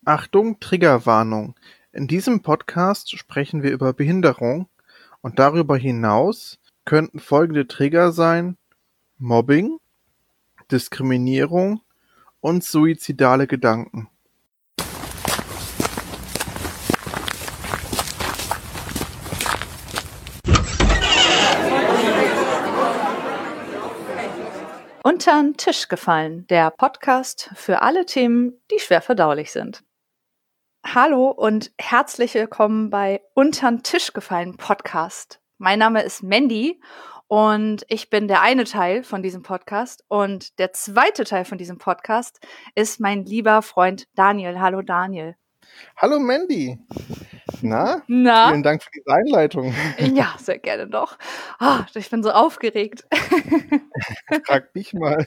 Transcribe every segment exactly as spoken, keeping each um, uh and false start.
Achtung, Triggerwarnung. In diesem Podcast sprechen wir über Behinderung und darüber hinaus könnten folgende Trigger sein: Mobbing, Diskriminierung und suizidale Gedanken. Untern Tisch gefallen, der Podcast für alle Themen, die schwer verdaulich sind. Hallo und herzlich willkommen bei Untern Tisch gefallen Podcast. Mein Name ist Mandy und ich bin der eine Teil von diesem Podcast und der zweite Teil von diesem Podcast ist mein lieber Freund Daniel. Hallo Daniel. Hallo Mandy. Na? Na? Vielen Dank für diese Einleitung. Ja, sehr gerne doch. Oh, ich bin so aufgeregt. Frag mich mal.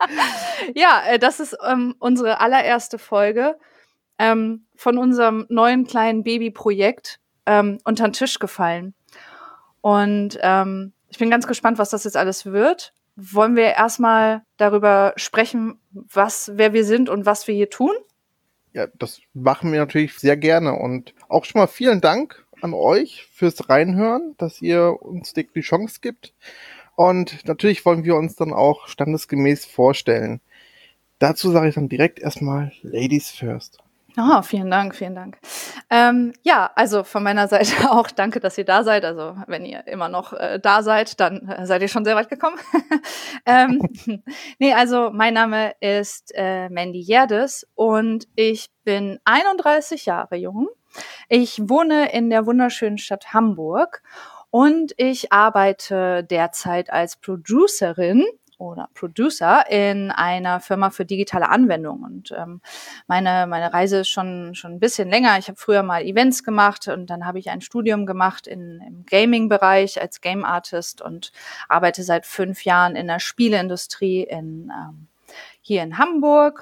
Ja, das ist ähm, unsere allererste Folge ähm, von unserem neuen kleinen Babyprojekt ähm, unter den Tisch gefallen. Und ähm, ich bin ganz gespannt, was das jetzt alles wird. Wollen wir erstmal darüber sprechen, was, wer wir sind und was wir hier tun? Ja, das machen wir natürlich sehr gerne und auch schon mal vielen Dank an euch fürs Reinhören, dass ihr uns die die Chance gibt. Und natürlich wollen wir uns dann auch standesgemäß vorstellen. Dazu sage ich dann direkt erstmal Ladies first. Oh, vielen Dank, vielen Dank. Ähm, ja, also von meiner Seite auch danke, dass ihr da seid. Also wenn ihr immer noch äh, da seid, dann äh, seid ihr schon sehr weit gekommen. ähm, nee, also mein Name ist äh, Mandy Jerdes und ich bin einunddreißig Jahre jung. Ich wohne in der wunderschönen Stadt Hamburg und ich arbeite derzeit als Producerin oder Producer in einer Firma für digitale Anwendungen. Und ähm, meine meine Reise ist schon schon ein bisschen länger. Ich habe früher mal Events gemacht und dann habe ich ein Studium gemacht in, im Gaming-Bereich als Game Artist und arbeite seit fünf Jahren in der Spieleindustrie in ähm, hier in Hamburg.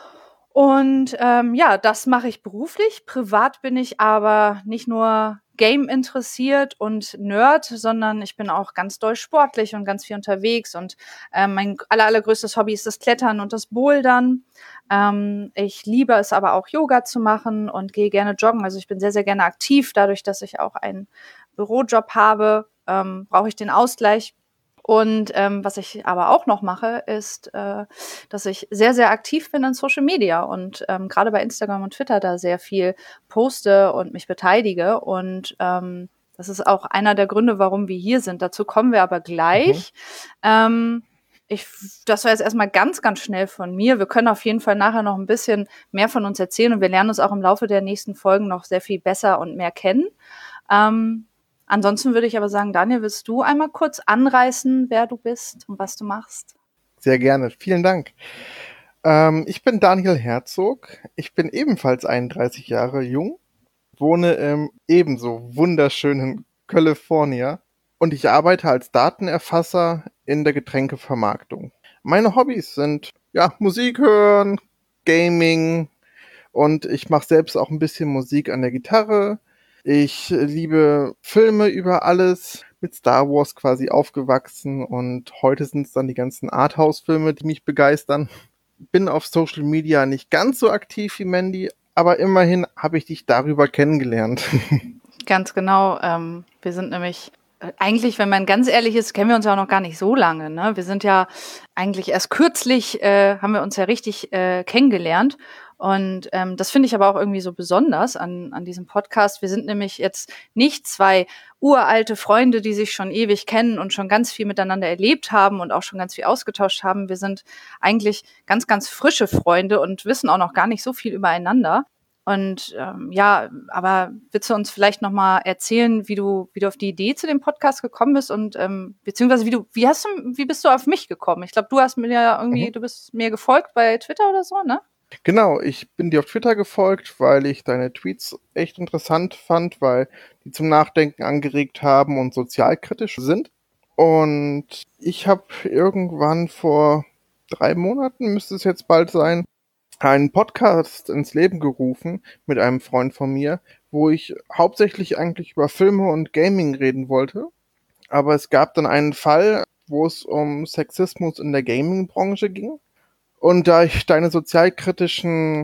Und ähm, ja, das mache ich beruflich. Privat bin ich aber nicht nur Game interessiert und Nerd, sondern ich bin auch ganz doll sportlich und ganz viel unterwegs. Und ähm, mein aller, allergrößtes Hobby ist das Klettern und das Bouldern. Ähm, ich liebe es aber auch, Yoga zu machen und gehe gerne joggen. Also ich bin sehr, sehr gerne aktiv. Dadurch, dass ich auch einen Bürojob habe, ähm, brauche ich den Ausgleich. Und ähm, was ich aber auch noch mache, ist, äh, dass ich sehr, sehr aktiv bin in Social Media und ähm, gerade bei Instagram und Twitter da sehr viel poste und mich beteilige. Und ähm, das ist auch einer der Gründe, warum wir hier sind. Dazu kommen wir aber gleich. Mhm. Ähm, ich, das war jetzt erstmal ganz, ganz schnell von mir. Wir können auf jeden Fall nachher noch ein bisschen mehr von uns erzählen und wir lernen uns auch im Laufe der nächsten Folgen noch sehr viel besser und mehr kennen. Ähm, Ansonsten würde ich aber sagen, Daniel, willst du einmal kurz anreißen, wer du bist und was du machst? Sehr gerne, vielen Dank. Ähm, ich bin Daniel Herzog. Ich bin ebenfalls einunddreißig Jahre jung, wohne im ebenso wunderschönen California und ich arbeite als Datenerfasser in der Getränkevermarktung. Meine Hobbys sind ja Musik hören, Gaming und ich mache selbst auch ein bisschen Musik an der Gitarre. Ich liebe Filme über alles, mit Star Wars quasi aufgewachsen und heute sind es dann die ganzen Arthouse-Filme, die mich begeistern. Bin auf Social Media nicht ganz so aktiv wie Mandy, aber immerhin habe ich dich darüber kennengelernt. Ganz genau. Ähm, wir sind nämlich äh, eigentlich, wenn man ganz ehrlich ist, kennen wir uns ja auch noch gar nicht so lange. Ne? Wir sind ja eigentlich erst kürzlich, äh, haben wir uns ja richtig äh, kennengelernt. Und ähm, das finde ich aber auch irgendwie so besonders an, an diesem Podcast. Wir sind nämlich jetzt nicht zwei uralte Freunde, die sich schon ewig kennen und schon ganz viel miteinander erlebt haben und auch schon ganz viel ausgetauscht haben. Wir sind eigentlich ganz, ganz frische Freunde und wissen auch noch gar nicht so viel übereinander. Und ähm, ja, aber willst du uns vielleicht noch mal erzählen, wie du wie du auf die Idee zu dem Podcast gekommen bist und ähm, beziehungsweise wie du wie hast du wie bist du auf mich gekommen? Ich glaube, du hast mir ja irgendwie, mhm. du bist mir gefolgt bei Twitter oder so, ne? Genau, ich bin dir auf Twitter gefolgt, weil ich deine Tweets echt interessant fand, weil die zum Nachdenken angeregt haben und sozialkritisch sind. Und ich habe irgendwann vor drei Monaten, müsste es jetzt bald sein, einen Podcast ins Leben gerufen mit einem Freund von mir, wo ich hauptsächlich eigentlich über Filme und Gaming reden wollte. Aber es gab dann einen Fall, wo es um Sexismus in der Gaming-Branche ging. Und da ich deine sozialkritischen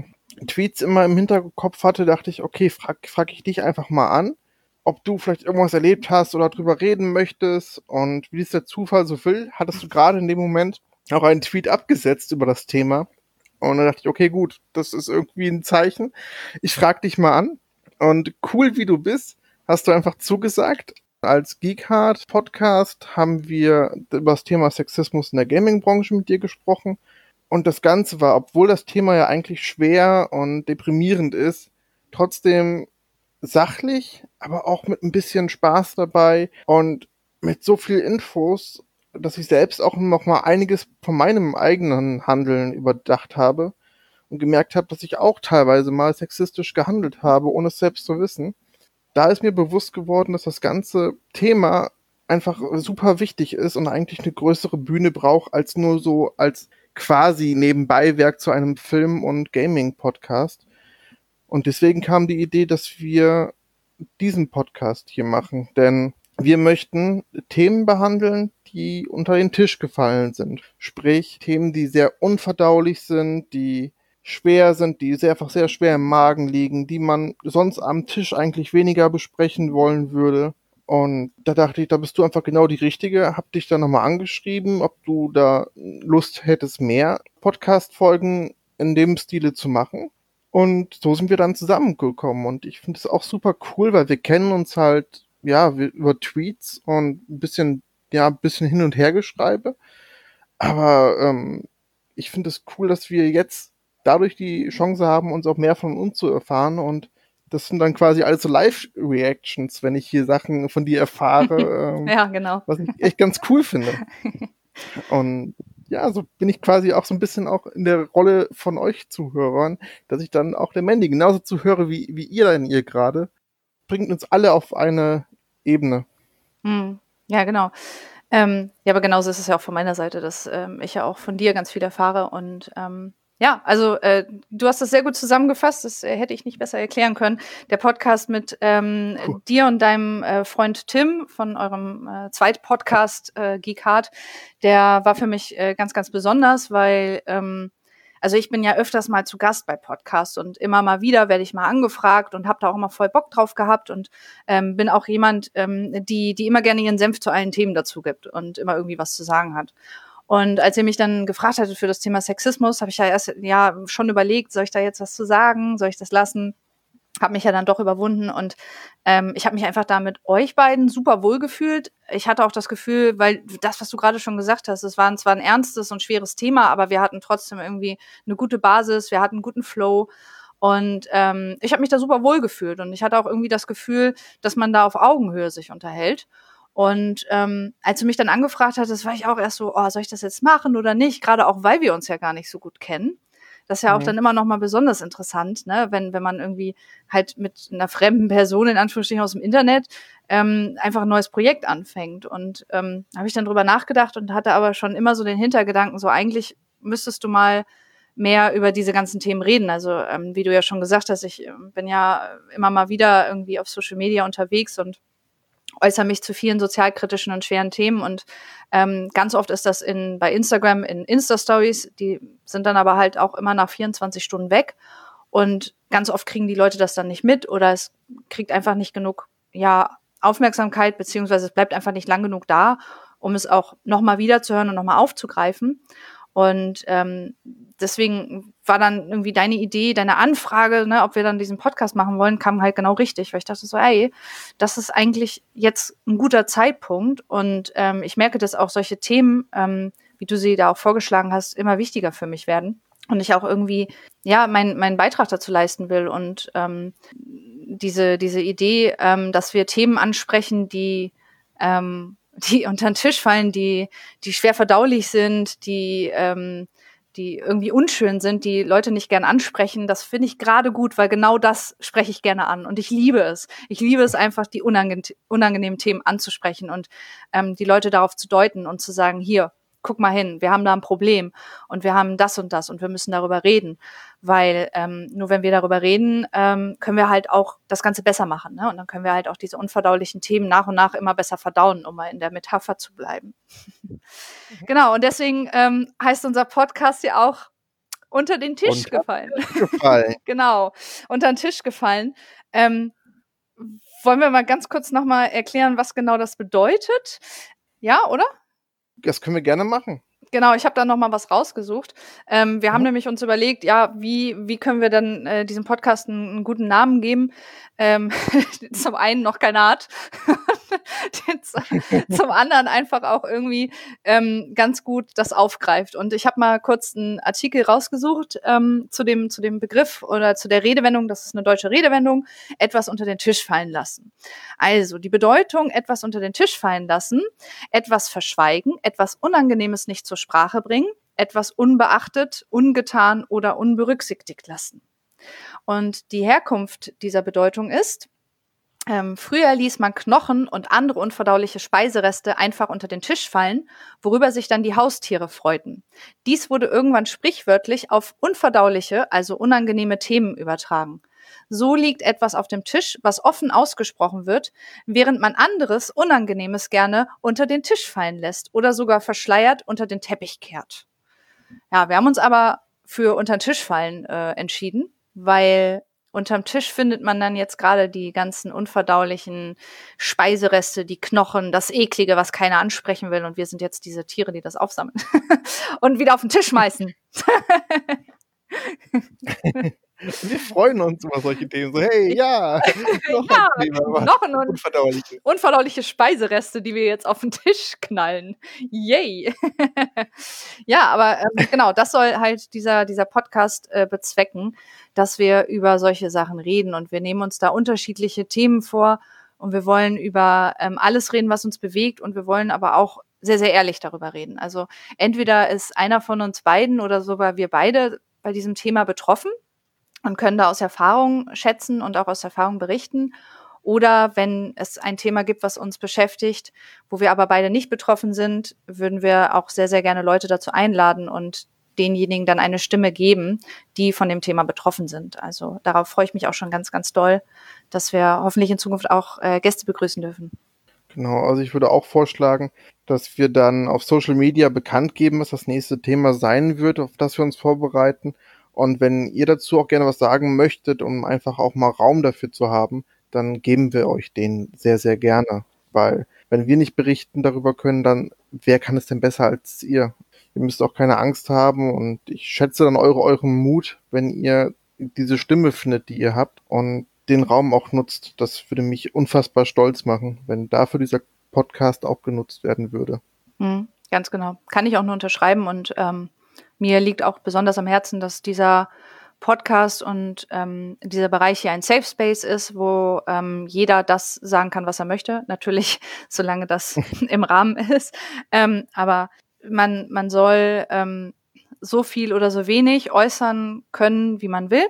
Tweets immer im Hinterkopf hatte, dachte ich, okay, frag, frag ich dich einfach mal an, ob du vielleicht irgendwas erlebt hast oder drüber reden möchtest. Und wie es der Zufall so will, hattest du gerade in dem Moment auch einen Tweet abgesetzt über das Thema. Und dann dachte ich, okay, gut, das ist irgendwie ein Zeichen. Ich frag dich mal an. Und cool wie du bist, hast du einfach zugesagt. Als Geekhard Podcast haben wir über das Thema Sexismus in der Gaming-Branche mit dir gesprochen. Und das Ganze war, obwohl das Thema ja eigentlich schwer und deprimierend ist, trotzdem sachlich, aber auch mit ein bisschen Spaß dabei und mit so viel Infos, dass ich selbst auch noch mal einiges von meinem eigenen Handeln überdacht habe und gemerkt habe, dass ich auch teilweise mal sexistisch gehandelt habe, ohne es selbst zu wissen. Da ist mir bewusst geworden, dass das ganze Thema einfach super wichtig ist und eigentlich eine größere Bühne braucht, als nur so als quasi Nebenbeiwerk zu einem Film- und Gaming-Podcast. Und deswegen kam die Idee, dass wir diesen Podcast hier machen, denn wir möchten Themen behandeln, die unter den Tisch gefallen sind. Sprich, Themen, die sehr unverdaulich sind, die schwer sind, die sehr, einfach sehr schwer im Magen liegen, die man sonst am Tisch eigentlich weniger besprechen wollen würde. Und da dachte ich, da bist du einfach genau die Richtige. Hab dich dann nochmal angeschrieben, ob du da Lust hättest, mehr Podcast-Folgen in dem Stile zu machen. Und so sind wir dann zusammengekommen. Und ich finde es auch super cool, weil wir kennen uns halt, ja, wir- über Tweets und ein bisschen, ja, ein bisschen hin und her geschreibe. Aber ähm, ich finde es cool, dass wir jetzt dadurch die Chance haben, uns auch mehr von uns zu erfahren. Und das sind dann quasi alles so Live-Reactions, wenn ich hier Sachen von dir erfahre, ähm, Ja, genau. was ich echt ganz cool finde. Und ja, so bin ich quasi auch so ein bisschen auch in der Rolle von euch Zuhörern, dass ich dann auch der Mandy genauso zuhöre wie, wie ihr denn ihr gerade. Bringt uns alle auf eine Ebene. Mhm. Ja, genau. Ähm, ja, aber genauso ist es ja auch von meiner Seite, dass ähm, ich ja auch von dir ganz viel erfahre. Und ähm, ja, also äh, du hast das sehr gut zusammengefasst. Das äh, hätte ich nicht besser erklären können. Der Podcast mit ähm, Puh. dir und deinem äh, Freund Tim von eurem äh, Zweitpodcast äh, Geekhard, der war für mich äh, ganz, ganz besonders, weil ähm, also ich bin ja öfters mal zu Gast bei Podcasts und immer mal wieder werde ich mal angefragt und habe da auch immer voll Bock drauf gehabt und ähm, bin auch jemand, ähm, die, die immer gerne ihren Senf zu allen Themen dazu gibt und immer irgendwie was zu sagen hat. Und als ihr mich dann gefragt hattet für das Thema Sexismus, habe ich ja erst ja schon überlegt, soll ich da jetzt was zu sagen, soll ich das lassen? Habe mich ja dann doch überwunden und ähm, ich habe mich einfach da mit euch beiden super wohl gefühlt. Ich hatte auch das Gefühl, weil das, was du gerade schon gesagt hast, es war zwar ein ernstes und schweres Thema, aber wir hatten trotzdem irgendwie eine gute Basis, wir hatten einen guten Flow und ähm, ich habe mich da super wohl gefühlt und ich hatte auch irgendwie das Gefühl, dass man da auf Augenhöhe sich unterhält. Und ähm, als du mich dann angefragt hattest, war ich auch erst so, oh, soll ich das jetzt machen oder nicht? Gerade auch, weil wir uns ja gar nicht so gut kennen. Das ist ja auch Mhm. dann immer noch mal besonders interessant, ne, wenn wenn man irgendwie halt mit einer fremden Person in Anführungsstrichen aus dem Internet ähm, einfach ein neues Projekt anfängt. Und ähm, habe ich dann drüber nachgedacht und hatte aber schon immer so den Hintergedanken, so eigentlich müsstest du mal mehr über diese ganzen Themen reden. Also ähm, wie du ja schon gesagt hast, ich ähm, bin ja immer mal wieder irgendwie auf Social Media unterwegs und äußere mich zu vielen sozialkritischen und schweren Themen und ähm, ganz oft ist das in bei Instagram in Insta-Stories, die sind dann aber halt auch immer nach vierundzwanzig Stunden weg und ganz oft kriegen die Leute das dann nicht mit oder es kriegt einfach nicht genug ja Aufmerksamkeit beziehungsweise es bleibt einfach nicht lang genug da, um es auch nochmal wieder zu hören und nochmal aufzugreifen. Und ähm, deswegen war dann irgendwie deine Idee, deine Anfrage, ne, ob wir dann diesen Podcast machen wollen, kam halt genau richtig, weil ich dachte so, ey, das ist eigentlich jetzt ein guter Zeitpunkt und ähm, ich merke, dass auch solche Themen, ähm, wie du sie da auch vorgeschlagen hast, immer wichtiger für mich werden und ich auch irgendwie ja meinen meinen Beitrag dazu leisten will und ähm, diese diese Idee, ähm, dass wir Themen ansprechen, die ähm, die unter den Tisch fallen, die die schwer verdaulich sind, die ähm, die irgendwie unschön sind, die Leute nicht gern ansprechen, das finde ich gerade gut, weil genau das spreche ich gerne an und ich liebe es. Ich liebe es einfach, die unangenehm, unangenehmen Themen anzusprechen und ähm, die Leute darauf zu deuten und zu sagen, hier, guck mal hin, wir haben da ein Problem und wir haben das und das und wir müssen darüber reden, weil ähm, nur wenn wir darüber reden, ähm, können wir halt auch das Ganze besser machen, ne? Und dann können wir halt auch diese unverdaulichen Themen nach und nach immer besser verdauen, um mal in der Metapher zu bleiben. Genau, und deswegen ähm, heißt unser Podcast ja auch unter den Tisch Unter gefallen. den Tisch gefallen. Genau, unter den Tisch gefallen. Ähm, wollen wir mal ganz kurz nochmal erklären, was genau das bedeutet? Ja, oder? Das können wir gerne machen. Genau, ich habe da noch mal was rausgesucht. Ähm, wir mhm. haben nämlich uns überlegt, ja, wie wie können wir denn äh, diesem Podcast einen, einen guten Namen geben? Ähm, zum einen noch keine Art, zum anderen einfach auch irgendwie ähm, ganz gut das aufgreift. Und ich habe mal kurz einen Artikel rausgesucht ähm, zu dem zu dem Begriff oder zu der Redewendung. Das ist eine deutsche Redewendung: etwas unter den Tisch fallen lassen. Also die Bedeutung: etwas unter den Tisch fallen lassen, etwas verschweigen, etwas Unangenehmes nicht zur Sprache bringen, etwas unbeachtet, ungetan oder unberücksichtigt lassen. Und die Herkunft dieser Bedeutung ist: ähm, früher ließ man Knochen und andere unverdauliche Speisereste einfach unter den Tisch fallen, worüber sich dann die Haustiere freuten. Dies wurde irgendwann sprichwörtlich auf unverdauliche, also unangenehme Themen übertragen. So liegt etwas auf dem Tisch, was offen ausgesprochen wird, während man anderes, Unangenehmes gerne unter den Tisch fallen lässt oder sogar verschleiert unter den Teppich kehrt. Ja, wir haben uns aber für unter den Tisch fallen äh, entschieden, weil unterm Tisch findet man dann jetzt gerade die ganzen unverdaulichen Speisereste, die Knochen, das Eklige, was keiner ansprechen will. Und wir sind jetzt diese Tiere, die das aufsammeln und wieder auf den Tisch schmeißen. Wir freuen uns über solche Themen. So, hey, ja, noch ja, ein Thema, Knochen und unverdauliche. unverdauliche Speisereste, die wir jetzt auf den Tisch knallen. Yay! Ja, aber ähm, genau, das soll halt dieser, dieser Podcast äh, bezwecken, dass wir über solche Sachen reden. Und wir nehmen uns da unterschiedliche Themen vor und wir wollen über ähm, alles reden, was uns bewegt, und wir wollen aber auch sehr, sehr ehrlich darüber reden. Also entweder ist einer von uns beiden oder sogar wir beide bei diesem Thema betroffen und können da aus Erfahrung schätzen und auch aus Erfahrung berichten. Oder wenn es ein Thema gibt, was uns beschäftigt, wo wir aber beide nicht betroffen sind, würden wir auch sehr, sehr gerne Leute dazu einladen und denjenigen dann eine Stimme geben, die von dem Thema betroffen sind. Also darauf freue ich mich auch schon ganz, ganz doll, dass wir hoffentlich in Zukunft auch äh, Gäste begrüßen dürfen. Genau, also ich würde auch vorschlagen, dass wir dann auf Social Media bekannt geben, was das nächste Thema sein wird, auf das wir uns vorbereiten. Und wenn ihr dazu auch gerne was sagen möchtet, um einfach auch mal Raum dafür zu haben, dann geben wir euch den sehr, sehr gerne. Weil wenn wir nicht berichten darüber können, dann wer kann es denn besser als ihr? Ihr müsst auch keine Angst haben, und ich schätze dann eure, euren Mut, wenn ihr diese Stimme findet, die ihr habt, und den Raum auch nutzt. Das würde mich unfassbar stolz machen, wenn dafür dieser Podcast auch genutzt werden würde. Mhm, ganz genau. Kann ich auch nur unterschreiben, und ähm, mir liegt auch besonders am Herzen, dass dieser Podcast und ähm, dieser Bereich hier ein Safe Space ist, wo ähm, jeder das sagen kann, was er möchte. Natürlich, solange das im Rahmen ist. Ähm, aber man, man soll ähm, so viel oder so wenig äußern können, wie man will.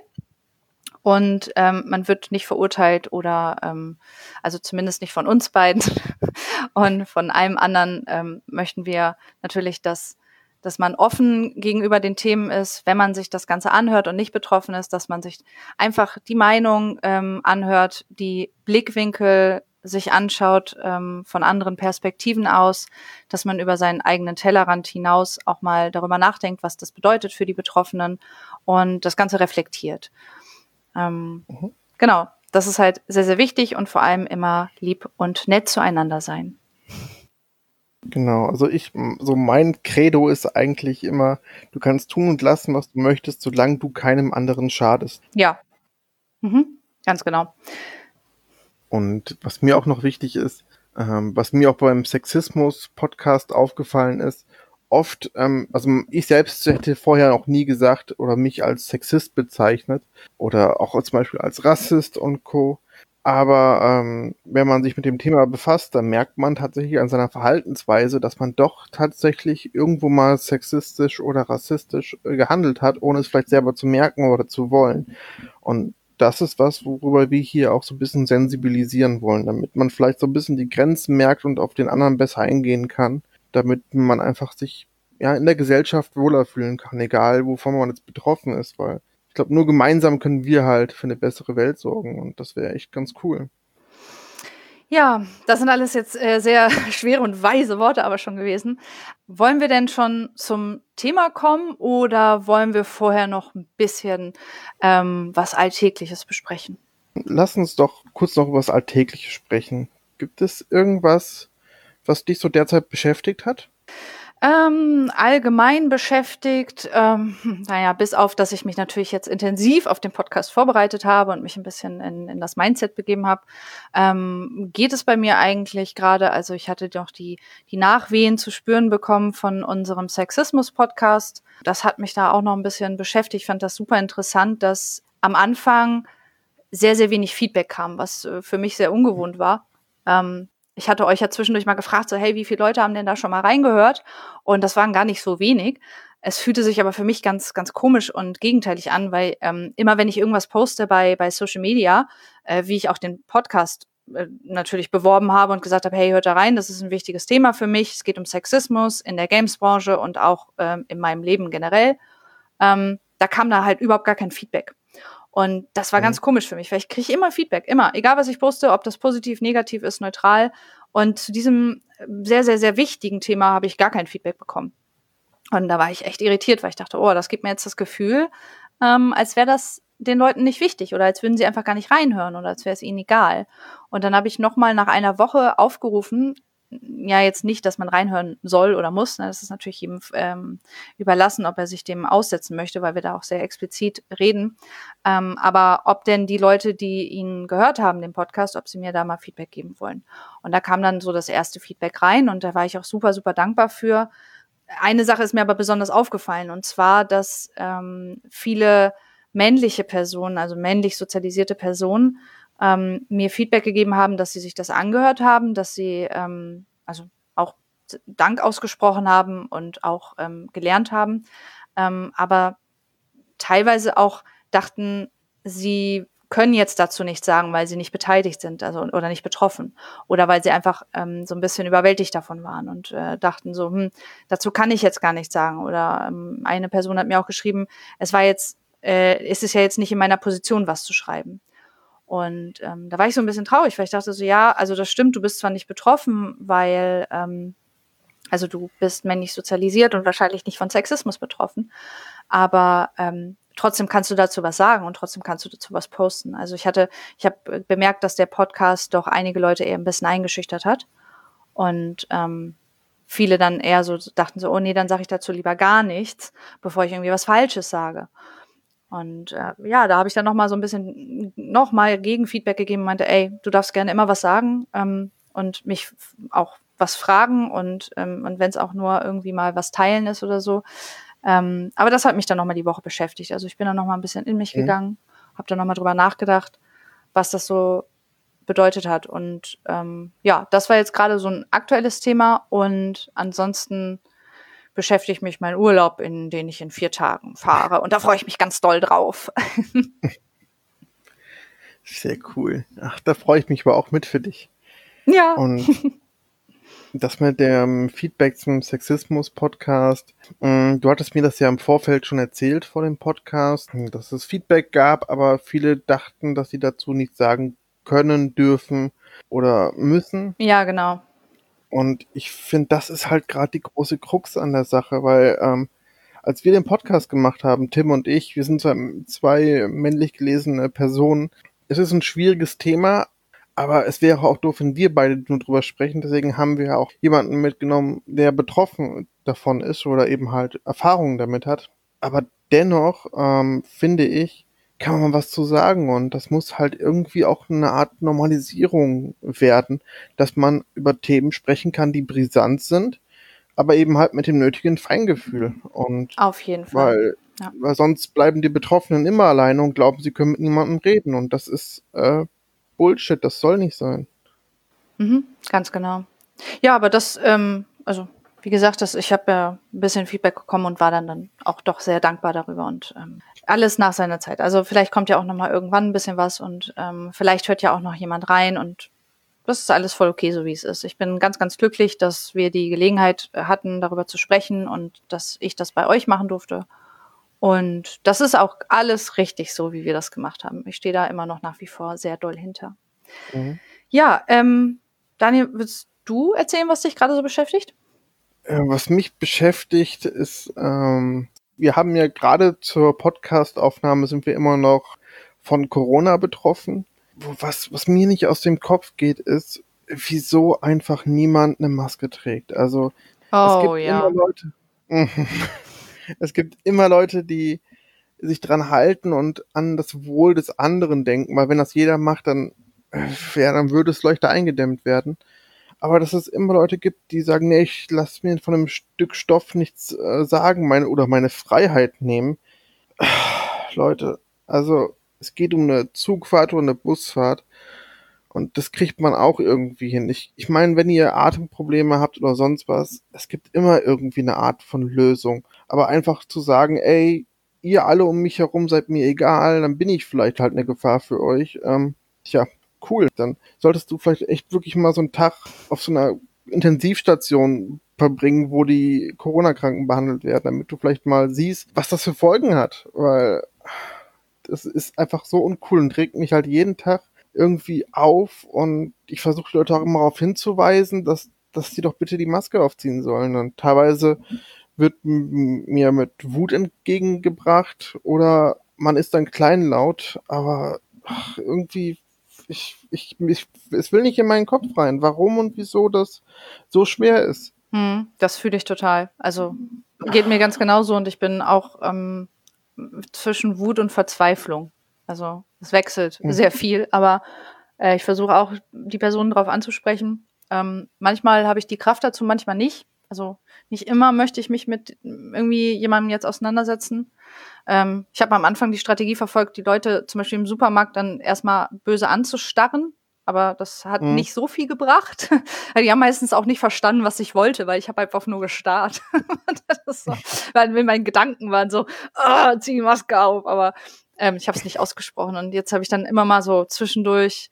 Und ähm, man wird nicht verurteilt oder, ähm, also zumindest nicht von uns beiden. Und von einem anderen ähm, möchten wir natürlich, dass dass man offen gegenüber den Themen ist, wenn man sich das Ganze anhört und nicht betroffen ist, dass man sich einfach die Meinung ähm, anhört, die Blickwinkel sich anschaut ähm, von anderen Perspektiven aus, dass man über seinen eigenen Tellerrand hinaus auch mal darüber nachdenkt, was das bedeutet für die Betroffenen, und das Ganze reflektiert. Ähm, mhm. Genau, das ist halt sehr, sehr wichtig, und vor allem immer lieb und nett zueinander sein. Genau, also ich, so mein Credo ist eigentlich immer, du kannst tun und lassen, was du möchtest, solange du keinem anderen schadest. Ja, mhm. Ganz genau. Und was mir auch noch wichtig ist, ähm, was mir auch beim Sexismus-Podcast aufgefallen ist, oft, ähm, also ich selbst hätte vorher noch nie gesagt oder mich als Sexist bezeichnet oder auch zum Beispiel als Rassist und Co., aber ähm, wenn man sich mit dem Thema befasst, dann merkt man tatsächlich an seiner Verhaltensweise, dass man doch tatsächlich irgendwo mal sexistisch oder rassistisch äh, gehandelt hat, ohne es vielleicht selber zu merken oder zu wollen. Und das ist was, worüber wir hier auch so ein bisschen sensibilisieren wollen, damit man vielleicht so ein bisschen die Grenzen merkt und auf den anderen besser eingehen kann, damit man einfach sich ja in der Gesellschaft wohler fühlen kann, egal wovon man jetzt betroffen ist, weil ich glaube, nur gemeinsam können wir halt für eine bessere Welt sorgen, und das wäre echt ganz cool. Ja, das sind alles jetzt äh, sehr schwere und weise Worte aber schon gewesen. Wollen wir denn schon zum Thema kommen oder wollen wir vorher noch ein bisschen ähm, was Alltägliches besprechen? Lass uns doch kurz noch über das Alltägliche sprechen. Gibt es irgendwas, was dich so derzeit beschäftigt hat? Ähm, allgemein beschäftigt, ähm, naja, bis auf, dass ich mich natürlich jetzt intensiv auf den Podcast vorbereitet habe und mich ein bisschen in, in das Mindset begeben habe, ähm, geht es bei mir eigentlich gerade, also ich hatte doch die, die Nachwehen zu spüren bekommen von unserem Sexismus-Podcast. Das hat mich da auch noch ein bisschen beschäftigt. Ich fand das super interessant, dass am Anfang sehr, sehr wenig Feedback kam, was äh, für mich sehr ungewohnt war. Ähm, ich hatte euch ja zwischendurch mal gefragt, so, hey, wie viele Leute haben denn da schon mal reingehört? Und das waren gar nicht so wenig. Es fühlte sich aber für mich ganz, ganz komisch und gegenteilig an, weil ähm, immer wenn ich irgendwas poste bei, bei Social Media, äh, wie ich auch den Podcast äh, natürlich beworben habe und gesagt habe, hey, hört da rein, das ist ein wichtiges Thema für mich. Es geht um Sexismus in der Games-Branche und auch ähm, in meinem Leben generell. Ähm, da kam da halt überhaupt gar kein Feedback. Und das war Mhm. ganz komisch für mich, weil ich kriege immer Feedback, immer. Egal, was ich poste, ob das positiv, negativ ist, neutral. Und zu diesem sehr, sehr, sehr wichtigen Thema habe ich gar kein Feedback bekommen. Und da war ich echt irritiert, weil ich dachte, oh, das gibt mir jetzt das Gefühl, ähm, als wäre das den Leuten nicht wichtig oder als würden sie einfach gar nicht reinhören oder als wäre es ihnen egal. Und dann habe ich nochmal nach einer Woche aufgerufen, ja, jetzt nicht, dass man reinhören soll oder muss. Ne? Das ist natürlich jedem ähm, überlassen, ob er sich dem aussetzen möchte, weil wir da auch sehr explizit reden. Ähm, aber ob denn die Leute, die ihn gehört haben, den Podcast, ob sie mir da mal Feedback geben wollen. Und da kam dann so das erste Feedback rein und da war ich auch super, super dankbar für. Eine Sache ist mir aber besonders aufgefallen und zwar, dass ähm, viele männliche Personen, also männlich sozialisierte Personen, ähm, mir Feedback gegeben haben, dass sie sich das angehört haben, dass sie ähm, also auch Dank ausgesprochen haben und auch ähm, gelernt haben, ähm, aber teilweise auch dachten, sie können jetzt dazu nichts sagen, weil sie nicht beteiligt sind, also oder nicht betroffen oder weil sie einfach ähm, so ein bisschen überwältigt davon waren und äh, dachten so, hm, dazu kann ich jetzt gar nichts sagen. Oder ähm, eine Person hat mir auch geschrieben, es war jetzt, äh, ist es ja jetzt nicht in meiner Position, was zu schreiben. Und ähm, da war ich so ein bisschen traurig, weil ich dachte so, ja, also das stimmt, du bist zwar nicht betroffen, weil ähm, also du bist männlich sozialisiert und wahrscheinlich nicht von Sexismus betroffen, aber ähm, trotzdem kannst du dazu was sagen und trotzdem kannst du dazu was posten. Also ich hatte, ich habe bemerkt, dass der Podcast doch einige Leute eher ein bisschen eingeschüchtert hat und ähm, viele dann eher so dachten so, oh nee, dann sage ich dazu lieber gar nichts, bevor ich irgendwie was Falsches sage. Und äh, ja, da habe ich dann noch mal so ein bisschen noch mal Gegenfeedback gegeben und meinte, ey, du darfst gerne immer was sagen ähm, und mich f- auch was fragen und, ähm, und wenn es auch nur irgendwie mal was teilen ist oder so. Ähm, aber das hat mich dann noch mal die Woche beschäftigt. Also ich bin dann noch mal ein bisschen in mich Mhm. gegangen, habe dann noch mal drüber nachgedacht, was das so bedeutet hat. Und ähm, ja, das war jetzt gerade so ein aktuelles Thema und ansonsten beschäftigt mich mein Urlaub, in den ich in vier Tagen fahre. Und da freue ich mich ganz doll drauf. Sehr cool. Ach, da freue ich mich aber auch mit für dich. Ja. Und das mit dem Feedback zum Sexismus-Podcast, mh, du hattest mir das ja im Vorfeld schon erzählt vor dem Podcast, dass es Feedback gab, aber viele dachten, dass sie dazu nichts sagen können, dürfen oder müssen. Ja, genau. Und ich finde, das ist halt gerade die große Krux an der Sache, weil ähm, als wir den Podcast gemacht haben, Tim und ich, wir sind zwar zwei männlich gelesene Personen, es ist ein schwieriges Thema, aber es wäre auch doof, wenn wir beide nur drüber sprechen. Deswegen haben wir auch jemanden mitgenommen, der betroffen davon ist oder eben halt Erfahrungen damit hat. Aber dennoch ähm, finde ich, kann man was zu sagen und das muss halt irgendwie auch eine Art Normalisierung werden, dass man über Themen sprechen kann, die brisant sind, aber eben halt mit dem nötigen Feingefühl. Und Auf jeden Fall. weil, Ja. weil sonst bleiben die Betroffenen immer alleine und glauben, sie können mit niemandem reden. Und das ist äh, Bullshit, das soll nicht sein. Mhm, ganz genau. Ja, aber das, ähm, also wie gesagt, das, ich habe ja ein bisschen Feedback bekommen und war dann, dann auch doch sehr dankbar darüber und ähm, alles nach seiner Zeit. Also vielleicht kommt ja auch noch mal irgendwann ein bisschen was und ähm, vielleicht hört ja auch noch jemand rein und das ist alles voll okay, so wie es ist. Ich bin ganz, ganz glücklich, dass wir die Gelegenheit hatten, darüber zu sprechen und dass ich das bei euch machen durfte. Und das ist auch alles richtig so, wie wir das gemacht haben. Ich stehe da immer noch nach wie vor sehr doll hinter. Mhm. Ja, ähm, Daniel, willst du erzählen, was dich gerade so beschäftigt? Äh, was mich beschäftigt, ist, ähm, wir haben ja gerade zur Podcast-Aufnahme sind wir immer noch von Corona betroffen. Wo- Was, was mir nicht aus dem Kopf geht, ist, wieso einfach niemand eine Maske trägt. Also es Oh gibt immer ja. Leute, es gibt immer Leute, die sich dran halten und an das Wohl des anderen denken, weil wenn das jeder macht, dann, äh, ja, dann würde es leichter eingedämmt werden. Aber dass es immer Leute gibt, die sagen, nee, ich lass mir von einem Stück Stoff nichts äh, sagen, meine oder meine Freiheit nehmen. Leute, also es geht um eine Zugfahrt oder eine Busfahrt und das kriegt man auch irgendwie hin. Ich, ich meine, wenn ihr Atemprobleme habt oder sonst was, es gibt immer irgendwie eine Art von Lösung. Aber einfach zu sagen, ey, ihr alle um mich herum seid mir egal, dann bin ich vielleicht halt eine Gefahr für euch. Ähm, tja, cool. Dann solltest du vielleicht echt wirklich mal so einen Tag auf so einer Intensivstation verbringen, wo die Corona-Kranken behandelt werden, damit du vielleicht mal siehst, was das für Folgen hat. Weil das ist einfach so uncool und regt mich halt jeden Tag irgendwie auf und ich versuche die Leute auch immer darauf hinzuweisen, dass, dass sie doch bitte die Maske aufziehen sollen. Und teilweise wird m- mir mit Wut entgegengebracht oder man ist dann kleinlaut, aber ach, irgendwie, ich, ich, ich, es will nicht in meinen Kopf rein, warum und wieso das so schwer ist. Hm, das fühle ich total. Also geht mir ganz genauso und ich bin auch ähm, zwischen Wut und Verzweiflung. Also es wechselt Hm. sehr viel, aber äh, ich versuche auch die Personen darauf anzusprechen. Ähm, manchmal habe ich die Kraft dazu, manchmal nicht. Also nicht immer möchte ich mich mit irgendwie jemandem jetzt auseinandersetzen. Ähm, ich habe am Anfang die Strategie verfolgt, die Leute zum Beispiel im Supermarkt dann erstmal böse anzustarren. Aber das hat Hm. nicht so viel gebracht. Weil die haben meistens auch nicht verstanden, was ich wollte, weil ich habe einfach nur gestarrt. Das ist so, weil meine Gedanken waren so, oh, zieh die Maske auf. Aber ähm, ich habe es nicht ausgesprochen. Und jetzt habe ich dann immer mal so zwischendurch,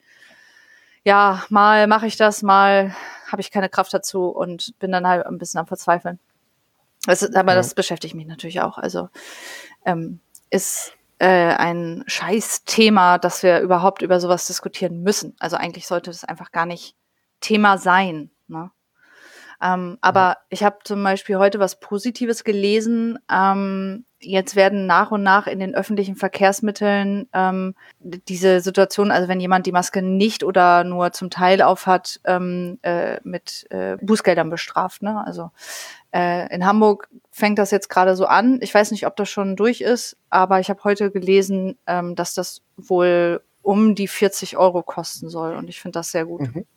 ja, mal mache ich das, mal habe ich keine Kraft dazu und bin dann halt ein bisschen am Verzweifeln. Das ist, aber Ja. das beschäftigt mich natürlich auch. Also ähm, ist äh, ein Scheiß-Thema, dass wir überhaupt über sowas diskutieren müssen. Also eigentlich sollte das einfach gar nicht Thema sein. Ne? Ähm, aber ich habe zum Beispiel heute was Positives gelesen. Ähm, jetzt werden nach und nach in den öffentlichen Verkehrsmitteln ähm, diese Situation, also wenn jemand die Maske nicht oder nur zum Teil aufhat, ähm, äh, mit äh, Bußgeldern bestraft. Ne? Also äh, in Hamburg fängt das jetzt gerade so an. Ich weiß nicht, ob das schon durch ist, aber ich habe heute gelesen, ähm, dass das wohl um die vierzig Euro kosten soll. Und ich finde das sehr gut. Mhm.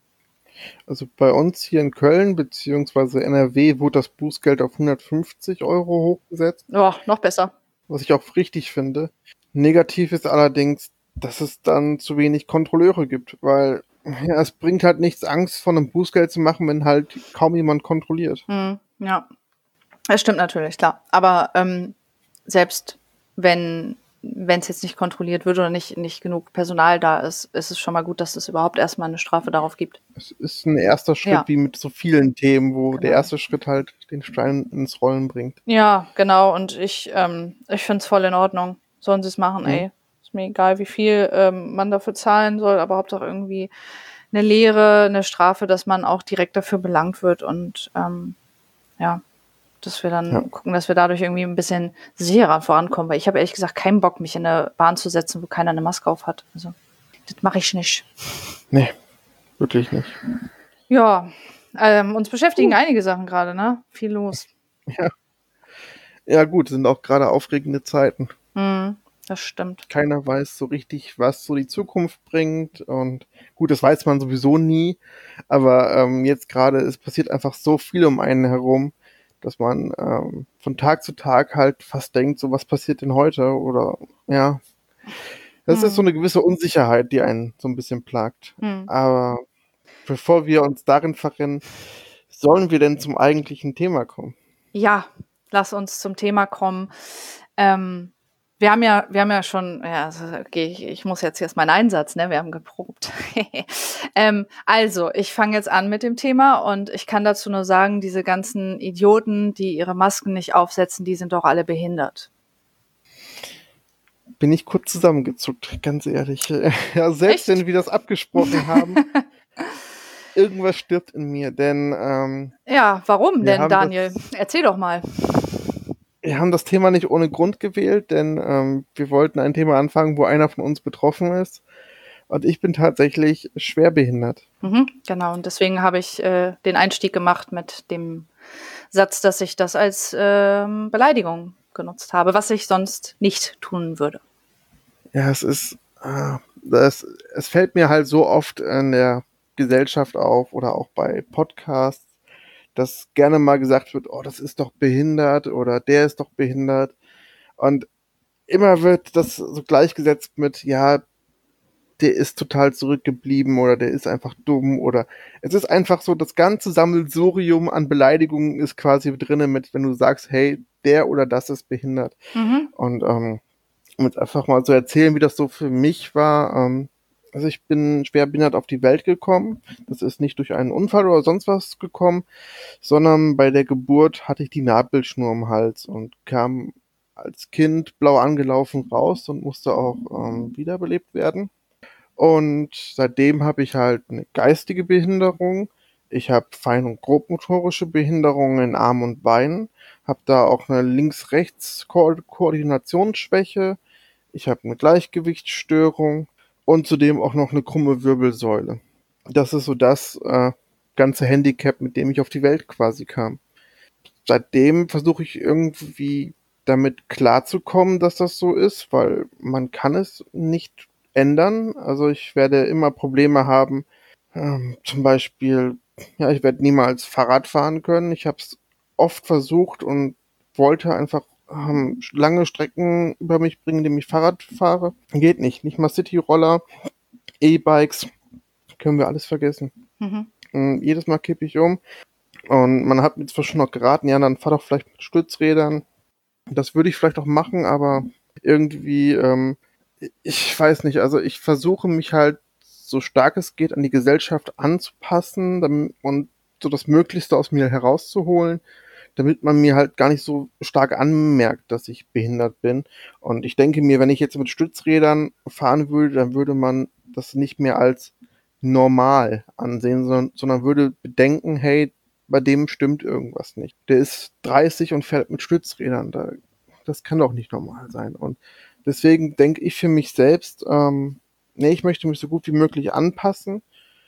Also bei uns hier in Köln beziehungsweise N R W wurde das Bußgeld auf hundertfünfzig Euro hochgesetzt, Ja, noch besser. was ich auch richtig finde. Negativ ist allerdings, dass es dann zu wenig Kontrolleure gibt, weil ja, es bringt halt nichts, Angst vor einem Bußgeld zu machen, wenn halt kaum jemand kontrolliert. Hm, ja, das stimmt natürlich, klar. Aber ähm, selbst wenn wenn es jetzt nicht kontrolliert wird oder nicht, nicht genug Personal da ist, ist es schon mal gut, dass es überhaupt erstmal eine Strafe darauf gibt. Es ist ein erster Schritt, Ja. wie mit so vielen Themen, wo der Genau. erste Schritt halt den Stein ins Rollen bringt. Ja, genau. Und ich, ähm, ich finde es voll in Ordnung. Sollen sie es machen, Mhm. ey. Ist mir egal, wie viel ähm, man dafür zahlen soll, aber Hauptsache irgendwie eine Lehre, eine Strafe, dass man auch direkt dafür belangt wird und ähm, ja, dass wir dann Ja. gucken, dass wir dadurch irgendwie ein bisschen sicherer vorankommen. Weil ich habe ehrlich gesagt keinen Bock, mich in eine Bahn zu setzen, wo keiner eine Maske auf hat. Also, das mache ich nicht. Nee, wirklich nicht. Ja, ähm, uns beschäftigen einige Sachen gerade, ne? Viel los. Ja. Ja gut, sind auch gerade aufregende Zeiten. Hm, das stimmt. Keiner weiß so richtig, was so die Zukunft bringt. Und gut, das weiß man sowieso nie. Aber ähm, jetzt gerade, es passiert einfach so viel um einen herum, dass man ähm, von Tag zu Tag halt fast denkt, so was passiert denn heute? Oder ja, das Hm. ist so eine gewisse Unsicherheit, die einen so ein bisschen plagt. Hm. Aber bevor wir uns darin verrennen, sollen wir denn zum eigentlichen Thema kommen? Ja, lass uns zum Thema kommen. Ähm, wir haben ja, wir haben ja schon, ja, also, okay, ich, ich muss jetzt erst meinen Einsatz, ne? Wir haben geprobt. ähm, also, ich fange jetzt an mit dem Thema und ich kann dazu nur sagen, diese ganzen Idioten, die ihre Masken nicht aufsetzen, die sind doch alle behindert. Bin ich kurz zusammengezuckt, ganz ehrlich. Ja, selbst Echt? wenn wir das abgesprochen haben. irgendwas stirbt in mir, denn ähm, Ja, warum wir denn, haben Daniel? das, Erzähl doch mal. wir haben das Thema nicht ohne Grund gewählt, denn ähm, wir wollten ein Thema anfangen, wo einer von uns betroffen ist. Und ich bin tatsächlich schwerbehindert. Mhm, genau, und deswegen habe ich äh, den Einstieg gemacht mit dem Satz, dass ich das als ähm, Beleidigung genutzt habe, was ich sonst nicht tun würde. Ja, es ist, äh, das, es fällt mir halt so oft in der Gesellschaft auf oder auch bei Podcasts, dass gerne mal gesagt wird, oh, das ist doch behindert oder der ist doch behindert. Und immer wird das so gleichgesetzt mit, ja, der ist total zurückgeblieben oder der ist einfach dumm oder es ist einfach so, das ganze Sammelsurium an Beleidigungen ist quasi drinnen mit, wenn du sagst, hey, der oder das ist behindert. Mhm. Und ähm, um jetzt einfach mal zu erzählen, wie das so für mich war. Ähm, also ich bin schwerbehindert auf die Welt gekommen. Das ist nicht durch einen Unfall oder sonst was gekommen, sondern bei der Geburt hatte ich die Nabelschnur im Hals und kam als Kind blau angelaufen raus und musste auch ähm, wiederbelebt werden. Und seitdem habe ich halt eine geistige Behinderung. Ich habe fein- und grobmotorische Behinderungen in Armen und Beinen, habe da auch eine Links-Rechts-Koordinationsschwäche. Ich habe eine Gleichgewichtsstörung und zudem auch noch eine krumme Wirbelsäule. Das ist so das äh, ganze Handicap, mit dem ich auf die Welt quasi kam. Seitdem versuche ich irgendwie damit klarzukommen, dass das so ist, weil man kann es nicht ändern. Also ich werde immer Probleme haben. Ähm, zum Beispiel, ja, ich werde niemals Fahrrad fahren können. Ich habe es oft versucht und wollte einfach ähm, lange Strecken über mich bringen, indem ich Fahrrad fahre. Geht nicht. Nicht mal Cityroller, E-Bikes, können wir alles vergessen. Mhm. Und jedes Mal kippe ich um. Und man hat mir zwar schon noch geraten, ja, dann fahr doch vielleicht mit Stützrädern. Das würde ich vielleicht auch machen, aber irgendwie, ähm, ich weiß nicht, also ich versuche mich halt so stark es geht an die Gesellschaft anzupassen damit, und so das Möglichste aus mir herauszuholen, damit man mir halt gar nicht so stark anmerkt, dass ich behindert bin. Und ich denke mir, wenn ich jetzt mit Stützrädern fahren würde, dann würde man das nicht mehr als normal ansehen, sondern, sondern würde bedenken, hey, bei dem stimmt irgendwas nicht. Der ist dreißig und fährt mit Stützrädern. Da, das kann doch nicht normal sein. Und deswegen denke ich für mich selbst, ähm, nee, ich möchte mich so gut wie möglich anpassen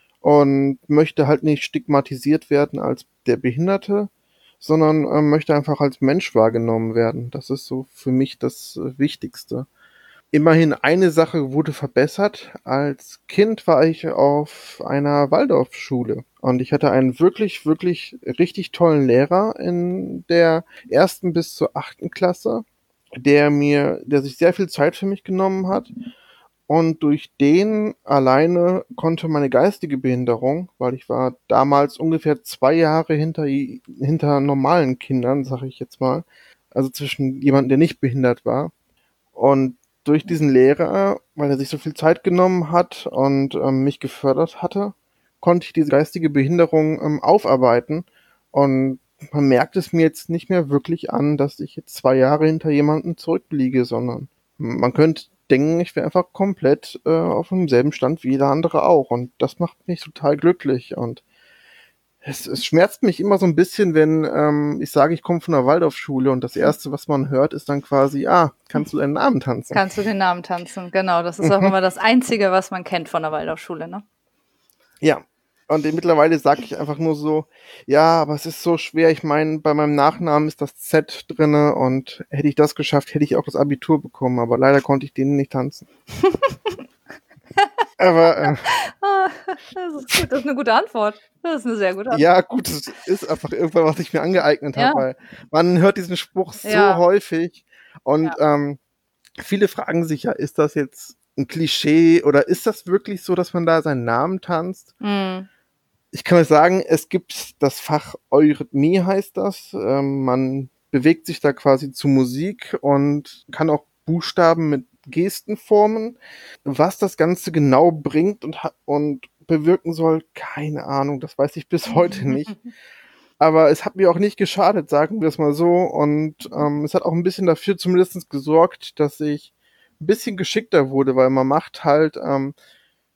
und möchte halt nicht stigmatisiert werden als der Behinderte, sondern ähm, möchte einfach als Mensch wahrgenommen werden. Das ist so für mich das äh, Wichtigste. Immerhin eine Sache wurde verbessert. Als Kind war ich auf einer Waldorfschule und ich hatte einen wirklich, wirklich richtig tollen Lehrer in der ersten bis zur achten Klasse, der mir, der sich sehr viel Zeit für mich genommen hat. Und durch den alleine konnte meine geistige Behinderung, weil ich war damals ungefähr zwei Jahre hinter, hinter normalen Kindern, sag ich jetzt mal, also zwischen jemandem, der nicht behindert war. Und durch diesen Lehrer, weil er sich so viel Zeit genommen hat und ähm, mich gefördert hatte, konnte ich diese geistige Behinderung ähm, aufarbeiten. Und man merkt es mir jetzt nicht mehr wirklich an, dass ich jetzt zwei Jahre hinter jemandem zurückliege, sondern man könnte denken, ich wäre einfach komplett äh, auf demselben Stand wie jeder andere auch. Und das macht mich total glücklich. Und es, es schmerzt mich immer so ein bisschen, wenn ähm, ich sage, ich komme von der Waldorfschule und das Erste, was man hört, ist dann quasi, ah, kannst du deinen Namen tanzen? Kannst du den Namen tanzen, genau. Das ist auch Mhm. immer das Einzige, was man kennt von der Waldorfschule, ne? Ja. Und mittlerweile sage ich einfach nur so, ja, aber es ist so schwer. Ich meine, bei meinem Nachnamen ist das Z drinne und hätte ich das geschafft, hätte ich auch das Abitur bekommen. Aber leider konnte ich den nicht tanzen. Aber äh, Ah, das ist gut, das ist eine gute Antwort. Das ist eine sehr gute Antwort. ja, gut, es ist einfach irgendwann, was ich mir angeeignet Ja, habe, weil man hört diesen Spruch so ja, häufig und ja. ähm, viele fragen sich ja, ist das jetzt ein Klischee oder ist das wirklich so, dass man da seinen Namen tanzt? Mhm. Ich kann euch sagen, es gibt das Fach Eurythmie, heißt das. Ähm, man bewegt sich da quasi zu Musik und kann auch Buchstaben mit Gesten formen. Was das Ganze genau bringt und, ha- und bewirken soll, keine Ahnung, das weiß ich bis heute nicht. Aber es hat mir auch nicht geschadet, sagen wir es mal so. Und ähm, es hat auch ein bisschen dafür zumindest gesorgt, dass ich ein bisschen geschickter wurde, weil man macht halt, ähm,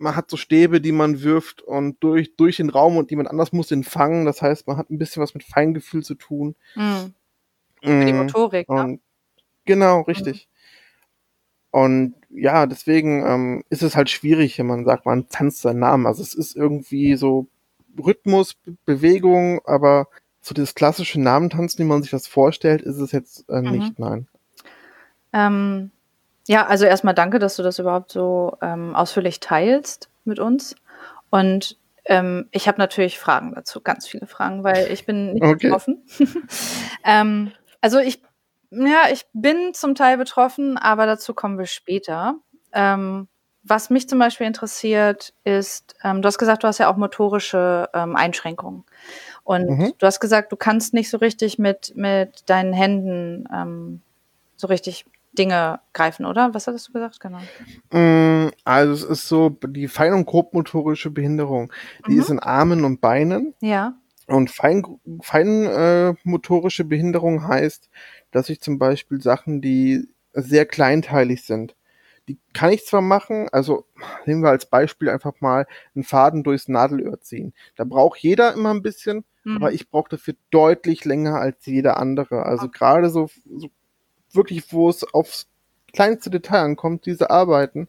man hat so Stäbe, die man wirft und durch, durch den Raum und jemand anders muss den fangen. Das heißt, man hat ein bisschen was mit Feingefühl zu tun. Mhm. Für die Mm, Motorik, ne? Und genau, Mhm. richtig. Und ja, deswegen ähm, ist es halt schwierig, wenn man sagt, man tanzt seinen Namen. Also es ist irgendwie so Rhythmus, Be- Bewegung, aber so dieses klassische Namentanzen, wie man sich das vorstellt, ist es jetzt äh, Mhm. nicht, nein. Ähm, ja, also erstmal danke, dass du das überhaupt so ähm, ausführlich teilst mit uns. Und ähm, ich habe natürlich Fragen dazu, ganz viele Fragen, weil ich bin nicht Okay. betroffen. ähm, also ich, ja, ich bin zum Teil betroffen, aber dazu kommen wir später. Ähm, was mich zum Beispiel interessiert, ist, ähm, du hast gesagt, du hast ja auch motorische ähm, Einschränkungen. Und Mhm. du hast gesagt, du kannst nicht so richtig mit, mit deinen Händen ähm, so richtig Dinge greifen, oder? Was hattest du gesagt? Genau. Mm, Also es ist so, die fein- und grobmotorische Behinderung, die Mhm. ist in Armen und Beinen. Ja. Und fein, fein äh, motorische Behinderung heißt, dass ich zum Beispiel Sachen, die sehr kleinteilig sind, die kann ich zwar machen, also nehmen wir als Beispiel einfach mal einen Faden durchs Nadelöhr ziehen. Da braucht jeder immer ein bisschen, aber Mhm. ich brauche dafür deutlich länger als jeder andere. Also Okay. gerade so, so wirklich, wo es aufs kleinste Detail ankommt, diese Arbeiten,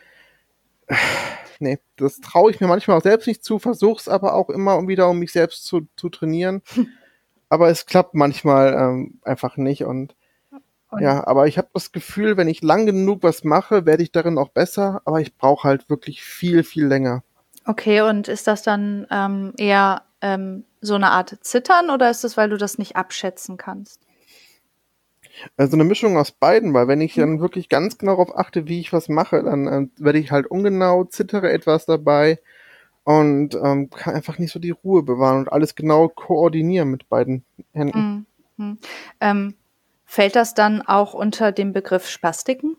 nee, das traue ich mir manchmal auch selbst nicht zu, versuch's aber auch immer wieder, um mich selbst zu, zu trainieren. Aber es klappt manchmal ähm, einfach nicht. Und Und ja, aber ich habe das Gefühl, wenn ich lang genug was mache, werde ich darin auch besser. Aber ich brauche halt wirklich viel, viel länger. okay, und ist das dann ähm, eher ähm, so eine Art Zittern oder ist es, weil du das nicht abschätzen kannst? Also eine Mischung aus beiden, weil wenn ich Mhm. dann wirklich ganz genau darauf achte, wie ich was mache, dann ähm, werde ich halt ungenau, zittere etwas dabei und ähm, kann einfach nicht so die Ruhe bewahren und alles genau koordinieren mit beiden Händen. Mhm. Mhm. Ähm, fällt das dann auch unter den Begriff Spastiken?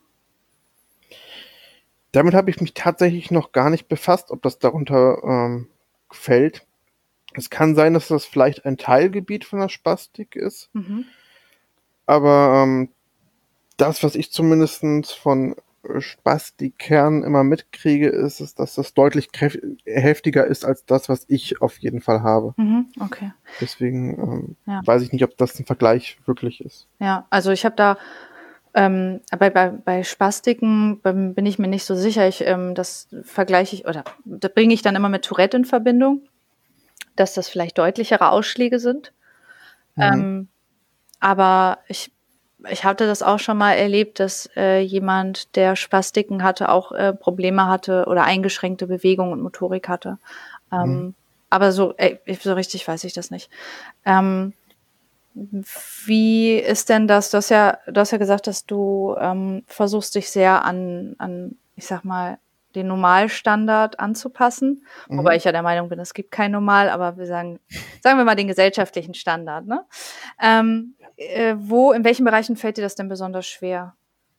Damit habe ich mich tatsächlich noch gar nicht befasst, ob das darunter ähm, fällt. Es kann sein, dass das vielleicht ein Teilgebiet von der Spastik ist, Mhm. aber ähm, das, was ich zumindest von äh, Spastikern immer mitkriege, ist, ist, dass das deutlich kräf- heftiger ist als das, was ich auf jeden Fall habe. Mhm. Okay. Deswegen ähm, Ja. weiß ich nicht, ob das ein Vergleich wirklich ist. Ja, also ich habe da ähm, bei, bei, bei Spastiken ähm, bin ich mir nicht so sicher. Ich, ähm, das vergleiche ich oder da bringe ich dann immer mit Tourette in Verbindung, dass das vielleicht deutlichere Ausschläge sind. Mhm. Ähm, aber ich, ich hatte das auch schon mal erlebt, dass äh, jemand, der Spastiken hatte, auch äh, Probleme hatte oder eingeschränkte Bewegung und Motorik hatte. Mhm. Ähm, aber so, ey, so richtig weiß ich das nicht. Ähm, wie ist denn das? Du hast ja, du hast ja gesagt, dass du ähm, versuchst, dich sehr an, an, ich sag mal, den Normalstandard anzupassen. Wobei Mhm. ich ja der Meinung bin, es gibt kein Normal, aber wir sagen, sagen wir mal den gesellschaftlichen Standard, ne? Ähm, äh, wo, in welchen Bereichen fällt dir das denn besonders schwer?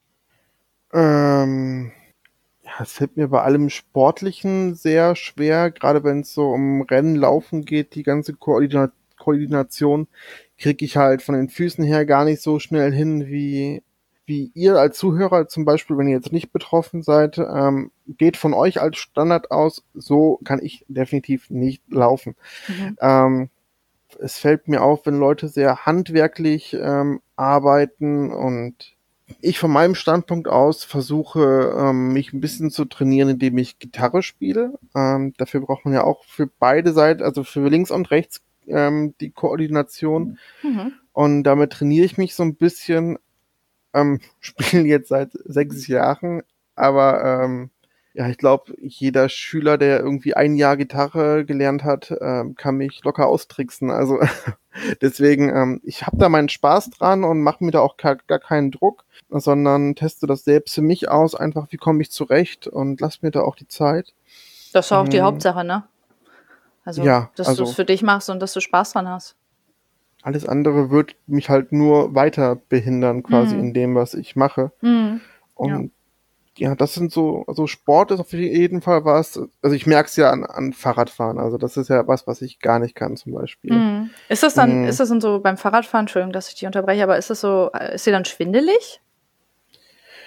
Ähm, ja, es fällt mir bei allem Sportlichen sehr schwer, gerade wenn es so um Rennen, Laufen geht, die ganze Koordina Koordination kriege ich halt von den Füßen her gar nicht so schnell hin, wie, wie ihr als Zuhörer zum Beispiel, wenn ihr jetzt nicht betroffen seid, ähm, geht von euch als Standard aus, so kann ich definitiv nicht laufen. Mhm. Ähm, es fällt mir auf, wenn Leute sehr handwerklich ähm, arbeiten und ich von meinem Standpunkt aus versuche, ähm, mich ein bisschen zu trainieren, indem ich Gitarre spiele. Ähm, dafür braucht man ja auch für beide Seiten, also für links und rechts, ähm, die Koordination. Mhm. Und damit trainiere ich mich so ein bisschen. Ähm, spiele jetzt seit sechs Jahren, aber ähm, ja, ich glaube, jeder Schüler, der irgendwie ein Jahr Gitarre gelernt hat, ähm, kann mich locker austricksen. Also deswegen, ähm, ich habe da meinen Spaß dran und mache mir da auch gar, gar keinen Druck, sondern teste das selbst für mich aus, einfach wie komme ich zurecht und lass mir da auch die Zeit. Das ist auch die Mm, Hauptsache, ne? Also, ja, dass du es also für dich machst und dass du Spaß dran hast. alles andere wird mich halt nur weiter behindern, quasi Mhm. in dem, was ich mache. Mhm. Ja. Und ja, das sind so, also Sport ist auf jeden Fall was. Also ich merke es ja an, an Fahrradfahren. Also das ist ja was, was ich gar nicht kann, zum Beispiel. Mhm. Ist das dann, Mm, ist das dann so beim Fahrradfahren, Entschuldigung, dass ich dich unterbreche, aber ist das so, äh, ist dir dann schwindelig?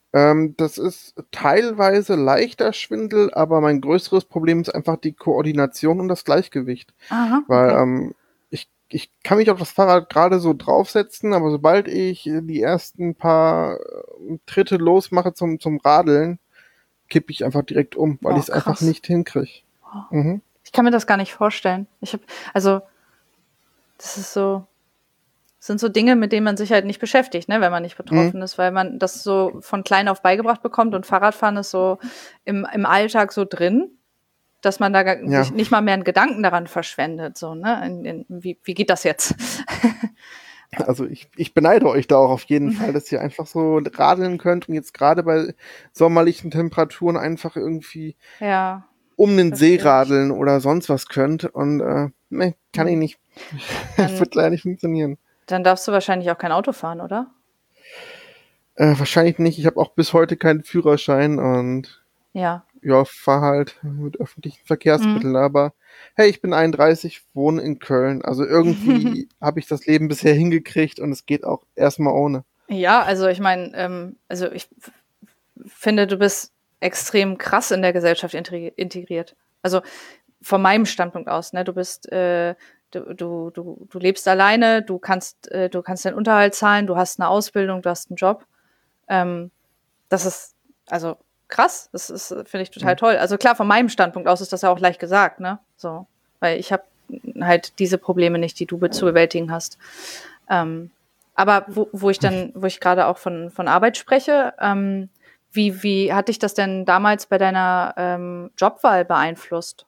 Ähm, das ist teilweise leichter Schwindel, aber mein größeres Problem ist einfach die Koordination und das Gleichgewicht. Aha, Weil okay. ähm, ich, ich kann mich auf das Fahrrad gerade so draufsetzen, aber sobald ich die ersten paar äh, Tritte losmache zum, zum Radeln, kippe ich einfach direkt um, weil Oh, ich es einfach krass. nicht hinkriege. Mhm. Ich kann mir das gar nicht vorstellen. Ich habe, also, das ist so, das sind so Dinge, mit denen man sich halt nicht beschäftigt, ne, wenn man nicht Mhm. betroffen ist, weil man das so von klein auf beigebracht bekommt und Fahrradfahren ist so im, im Alltag so drin, dass man da gar- sich Ja, nicht mal mehr einen Gedanken daran verschwendet, so, ne, in, in, wie, wie geht das jetzt? also ich, ich beneide euch da auch auf jeden Fall, dass ihr einfach so radeln könnt und jetzt gerade bei sommerlichen Temperaturen einfach irgendwie Ja, um den See verstehe ich. radeln oder sonst was könnt. Und äh, ne, kann ich Hm. nicht. Dann, Wird leider nicht funktionieren. dann darfst du wahrscheinlich auch kein Auto fahren, oder? Äh, wahrscheinlich nicht. Ich habe auch bis heute keinen Führerschein und Ja. ja, fahre halt mit öffentlichen Hm. Verkehrsmitteln. Aber hey, ich bin einunddreißig, wohne in Köln. Also irgendwie habe ich das Leben bisher hingekriegt und es geht auch erstmal ohne. Ja, also ich meine, ähm, also ich f- finde, du bist extrem krass in der Gesellschaft integ- integriert. Also von meinem Standpunkt aus, ne, du bist, äh, du, du, du, du lebst alleine, du kannst, äh, du kannst deinen Unterhalt zahlen, du hast eine Ausbildung, du hast einen Job. Ähm, das ist also krass, das ist, äh, finde ich total Hm. toll. Also klar, von meinem Standpunkt aus ist das ja auch leicht gesagt, ne? So, weil ich habe halt diese Probleme nicht, die du be- zu bewältigen hast. Ähm, aber wo, wo ich dann, wo ich gerade auch von, von Arbeit spreche, ähm, wie, wie hat dich das denn damals bei deiner ähm, Jobwahl beeinflusst?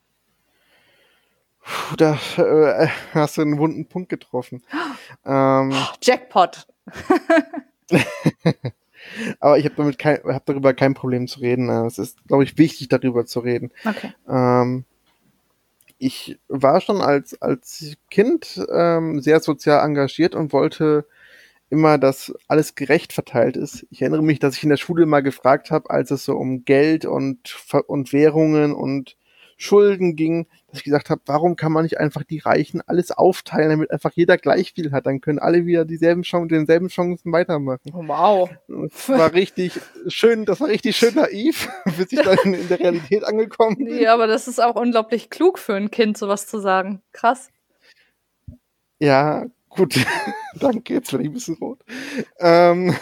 Puh, da äh, hast du einen wunden Punkt getroffen. Ähm, Jackpot. aber ich habe damit kein, hab darüber kein Problem zu reden. Es ist, glaube ich, wichtig, darüber zu reden. Okay. Ähm, ich war schon als, als Kind ähm, sehr sozial engagiert und wollte immer, dass alles gerecht verteilt ist. Ich erinnere mich, dass ich in der Schule mal gefragt habe, als es so um Geld und, Ver- und Währungen und Schulden ging, dass ich gesagt habe, warum kann man nicht einfach die Reichen alles aufteilen, damit einfach jeder gleich viel hat? Dann können alle wieder dieselben Chancen, denselben Chancen weitermachen. Wow. Das war richtig schön, das war richtig schön naiv, bis ich dann in der Realität angekommen Nee, bin. aber das ist auch unglaublich klug für ein Kind, sowas zu sagen. Krass. Ja, gut. Danke, jetzt werde ich ein bisschen rot. Ähm,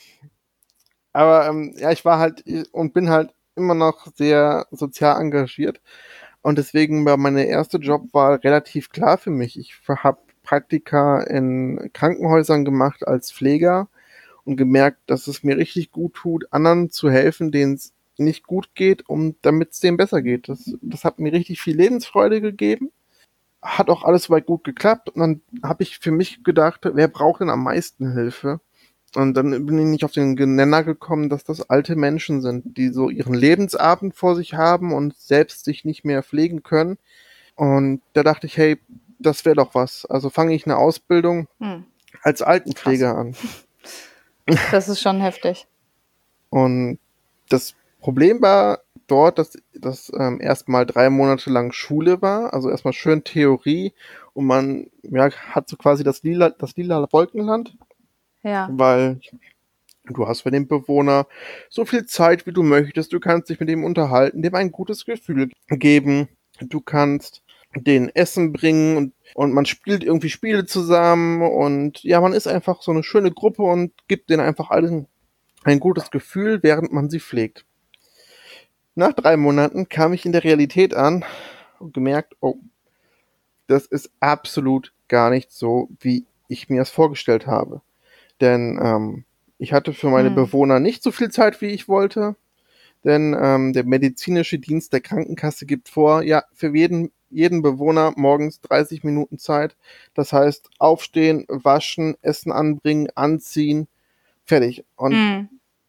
aber ähm, ja, ich war halt und bin halt immer noch sehr sozial engagiert. Und deswegen war meine erste Jobwahl relativ klar für mich. Ich habe Praktika in Krankenhäusern gemacht als Pfleger und gemerkt, dass es mir richtig gut tut, anderen zu helfen, denen es nicht gut geht, um damit es denen besser geht. Das, das hat mir richtig viel Lebensfreude gegeben. Hat auch alles soweit gut geklappt. Und dann habe ich für mich gedacht, wer braucht denn am meisten Hilfe? Und dann bin ich nicht auf den Nenner gekommen, dass das alte Menschen sind, die so ihren Lebensabend vor sich haben und selbst sich nicht mehr pflegen können. Und da dachte ich, hey, das wäre doch was. Also fange ich eine Ausbildung Hm, als krass. Altenpfleger an. Das ist schon heftig. Und das Problem war dort, dass das ähm, erstmal drei Monate lang Schule war, also erstmal schön Theorie und man ja, hat so quasi das lila, das lila Wolkenland, Ja. weil du hast für den Bewohner so viel Zeit, wie du möchtest. Du kannst dich mit ihm unterhalten, dem ein gutes Gefühl geben. Du kannst den Essen bringen und, und man spielt irgendwie Spiele zusammen und ja, man ist einfach so eine schöne Gruppe und gibt denen einfach allen ein gutes Gefühl, während man sie pflegt. Nach drei Monaten kam ich in der Realität an und gemerkt, oh, das ist absolut gar nicht so, wie ich mir es vorgestellt habe. Denn ähm, ich hatte für meine Hm. Bewohner nicht so viel Zeit, wie ich wollte. Denn ähm, der medizinische Dienst der Krankenkasse gibt vor, ja, für jeden, jeden Bewohner morgens dreißig Minuten Zeit. Das heißt, aufstehen, waschen, Essen anbringen, anziehen, fertig. Und Hm.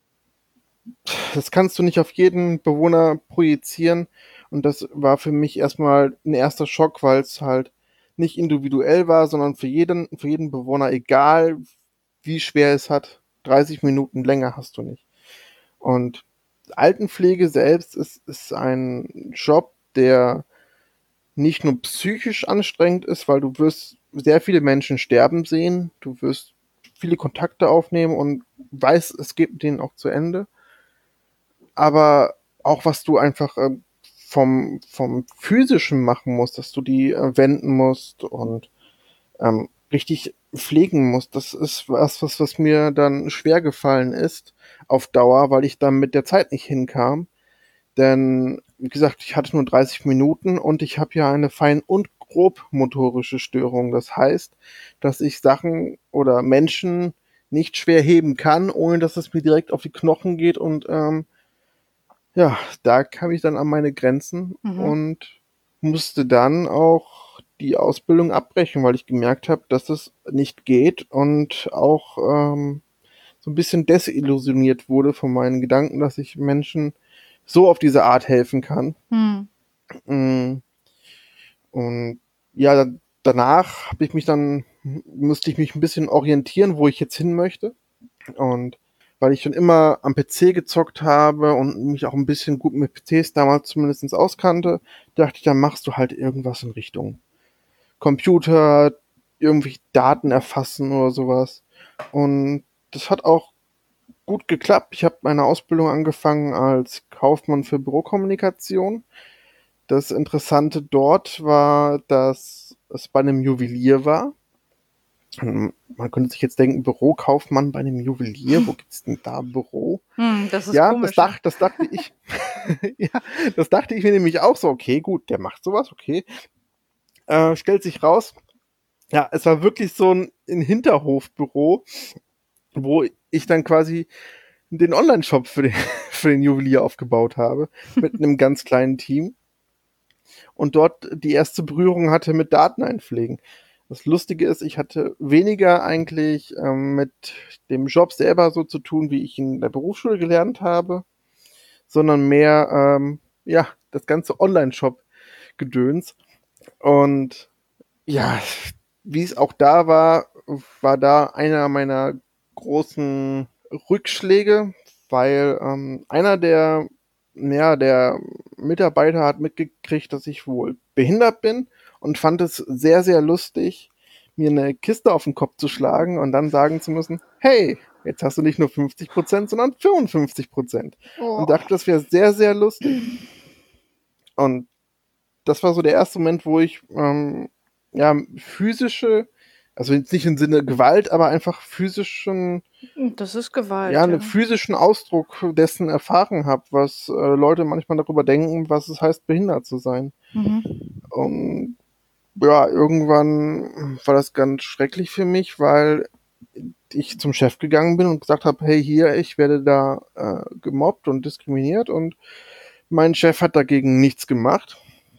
das kannst du nicht auf jeden Bewohner projizieren. Und das war für mich erstmal ein erster Schock, weil es halt nicht individuell war, sondern für jeden, für jeden Bewohner, egal wie schwer es hat, dreißig Minuten länger hast du nicht. Und Altenpflege selbst ist, ist ein Job, der nicht nur psychisch anstrengend ist, weil du wirst sehr viele Menschen sterben sehen, du wirst viele Kontakte aufnehmen und weiß, es geht mit denen auch zu Ende. Aber auch was du einfach äh, vom, vom Physischen machen musst, dass du die äh, wenden musst und ähm, richtig pflegen musst, das ist was, was, was mir dann schwer gefallen ist auf Dauer, weil ich dann mit der Zeit nicht hinkam. Denn, wie gesagt, ich hatte nur dreißig Minuten und ich habe ja eine fein- und grobmotorische Störung. Das heißt, dass ich Sachen oder Menschen nicht schwer heben kann, ohne dass es mir direkt auf die Knochen geht. Und ähm, ja, da kam ich dann an meine Grenzen Mhm. und musste dann auch die Ausbildung abbrechen, weil ich gemerkt habe, dass es nicht geht und auch ähm, so ein bisschen desillusioniert wurde von meinen Gedanken, dass ich Menschen so auf diese Art helfen kann. Hm. Mm, Und ja, da- danach habe ich mich dann, musste ich mich ein bisschen orientieren, wo ich jetzt hin möchte. Und weil ich schon immer am P C gezockt habe und mich auch ein bisschen gut mit P Cs damals zumindest auskannte, dachte ich, dann machst du halt irgendwas in Richtung Computer, irgendwie Daten erfassen oder sowas. Und das hat auch gut geklappt. Ich habe meine Ausbildung angefangen als Kaufmann für Bürokommunikation. Das Interessante dort war, dass es bei einem Juwelier war. Hm, Man könnte sich jetzt denken, Bürokaufmann bei einem Juwelier, wo gibt's denn da Büro? Hm, das ist Ja, das, komisch, ja. dach, das dachte ich. Ja, das dachte ich mir nämlich auch so, okay, gut, der macht sowas, okay. Äh, stellt sich raus, ja, es war wirklich so ein, ein Hinterhofbüro, wo ich dann quasi den Online-Shop für den, für den Juwelier aufgebaut habe, mit einem ganz kleinen Team und dort die erste Berührung hatte mit Dateneinpflegen. Das Lustige ist, ich hatte weniger eigentlich ähm, mit dem Job selber so zu tun, wie ich in der Berufsschule gelernt habe, sondern mehr, ähm, ja, das ganze Online-Shop-Gedöns. Und ja, wie es auch da war, war da einer meiner großen Rückschläge, weil ähm, einer der, ja, der Mitarbeiter hat mitgekriegt, dass ich wohl behindert bin und fand es sehr, sehr lustig, mir eine Kiste auf den Kopf zu schlagen und dann sagen zu müssen, hey, jetzt hast du nicht nur fünfzig Prozent, sondern fünfundfünfzig Prozent. Und Oh. dachte, das wäre sehr, sehr lustig. Und das war so der erste Moment, wo ich ähm, ja physische, also jetzt nicht im Sinne Gewalt, aber einfach physischen, Das ist ja, Gewalt, einen ja. physischen Ausdruck dessen erfahren habe, was äh, Leute manchmal darüber denken, was es heißt, behindert zu sein. Mhm. Und ja, irgendwann war das ganz schrecklich für mich, weil ich zum Chef gegangen bin und gesagt habe, hey, hier, ich werde da äh, gemobbt und diskriminiert und mein Chef hat dagegen nichts gemacht.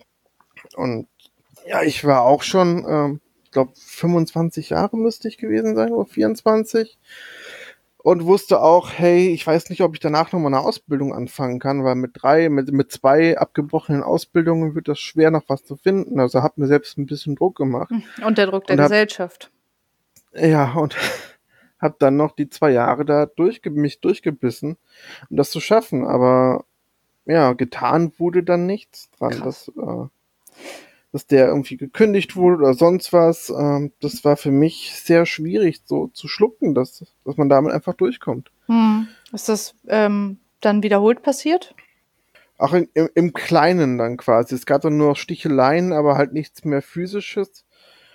Und ja, ich war auch schon, ähm, ich glaube, fünfundzwanzig Jahre müsste ich gewesen sein, oder vierundzwanzig. Und wusste auch, hey, ich weiß nicht, ob ich danach nochmal eine Ausbildung anfangen kann, weil mit drei, mit, mit zwei abgebrochenen Ausbildungen wird das schwer, noch was zu finden. Also hab mir selbst ein bisschen Druck gemacht. Und der Druck der Und hab, Gesellschaft. ja, und hab dann noch die zwei Jahre da durchge mich durchgebissen, um das zu schaffen. Aber ja, getan wurde dann nichts dran. Krass. Das äh, dass der irgendwie gekündigt wurde oder sonst was. Ähm, das war für mich sehr schwierig so zu schlucken, dass, dass man damit einfach durchkommt. Hm. Ist das ähm, dann wiederholt passiert? Auch in, im, im Kleinen dann quasi. Es gab dann nur noch Sticheleien, aber halt nichts mehr Physisches.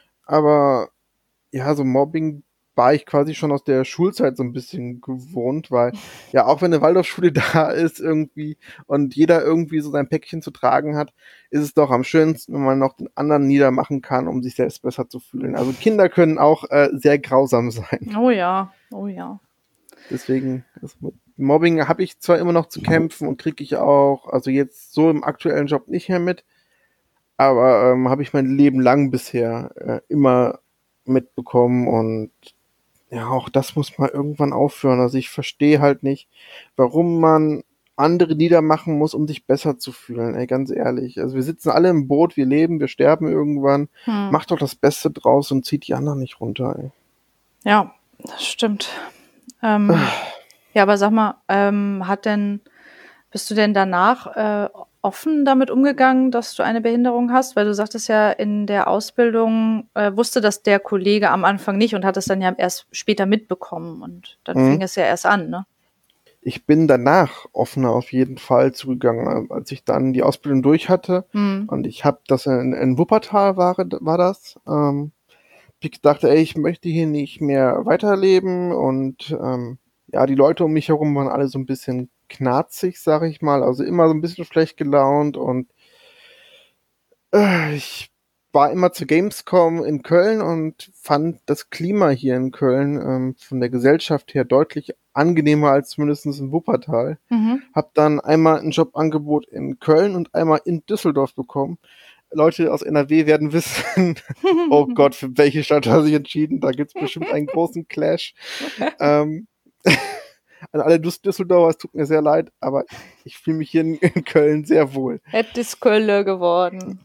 Aber ja, so Mobbing war ich quasi schon aus der Schulzeit so ein bisschen gewohnt, weil ja auch wenn eine Waldorfschule da ist irgendwie und jeder irgendwie so sein Päckchen zu tragen hat, ist es doch am schönsten, wenn man noch den anderen niedermachen kann, um sich selbst besser zu fühlen. Also Kinder können auch äh, sehr grausam sein. Oh ja, oh ja. Deswegen, das Mobbing habe ich zwar immer noch zu kämpfen und kriege ich auch, also jetzt so im aktuellen Job nicht mehr mit, aber ähm, habe ich mein Leben lang bisher äh, immer mitbekommen und ja, auch das muss mal irgendwann aufhören. Also ich verstehe halt nicht, warum man andere niedermachen muss, um sich besser zu fühlen. Ey, ganz ehrlich. Also wir sitzen alle im Boot, wir leben, wir sterben irgendwann. Hm. Macht doch das Beste draus und zieht die anderen nicht runter, ey. Ja, das stimmt. Ähm, ja, aber sag mal, ähm, hat denn, bist du denn danach äh, offen damit umgegangen, dass du eine Behinderung hast? Weil du sagtest ja, in der Ausbildung äh, wusste das der Kollege am Anfang nicht und hat es dann ja erst später mitbekommen und dann Mhm. fing es ja erst an, ne? Ich bin danach offener auf jeden Fall zugegangen, als ich dann die Ausbildung durch hatte. Mhm. Und ich habe das in, in Wuppertal war, war das. Ähm, ich dachte, ey, ich möchte hier nicht mehr weiterleben. Und ähm, ja, die Leute um mich herum waren alle so ein bisschen knarzig, sag ich mal. Also immer so ein bisschen schlecht gelaunt. Und äh, ich war immer zur Gamescom in Köln und fand das Klima hier in Köln ähm, von der Gesellschaft her deutlich angenehmer als zumindest in Wuppertal. Mhm. Hab dann einmal ein Jobangebot in Köln und einmal in Düsseldorf bekommen. Leute aus N R W werden wissen, oh Gott, für welche Stadt hat er sich entschieden? Da gibt's bestimmt einen großen Clash. ähm, an alle Düs- Düsseldorfer, es tut mir sehr leid, aber ich fühle mich hier in, in Köln sehr wohl. Hätte es Kölle geworden.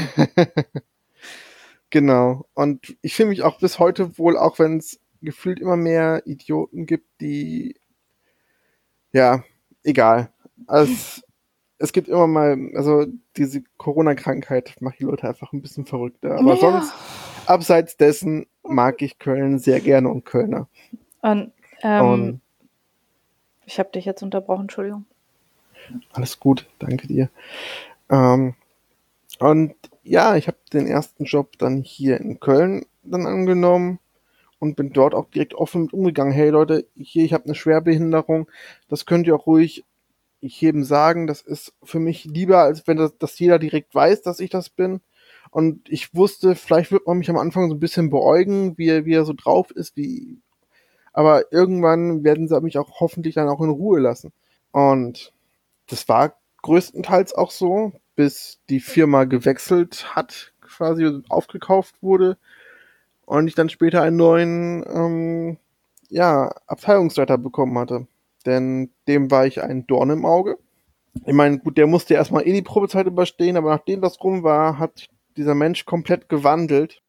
Genau. Und ich fühle mich auch bis heute wohl, auch wenn es gefühlt immer mehr Idioten gibt, die, ja, egal. Es, es gibt immer mal, also diese Corona-Krankheit macht die Leute einfach ein bisschen verrückter. Aber Ja. sonst, abseits dessen, mag ich Köln sehr gerne und Kölner. Und, ähm, Und ich habe dich jetzt unterbrochen, Entschuldigung. alles gut, danke dir. Ähm, und ja, ich habe den ersten Job dann hier in Köln dann angenommen und bin dort auch direkt offen mit umgegangen. Hey Leute, hier, ich habe eine Schwerbehinderung, das könnt ihr auch ruhig jedem sagen. Das ist für mich lieber, als wenn das, dass jeder direkt weiß, dass ich das bin. Und ich wusste, vielleicht wird man mich am Anfang so ein bisschen beäugen, wie er, wie er so drauf ist, wie, aber irgendwann werden sie mich auch hoffentlich dann auch in Ruhe lassen. Und das war größtenteils auch so, bis die Firma gewechselt hat, quasi aufgekauft wurde und ich dann später einen neuen ähm, ja, Abteilungsleiter bekommen hatte. Denn dem war ich ein Dorn im Auge. Ich meine, gut, der musste erstmal eh die Probezeit überstehen, aber nachdem das rum war, hat dieser Mensch komplett gewandelt.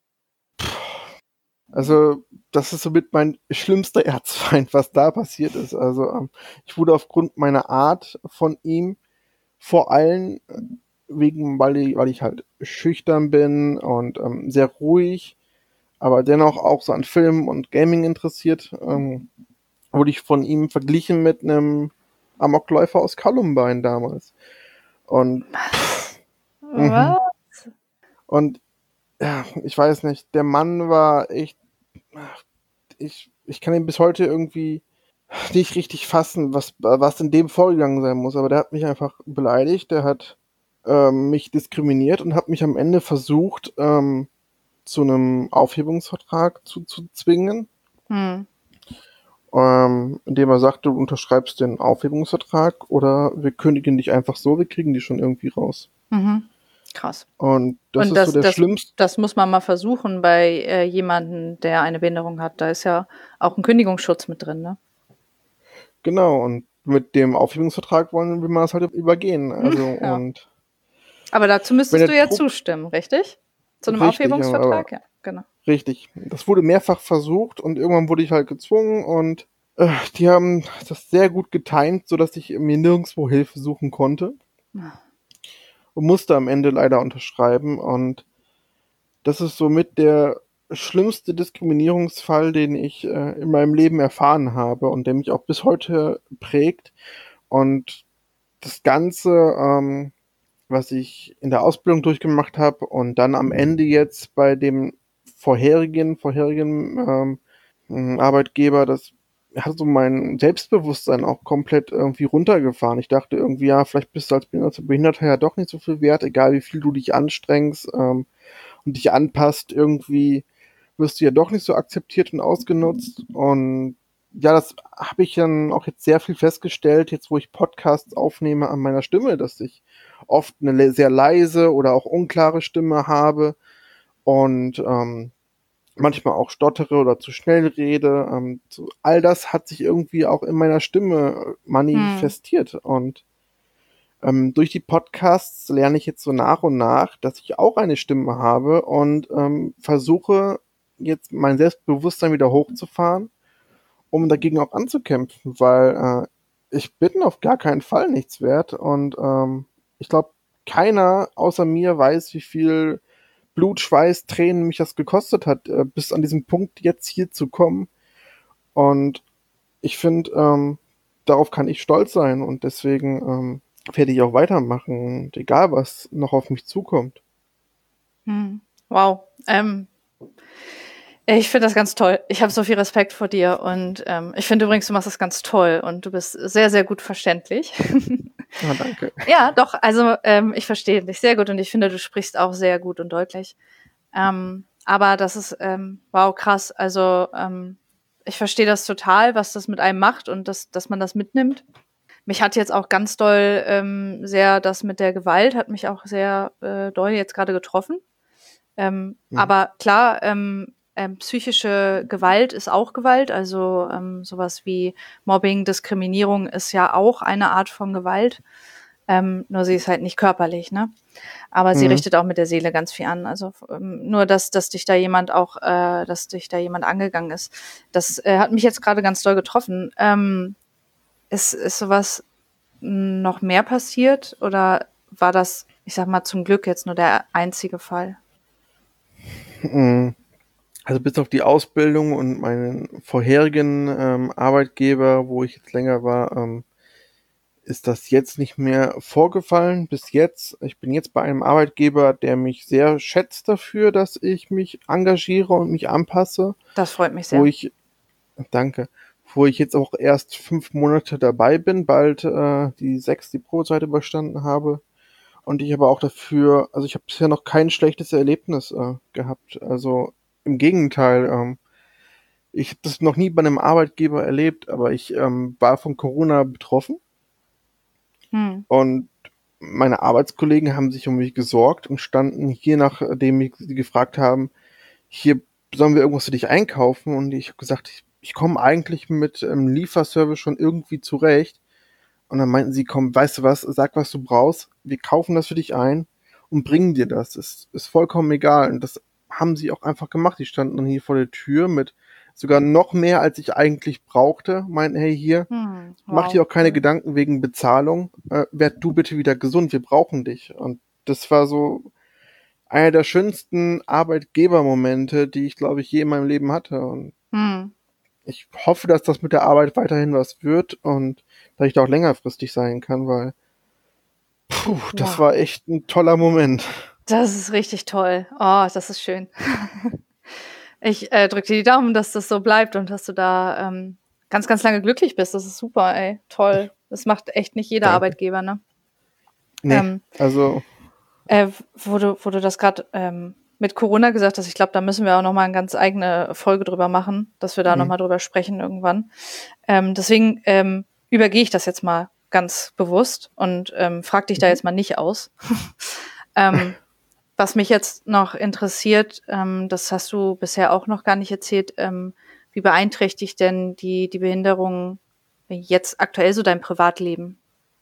Also, das ist somit mein schlimmster Erzfeind, was da passiert ist. Also, ähm, ich wurde aufgrund meiner Art von ihm vor allem wegen, weil ich, weil ich halt schüchtern bin und ähm, sehr ruhig, aber dennoch auch so an Film und Gaming interessiert, ähm, wurde ich von ihm verglichen mit einem Amokläufer aus Columbine damals. Und Was? mhm. Was? Und ja, ich weiß nicht, der Mann war echt, ich, ich kann ihn bis heute irgendwie nicht richtig fassen, was, was in dem vorgegangen sein muss, aber der hat mich einfach beleidigt, der hat ähm, mich diskriminiert und hat mich am Ende versucht, ähm, zu einem Aufhebungsvertrag zu, zu zwingen, Hm. ähm, indem er sagte, du unterschreibst den Aufhebungsvertrag oder wir kündigen dich einfach so, wir kriegen die schon irgendwie raus. Mhm. Krass. Und das Und ist das, so der das, schlimmste. das muss man mal versuchen bei äh, jemandem, der eine Behinderung hat. Da ist ja auch ein Kündigungsschutz mit drin, ne? Genau, und mit dem Aufhebungsvertrag wollen wir mal das halt übergehen. Also, Hm, ja. und Aber dazu wenn müsstest der du ja Druck, zustimmen, richtig? Zu einem richtig, aber Aufhebungsvertrag? Ja, genau. richtig. Das wurde mehrfach versucht und irgendwann wurde ich halt gezwungen und äh, die haben das sehr gut getimt, sodass ich mir nirgendwo Hilfe suchen konnte und musste am Ende leider unterschreiben. Und das ist somit der schlimmste Diskriminierungsfall, den ich äh, in meinem Leben erfahren habe und der mich auch bis heute prägt. Und das Ganze, ähm, was ich in der Ausbildung durchgemacht habe und dann am Ende jetzt bei dem vorherigen, vorherigen ähm, Arbeitgeber, das hat so mein Selbstbewusstsein auch komplett irgendwie runtergefahren. Ich dachte irgendwie, ja, vielleicht bist du als Behinderter ja doch nicht so viel wert, egal wie viel du dich anstrengst ähm, und dich anpasst, irgendwie wirst du ja doch nicht so akzeptiert und ausgenutzt. Und ja, das habe ich dann auch jetzt sehr viel festgestellt, jetzt wo ich Podcasts aufnehme an meiner Stimme, dass ich oft eine sehr leise oder auch unklare Stimme habe und ähm, manchmal auch stottere oder zu schnell rede. Ähm, so, all das hat sich irgendwie auch in meiner Stimme manifestiert. Hm. Und ähm, durch die Podcasts lerne ich jetzt so nach und nach, dass ich auch eine Stimme habe und ähm, versuche jetzt mein Selbstbewusstsein wieder hochzufahren, um dagegen auch anzukämpfen, weil äh, ich bin auf gar keinen Fall nichts wert und ähm, ich glaube, keiner außer mir weiß, wie viel Blut, Schweiß, Tränen mich das gekostet hat, äh, bis an diesen Punkt jetzt hier zu kommen. Und ich finde, ähm, darauf kann ich stolz sein und deswegen ähm, werde ich auch weitermachen, und egal was noch auf mich zukommt. Hm. Wow. Ähm, ich finde das ganz toll. Ich habe so viel Respekt vor dir und ähm, ich finde übrigens, du machst das ganz toll und du bist sehr, sehr gut verständlich. Ah, danke. Ja, doch, also ähm, ich verstehe dich sehr gut und ich finde, du sprichst auch sehr gut und deutlich. Ähm, aber das ist, ähm, wow, krass. Also ähm, ich verstehe das total, was das mit einem macht und das, dass man das mitnimmt. Mich hat jetzt auch ganz doll ähm, sehr, das mit der Gewalt hat mich auch sehr äh, doll jetzt gerade getroffen. Ähm, Mhm. aber klar, ähm, ähm, psychische Gewalt ist auch Gewalt. Also ähm, sowas wie Mobbing, Diskriminierung ist ja auch eine Art von Gewalt. Ähm, nur sie ist halt nicht körperlich, ne? Aber sie Mhm. richtet auch mit der Seele ganz viel an. Also ähm, nur, dass, dass dich da jemand auch, äh, dass dich da jemand angegangen ist. Das äh, hat mich jetzt gerade ganz doll getroffen. Ähm, ist, ist sowas noch mehr passiert oder war das, ich sag mal, zum Glück jetzt nur der einzige Fall? Mhm. Also bis auf die Ausbildung und meinen vorherigen ähm, Arbeitgeber, wo ich jetzt länger war, ähm, ist das jetzt nicht mehr vorgefallen. Bis jetzt. Ich bin jetzt bei einem Arbeitgeber, der mich sehr schätzt dafür, dass ich mich engagiere und mich anpasse, Das freut mich wo sehr. ich, danke, wo ich jetzt auch erst fünf Monate dabei bin, bald äh, die sechs, die Probezeit überstanden habe. Und ich aber auch dafür, also ich habe bisher noch kein schlechtes Erlebnis äh, gehabt. Also im Gegenteil, ähm, ich habe das noch nie bei einem Arbeitgeber erlebt, aber ich ähm, war von Corona betroffen Hm. und meine Arbeitskollegen haben sich um mich gesorgt und standen hier, nachdem ich sie gefragt haben, hier sollen wir irgendwas für dich einkaufen? Und ich habe gesagt, ich, ich komme eigentlich mit ähm, Lieferservice schon irgendwie zurecht. Und dann meinten sie, komm, weißt du was, sag, was du brauchst, wir kaufen das für dich ein und bringen dir das. Ist, ist vollkommen egal. Und das haben sie auch einfach gemacht. Die standen dann hier vor der Tür mit sogar noch mehr, als ich eigentlich brauchte. Meinten, hey, hier, Hm. mach dir Wow, auch keine cool. Gedanken wegen Bezahlung. Äh, werd du bitte wieder gesund, wir brauchen dich. Und das war so einer der schönsten Arbeitgebermomente, die ich, glaube ich, je in meinem Leben hatte. Und Hm. ich hoffe, dass das mit der Arbeit weiterhin was wird und dass ich da auch längerfristig sein kann, weil puh, das Wow. war echt ein toller Moment. Das ist richtig toll. Oh, das ist schön. Ich äh, drücke dir die Daumen, dass das so bleibt und dass du da ähm, ganz, ganz lange glücklich bist. Das ist super, ey. Toll. Das macht echt nicht jeder Danke. Arbeitgeber, ne? Nee, Ähm, also, äh, wo du, wo du das gerade ähm, mit Corona gesagt hast, ich glaube, da müssen wir auch noch mal eine ganz eigene Folge drüber machen, dass wir da noch mh, mal drüber sprechen irgendwann. Ähm, deswegen ähm, übergehe ich das jetzt mal ganz bewusst und ähm, frag dich da mhm, jetzt mal nicht aus. ähm, Was mich jetzt noch interessiert, ähm, das hast du bisher auch noch gar nicht erzählt, ähm, wie beeinträchtigt denn die, die Behinderung jetzt aktuell so dein Privatleben?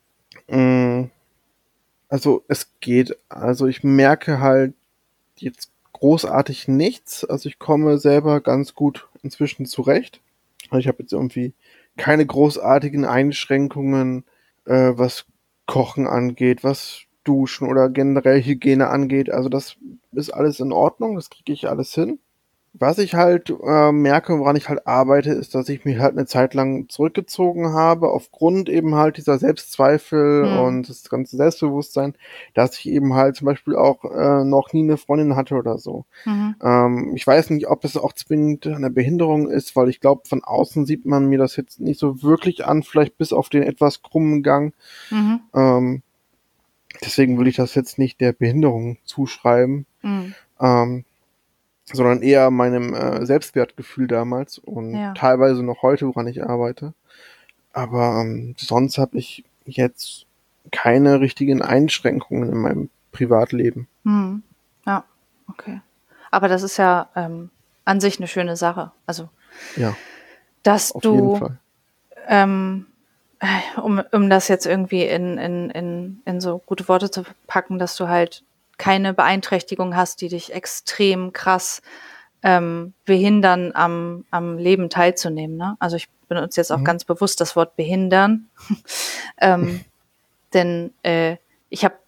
mh, also es geht. Also ich merke halt jetzt großartig nichts. Also ich komme selber ganz gut inzwischen zurecht. Also ich habe jetzt irgendwie keine großartigen Einschränkungen, äh, was Kochen angeht, was Duschen oder generell Hygiene angeht. Also das ist alles in Ordnung, das kriege ich alles hin. Was ich halt äh, merke, woran ich halt arbeite, ist, dass ich mich halt eine Zeit lang zurückgezogen habe, aufgrund eben halt dieser Selbstzweifel Hm. und das ganze Selbstbewusstsein, dass ich eben halt zum Beispiel auch äh, noch nie eine Freundin hatte oder so. Mhm. Ähm, ich weiß nicht, ob es auch zwingend eine Behinderung ist, weil ich glaube, von außen sieht man mir das jetzt nicht so wirklich an, vielleicht bis auf den etwas krummen Gang. Mhm. Ähm, deswegen will ich das jetzt nicht der Behinderung zuschreiben. Mhm. Ähm, sondern eher meinem äh, Selbstwertgefühl damals und Ja. teilweise noch heute, woran ich arbeite. Aber ähm, sonst habe ich jetzt keine richtigen Einschränkungen in meinem Privatleben. Mhm. Ja, okay. Aber das ist ja ähm, an sich eine schöne Sache. Also, Ja, dass auf jeden du, Fall. ähm, um, um das jetzt irgendwie in, in, in, in so gute Worte zu packen, dass du halt keine Beeinträchtigung hast, die dich extrem krass ähm, behindern, am, am Leben teilzunehmen. Ne? Also ich benutze jetzt auch ganz bewusst das Wort behindern, ähm, denn äh, ich habe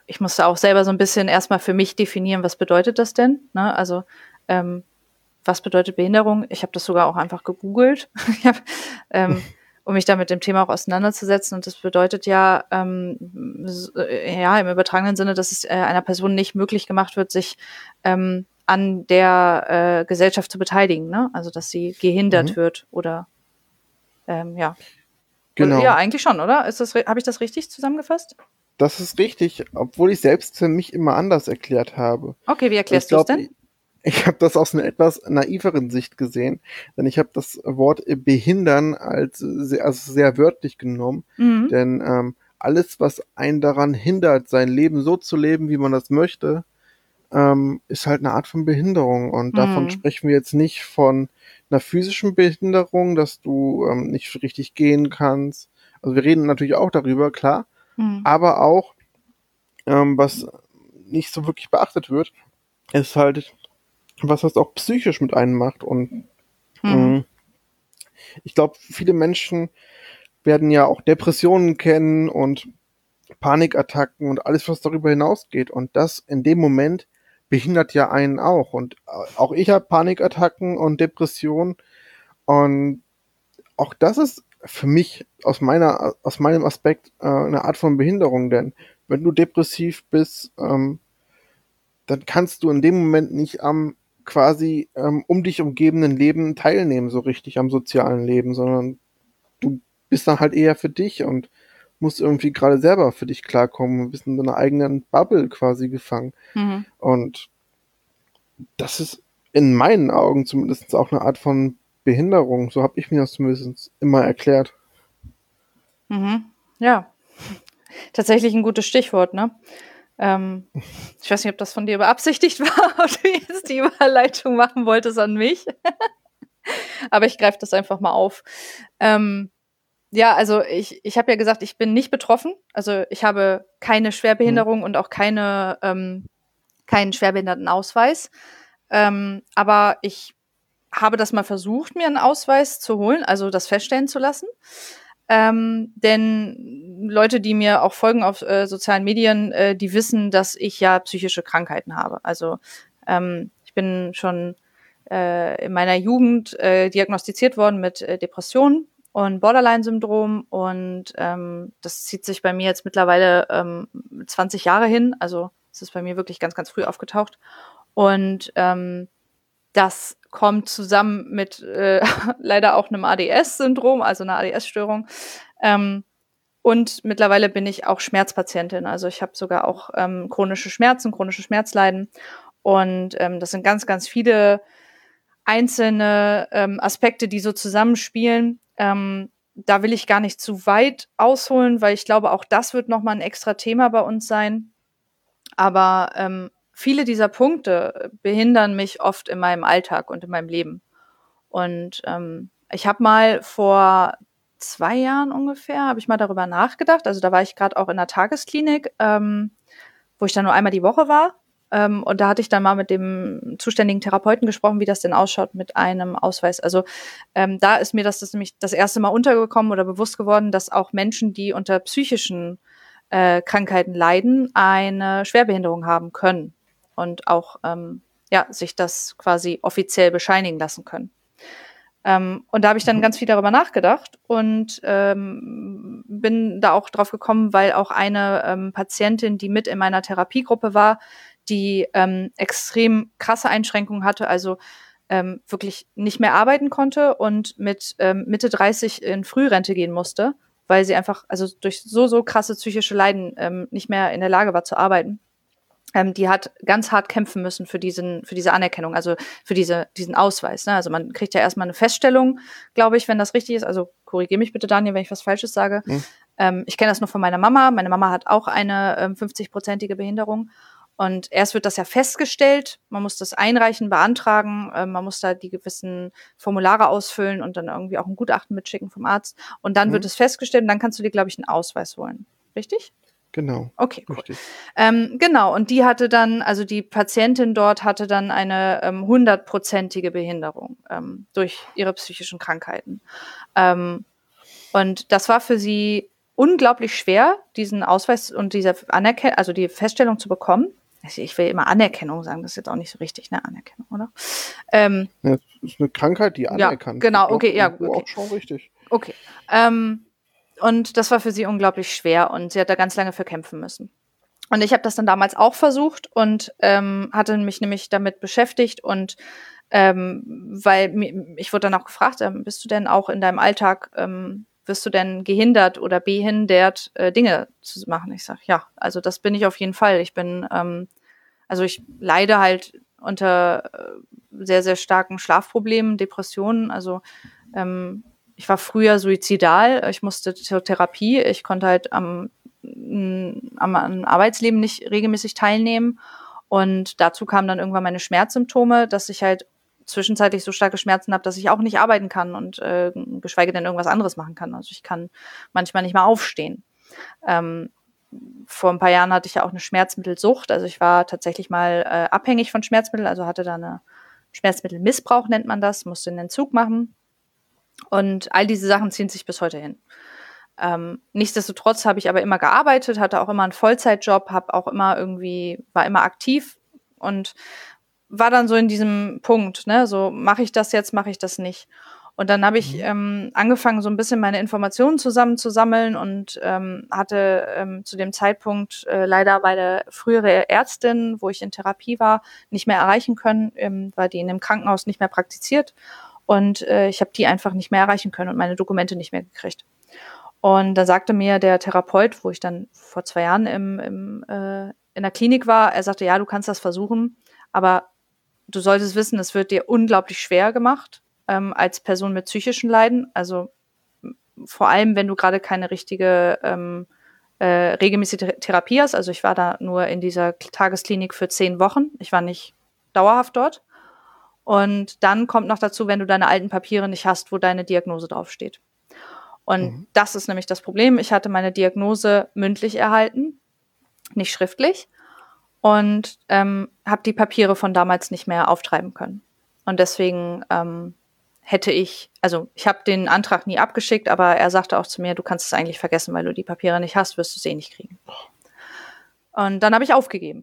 ich musste auch selber so ein bisschen erstmal für mich definieren, was bedeutet das denn? Ne? Also ähm, was bedeutet Behinderung? Ich habe das sogar auch einfach gegoogelt, ich hab, ähm, um mich da mit dem Thema auch auseinanderzusetzen. Und das bedeutet ja, ähm, ja, im übertragenen Sinne, dass es äh, einer Person nicht möglich gemacht wird, sich ähm, an der äh, Gesellschaft zu beteiligen. Ne? Also dass sie gehindert Mhm. wird oder ähm, ja. Oder, ja, Genau. eigentlich schon, oder? Ist das, habe ich das richtig zusammengefasst? Das ist richtig, obwohl ich selbst für mich immer anders erklärt habe. Okay, wie Also ich erklärst du es glaube, denn? ich, ich habe das aus einer etwas naiveren Sicht gesehen, denn ich habe das Wort äh, behindern als sehr, also sehr wörtlich genommen, Mhm. denn ähm, alles, was einen daran hindert, sein Leben so zu leben, wie man das möchte, ähm, ist halt eine Art von Behinderung. Und davon Mhm. sprechen wir jetzt nicht von einer physischen Behinderung, dass du ähm, nicht richtig gehen kannst. Also wir reden natürlich auch darüber, klar, Mhm. aber auch, ähm, was nicht so wirklich beachtet wird, ist halt, was das auch psychisch mit einem macht. Und Mhm. mh, ich glaube, viele Menschen werden ja auch Depressionen kennen und Panikattacken und alles, was darüber hinausgeht. Und das in dem Moment behindert ja einen auch. Und auch ich habe Panikattacken und Depressionen. Und auch das ist für mich aus meiner, aus meinem Aspekt äh, eine Art von Behinderung, denn wenn du depressiv bist, ähm, dann kannst du in dem Moment nicht am quasi ähm, um dich umgebenden Leben teilnehmen, so richtig am sozialen Leben, sondern du bist dann halt eher für dich und musst irgendwie gerade selber für dich klarkommen und bist in deiner eigenen Bubble quasi gefangen. Mhm. Und das ist in meinen Augen zumindest auch eine Art von Behinderung. So habe ich mir das zumindest immer erklärt. Mhm. Ja, tatsächlich ein gutes Stichwort, ne? Ähm, ich weiß nicht, ob das von dir beabsichtigt war, ob du jetzt die Überleitung machen wolltest an mich. Aber ich greife das einfach mal auf. Ähm, ja, also ich, ich habe ja gesagt, ich bin nicht betroffen. Also ich habe keine Hm. Schwerbehinderung und auch keine, ähm, keinen Schwerbehindertenausweis. Ähm, aber ich habe das mal versucht, mir einen Ausweis zu holen, also das feststellen zu lassen. Ähm, denn Leute, die mir auch folgen auf äh, sozialen Medien, äh, die wissen, dass ich ja psychische Krankheiten habe. Also ähm, ich bin schon äh, in meiner Jugend äh, diagnostiziert worden mit äh, Depressionen und Borderline-Syndrom und ähm, das zieht sich bei mir jetzt mittlerweile ähm, zwanzig Jahre hin. Also es ist bei mir wirklich ganz, ganz früh aufgetaucht. Und ähm, das kommt zusammen mit äh, leider auch einem A D S-Syndrom, also einer A D S-Störung. Ähm, und mittlerweile bin ich auch Schmerzpatientin. Also ich habe sogar auch ähm, chronische Schmerzen, chronische Schmerzleiden. Und ähm, das sind ganz, ganz viele einzelne ähm, Aspekte, die so zusammenspielen. Ähm, da will ich gar nicht zu weit ausholen, weil ich glaube, auch das wird nochmal ein extra Thema bei uns sein. Aber ähm, viele dieser Punkte behindern mich oft in meinem Alltag und in meinem Leben. Und ähm, ich habe mal vor zwei Jahren ungefähr, habe ich mal darüber nachgedacht. Also da war ich gerade auch in der Tagesklinik, ähm, wo ich dann nur einmal die Woche war. Ähm, und da hatte ich dann mal mit dem zuständigen Therapeuten gesprochen, wie das denn ausschaut mit einem Ausweis. Also ähm, da ist mir das, das nämlich das erste Mal untergekommen oder bewusst geworden, dass auch Menschen, die unter psychischen äh, Krankheiten leiden, eine Schwerbehinderung haben können und auch ähm, ja, sich das quasi offiziell bescheinigen lassen können. Ähm, und da habe ich dann Mhm. ganz viel darüber nachgedacht und ähm, bin da auch drauf gekommen, weil auch eine ähm, Patientin, die mit in meiner Therapiegruppe war, die ähm, extrem krasse Einschränkungen hatte, also ähm, wirklich nicht mehr arbeiten konnte und mit ähm, Mitte dreißig in Frührente gehen musste, weil sie einfach, also durch so, so krasse psychische Leiden ähm, nicht mehr in der Lage war zu arbeiten. Ähm, die hat ganz hart kämpfen müssen für diesen, für diese Anerkennung, also für diese, diesen Ausweis. Ne? Also man kriegt ja erstmal eine Feststellung, glaube ich, wenn das richtig ist. Also korrigiere mich bitte, Daniel, wenn ich was Falsches sage. Mhm. Ähm, ich kenne das nur von meiner Mama. Meine Mama hat auch eine ähm, fünfzig-prozentige Behinderung. Und erst wird das ja festgestellt. Man muss das einreichen, beantragen. Ähm, man muss da die gewissen Formulare ausfüllen und dann irgendwie auch ein Gutachten mitschicken vom Arzt. Und dann wird Mhm. es festgestellt und dann kannst du dir, glaube ich, einen Ausweis holen. Richtig? Genau, Okay, cool. richtig. Ähm, genau, und die hatte dann, also die Patientin dort hatte dann eine ähm, hundertprozentige Behinderung ähm, durch ihre psychischen Krankheiten. Ähm, und das war für sie unglaublich schwer, diesen Ausweis und diese Anerkennung, also die Feststellung zu bekommen. Ich will immer Anerkennung sagen, das ist jetzt auch nicht so richtig, ne? Anerkennung, oder? Ähm, Ja, das ist eine Krankheit, die ja, anerkannt genau, wird. Doch, okay, ja, irgendwo okay. auch schon richtig. Okay. Ähm, und das war für sie unglaublich schwer und sie hat da ganz lange für kämpfen müssen. Und ich habe das dann damals auch versucht und ähm, hatte mich nämlich damit beschäftigt und ähm, weil mi- ich wurde dann auch gefragt, ähm, bist du denn auch in deinem Alltag, ähm, wirst du denn gehindert oder behindert, äh, Dinge zu machen? Ich sage, ja, also das bin ich auf jeden Fall. Ich bin, ähm, also ich leide halt unter äh, sehr, sehr starken Schlafproblemen, Depressionen. Also ähm, ich war früher suizidal, ich musste zur Therapie, ich konnte halt am, m, am, am Arbeitsleben nicht regelmäßig teilnehmen. Und dazu kamen dann irgendwann meine Schmerzsymptome, dass ich halt zwischenzeitlich so starke Schmerzen habe, dass ich auch nicht arbeiten kann und äh, geschweige denn irgendwas anderes machen kann. Also ich kann manchmal nicht mal aufstehen. Ähm, vor ein paar Jahren hatte ich ja auch eine Schmerzmittelsucht. Also ich war tatsächlich mal äh, abhängig von Schmerzmitteln, also hatte da eine Schmerzmittelmissbrauch, nennt man das, musste einen Entzug machen. Und all diese Sachen ziehen sich bis heute hin. Ähm, nichtsdestotrotz habe ich aber immer gearbeitet, hatte auch immer einen Vollzeitjob, habe auch immer irgendwie, war immer aktiv und war dann so in diesem Punkt, ne, so mache ich das jetzt, mache ich das nicht. Und dann habe ich Mhm. ähm, angefangen, so ein bisschen meine Informationen zusammenzusammeln und ähm, hatte ähm, zu dem Zeitpunkt äh, leider meine frühere Ärztin, wo ich in Therapie war, nicht mehr erreichen können, ähm, weil die in dem Krankenhaus nicht mehr praktiziert. Und äh, ich habe die einfach nicht mehr erreichen können und meine Dokumente nicht mehr gekriegt. Und da sagte mir der Therapeut, wo ich dann vor zwei Jahren im, im, äh, in der Klinik war, er sagte, ja, du kannst das versuchen, aber du solltest wissen, es wird dir unglaublich schwer gemacht ähm, als Person mit psychischen Leiden. Also vor allem, wenn du gerade keine richtige ähm, äh, regelmäßige Therapie hast. Also ich war da nur in dieser Tagesklinik für zehn Wochen. Ich war nicht dauerhaft dort. Und dann kommt noch dazu, wenn du deine alten Papiere nicht hast, wo deine Diagnose draufsteht. Und Mhm. das ist nämlich das Problem. Ich hatte meine Diagnose mündlich erhalten, nicht schriftlich. Und ähm, habe die Papiere von damals nicht mehr auftreiben können. Und deswegen ähm, hätte ich, also ich habe den Antrag nie abgeschickt, aber er sagte auch zu mir, du kannst es eigentlich vergessen, weil du die Papiere nicht hast, wirst du sie eh nicht kriegen. Und dann habe ich aufgegeben.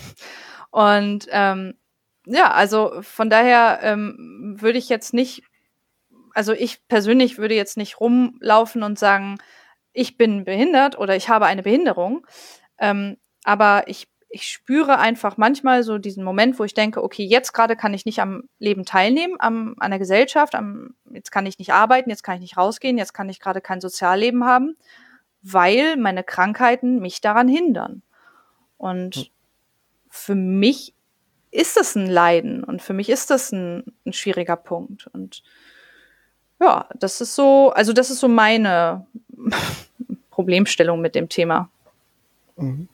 Und ähm, ja, also von daher ähm, würde ich jetzt nicht, also ich persönlich würde jetzt nicht rumlaufen und sagen, ich bin behindert oder ich habe eine Behinderung. Ähm, aber ich, ich spüre einfach manchmal so diesen Moment, wo ich denke, okay, jetzt gerade kann ich nicht am Leben teilnehmen, am, an der Gesellschaft, am, jetzt kann ich nicht arbeiten, jetzt kann ich nicht rausgehen, jetzt kann ich gerade kein Sozialleben haben, weil meine Krankheiten mich daran hindern. Und für mich ist das ein Leiden und für mich ist das ein, ein schwieriger Punkt. Und ja, das ist so, also das ist so meine Problemstellung mit dem Thema. Mhm.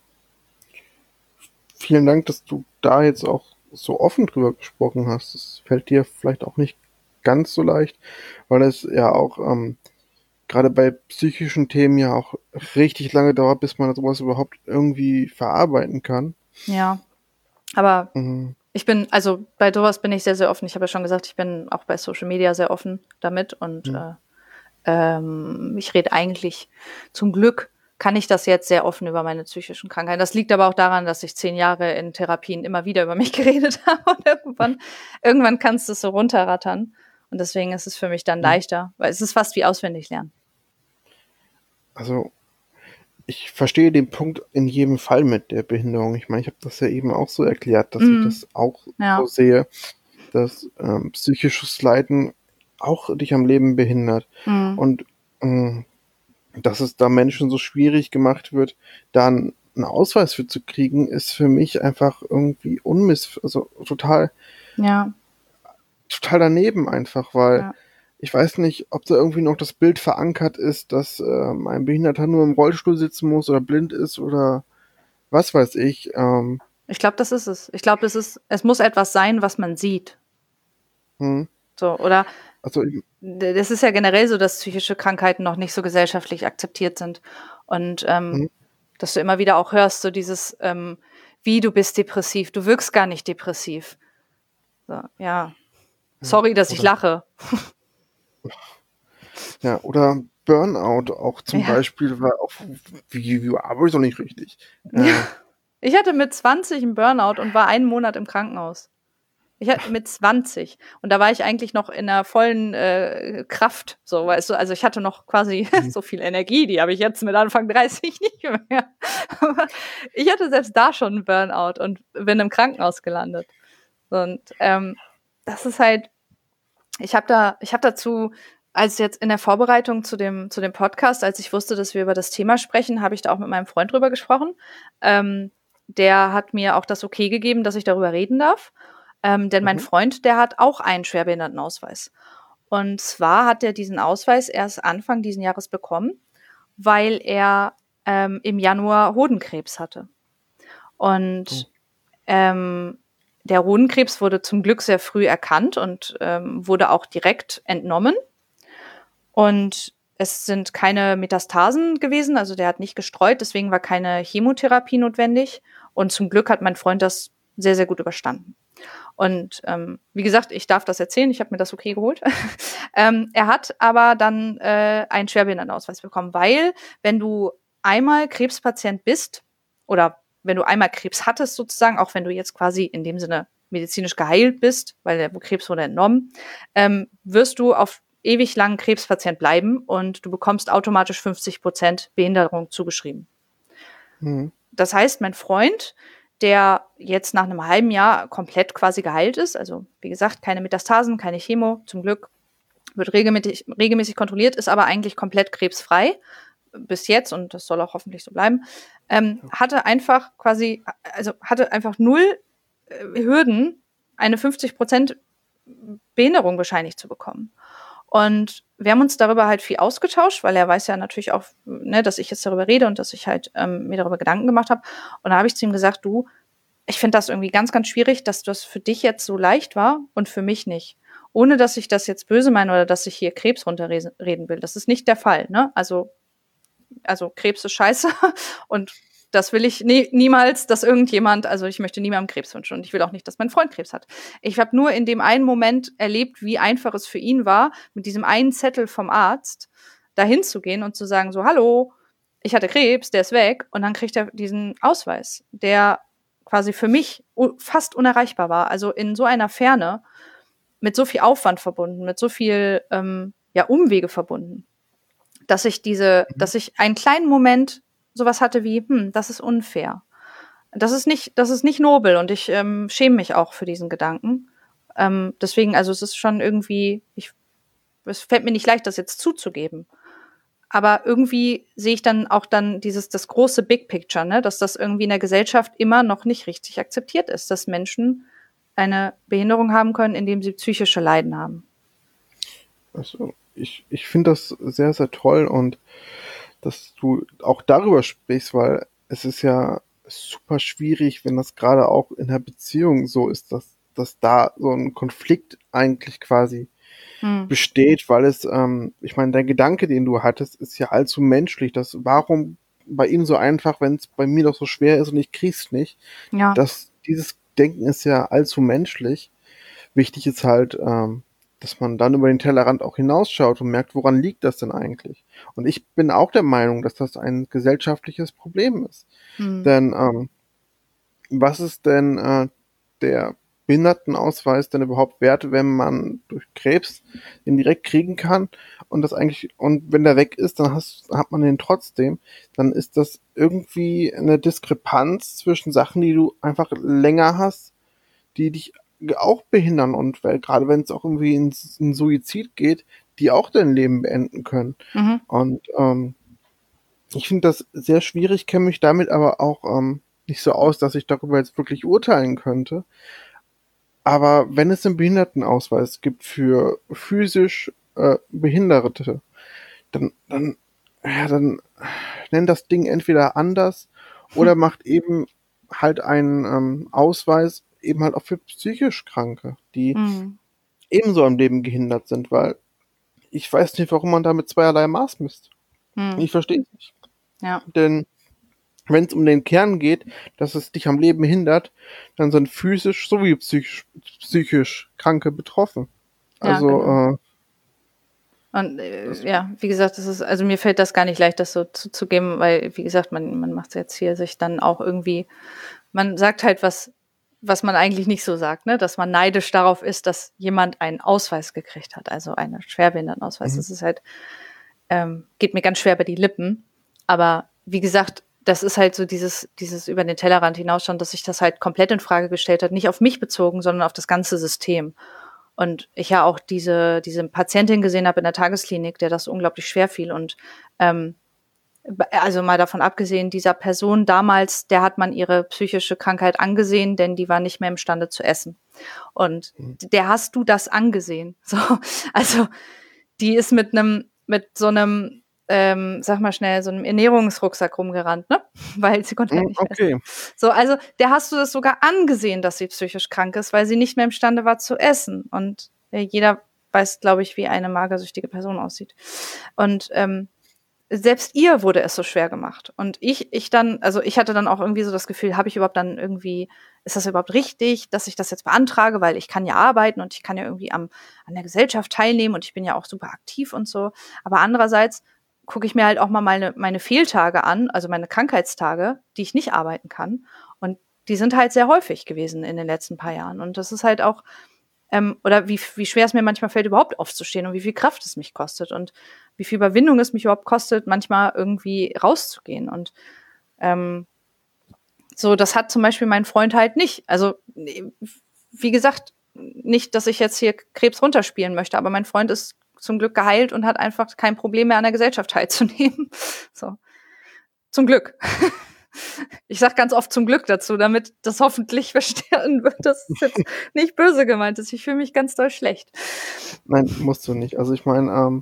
Vielen Dank, dass du da jetzt auch so offen drüber gesprochen hast. Das fällt dir vielleicht auch nicht ganz so leicht, weil es ja auch ähm, gerade bei psychischen Themen ja auch richtig lange dauert, bis man sowas überhaupt irgendwie verarbeiten kann. Ja, aber Mhm. ich bin, also bei sowas bin ich sehr, sehr offen. Ich habe ja schon gesagt, ich bin auch bei Social Media sehr offen damit und Mhm. äh, ähm, ich rede eigentlich, zum Glück kann ich das jetzt sehr offen über meine psychischen Krankheiten. Das liegt aber auch daran, dass ich zehn Jahre in Therapien immer wieder über mich geredet habe und irgendwann, irgendwann kannst du es so runterrattern und deswegen ist es für mich dann Mhm. leichter, weil es ist fast wie auswendig lernen. Also ich verstehe den Punkt in jedem Fall mit der Behinderung. Ich meine, ich habe das ja eben auch so erklärt, dass ich Mhm. das auch so Ja, sehe, dass ähm, psychisches Leiden auch dich am Leben behindert. mhm. Und ähm, dass es da Menschen so schwierig gemacht wird, dann einen Ausweis für zu kriegen, ist für mich einfach irgendwie unmiss, also total, Ja, total daneben einfach, weil ja. ich weiß nicht, ob da irgendwie noch das Bild verankert ist, dass ähm, ein Behinderter nur im Rollstuhl sitzen muss oder blind ist oder was weiß ich. Ähm, Ich glaube, das ist es. Ich glaube, es ist, es muss etwas sein, was man sieht. hm, So, oder also ich, das ist ja generell so, dass psychische Krankheiten noch nicht so gesellschaftlich akzeptiert sind. Und ähm, hm, dass du immer wieder auch hörst, so dieses, ähm, wie du bist depressiv, du wirkst gar nicht depressiv. So, ja, ja, sorry, dass ich oder lache. ja, oder Burnout auch zum Ja. Beispiel, war auch, wie, wie arbeite ich doch nicht richtig. Ja. Äh, Ich hatte mit zwanzig einen Burnout und war einen Monat im Krankenhaus. Ich hatte mit zwanzig. Und da war ich eigentlich noch in der vollen äh, Kraft, so, weißt du. Also ich hatte noch quasi so viel Energie, die habe ich jetzt mit Anfang dreißig nicht mehr. Aber ich hatte selbst da schon einen Burnout und bin im Krankenhaus gelandet. Und ähm, das ist halt, ich habe da, ich habe dazu, als jetzt in der Vorbereitung zu dem, zu dem Podcast, als ich wusste, dass wir über das Thema sprechen, habe ich da auch mit meinem Freund drüber gesprochen. Ähm, der hat mir auch das Okay gegeben, dass ich darüber reden darf. Ähm, denn mein mhm. Freund, der hat auch einen Schwerbehindertenausweis. Und zwar hat er diesen Ausweis erst Anfang diesen Jahres bekommen, weil er ähm, im Januar Hodenkrebs hatte. Und Oh. ähm, der Hodenkrebs wurde zum Glück sehr früh erkannt und ähm, wurde auch direkt entnommen. Und es sind keine Metastasen gewesen, also der hat nicht gestreut, deswegen war keine Chemotherapie notwendig. Und zum Glück hat mein Freund das sehr, sehr gut überstanden. Und ähm, wie gesagt, ich darf das erzählen, ich habe mir das okay geholt. ähm, er hat aber dann äh, einen Schwerbehindertenausweis bekommen, weil wenn du einmal Krebspatient bist oder wenn du einmal Krebs hattest sozusagen, auch wenn du jetzt quasi in dem Sinne medizinisch geheilt bist, weil der Krebs wurde entnommen, ähm, wirst du auf ewig lang Krebspatient bleiben und du bekommst automatisch fünfzig Prozent Behinderung zugeschrieben. Mhm. Das heißt, mein Freund, der jetzt nach einem halben Jahr komplett quasi geheilt ist, also wie gesagt, keine Metastasen, keine Chemo, zum Glück, wird regelmäßig, regelmäßig kontrolliert, ist aber eigentlich komplett krebsfrei bis jetzt und das soll auch hoffentlich so bleiben, ähm, hatte einfach quasi, also hatte einfach null äh, Hürden, eine fünfzig Prozent Behinderung bescheinigt zu bekommen. Und wir haben uns darüber halt viel ausgetauscht, weil er weiß ja natürlich auch, ne, dass ich jetzt darüber rede und dass ich halt ähm, mir darüber Gedanken gemacht habe. Und da habe ich zu ihm gesagt, du, ich finde das irgendwie ganz, ganz schwierig, dass das für dich jetzt so leicht war und für mich nicht. Ohne, dass ich das jetzt böse meine oder dass ich hier Krebs runterreden will. Das ist nicht der Fall, ne? Also, also Krebs ist scheiße und das will ich nie, niemals, dass irgendjemand, also ich möchte niemandem Krebs wünschen und ich will auch nicht, dass mein Freund Krebs hat. Ich habe nur in dem einen Moment erlebt, wie einfach es für ihn war, mit diesem einen Zettel vom Arzt dahin zu gehen und zu sagen, so, hallo, ich hatte Krebs, der ist weg. Und dann kriegt er diesen Ausweis, der quasi für mich fast unerreichbar war. Also in so einer Ferne, mit so viel Aufwand verbunden, mit so viel ähm, ja, Umwege verbunden, dass ich diese, Mhm. dass ich einen kleinen Moment sowas hatte wie, hm, das ist unfair. Das ist nicht, das ist nicht nobel und ich ähm, schäme mich auch für diesen Gedanken. Ähm, deswegen, also es ist schon irgendwie, ich, es fällt mir nicht leicht, das jetzt zuzugeben. Aber irgendwie sehe ich dann auch dann dieses, das große Big Picture, ne, dass das irgendwie in der Gesellschaft immer noch nicht richtig akzeptiert ist, dass Menschen eine Behinderung haben können, indem sie psychische Leiden haben. Also ich, ich finde das sehr, sehr toll und dass du auch darüber sprichst, weil es ist ja super schwierig, wenn das gerade auch in der Beziehung so ist, dass, dass da so ein Konflikt eigentlich quasi Hm. besteht, weil es, ähm, ich meine, der Gedanke, den du hattest, ist ja allzu menschlich. Das, warum bei ihm so einfach, wenn es bei mir doch so schwer ist und ich krieg's nicht? Ja. Das, dieses Denken ist ja allzu menschlich. Wichtig ist halt, ähm, dass man dann über den Tellerrand auch hinausschaut und merkt, woran liegt das denn eigentlich? Und ich bin auch der Meinung, dass das ein gesellschaftliches Problem ist. Hm. Denn ähm, was ist denn äh, der Behindertenausweis denn überhaupt wert, wenn man durch Krebs den direkt kriegen kann und das eigentlich, und wenn der weg ist, dann hast, hat man den trotzdem, dann ist das irgendwie eine Diskrepanz zwischen Sachen, die du einfach länger hast, die dich auch behindern und weil, gerade wenn es auch irgendwie ins in Suizid geht, die auch dein Leben beenden können. Mhm. Und ähm, ich finde das sehr schwierig, kenne mich damit aber auch ähm, nicht so aus, dass ich darüber jetzt wirklich urteilen könnte. Aber wenn es einen Behindertenausweis gibt für physisch äh, Behinderte, dann, dann, ja, dann nennt das Ding entweder anders oder macht eben halt einen ähm, Ausweis eben halt auch für psychisch Kranke, die Hm. ebenso am Leben gehindert sind, weil ich weiß nicht, warum man da mit zweierlei Maß misst. Hm. Ich verstehe es nicht. Ja. Denn wenn es um den Kern geht, dass es dich am Leben hindert, dann sind physisch sowie psychisch, psychisch Kranke betroffen. Ja, Also, genau. äh, Und äh, Das, ja, wie gesagt, das ist, also mir fällt das gar nicht leicht, das so zuzugeben, weil, wie gesagt, man, man macht jetzt hier sich dann auch irgendwie, man sagt halt was, was man eigentlich nicht so sagt, ne? Dass man neidisch darauf ist, dass jemand einen Ausweis gekriegt hat, also einen Schwerbehindertenausweis. mhm. Das ist halt, ähm, geht mir ganz schwer bei die Lippen. Aber wie gesagt, das ist halt so dieses, dieses über den Tellerrand hinausschauen, dass sich das halt komplett in Frage gestellt hat, nicht auf mich bezogen, sondern auf das ganze System. Und ich ja auch diese, diese Patientin gesehen habe in der Tagesklinik, der das unglaublich schwer fiel. Und ähm, also mal davon abgesehen, dieser Person damals, der hat man ihre psychische Krankheit angesehen, denn die war nicht mehr imstande zu essen. Und Mhm. der hast du das angesehen. So, also die ist mit einem, mit so einem, ähm, sag mal schnell, so einem Ernährungsrucksack rumgerannt, ne? Weil sie konnte halt Mhm, nicht mehr Okay. essen. So, also der hast du das sogar angesehen, dass sie psychisch krank ist, weil sie nicht mehr imstande war zu essen. Und äh, jeder weiß, glaube ich, wie eine magersüchtige Person aussieht. Und ähm, selbst ihr wurde es so schwer gemacht. Und ich, ich dann, also ich hatte dann auch irgendwie so das Gefühl, habe ich überhaupt dann irgendwie, ist das überhaupt richtig, dass ich das jetzt beantrage, weil ich kann ja arbeiten und ich kann ja irgendwie am, an der Gesellschaft teilnehmen und ich bin ja auch super aktiv und so. Aber andererseits gucke ich mir halt auch mal meine, meine Fehltage an, also meine Krankheitstage, die ich nicht arbeiten kann. Und die sind halt sehr häufig gewesen in den letzten paar Jahren. Und das ist halt auch, ähm, oder wie, wie schwer es mir manchmal fällt, überhaupt aufzustehen und wie viel Kraft es mich kostet und wie viel Überwindung es mich überhaupt kostet, manchmal irgendwie rauszugehen. Und ähm, so, das hat zum Beispiel mein Freund halt nicht. Also, wie gesagt, nicht, dass ich jetzt hier Krebs runterspielen möchte, aber mein Freund ist zum Glück geheilt und hat einfach kein Problem mehr an der Gesellschaft teilzunehmen. So. Zum Glück. Ich sag ganz oft zum Glück dazu, damit das hoffentlich verstanden wird, dass es jetzt nicht böse gemeint ist. Ich fühle mich ganz doll schlecht. Nein, musst du nicht. Also ich meine, ähm,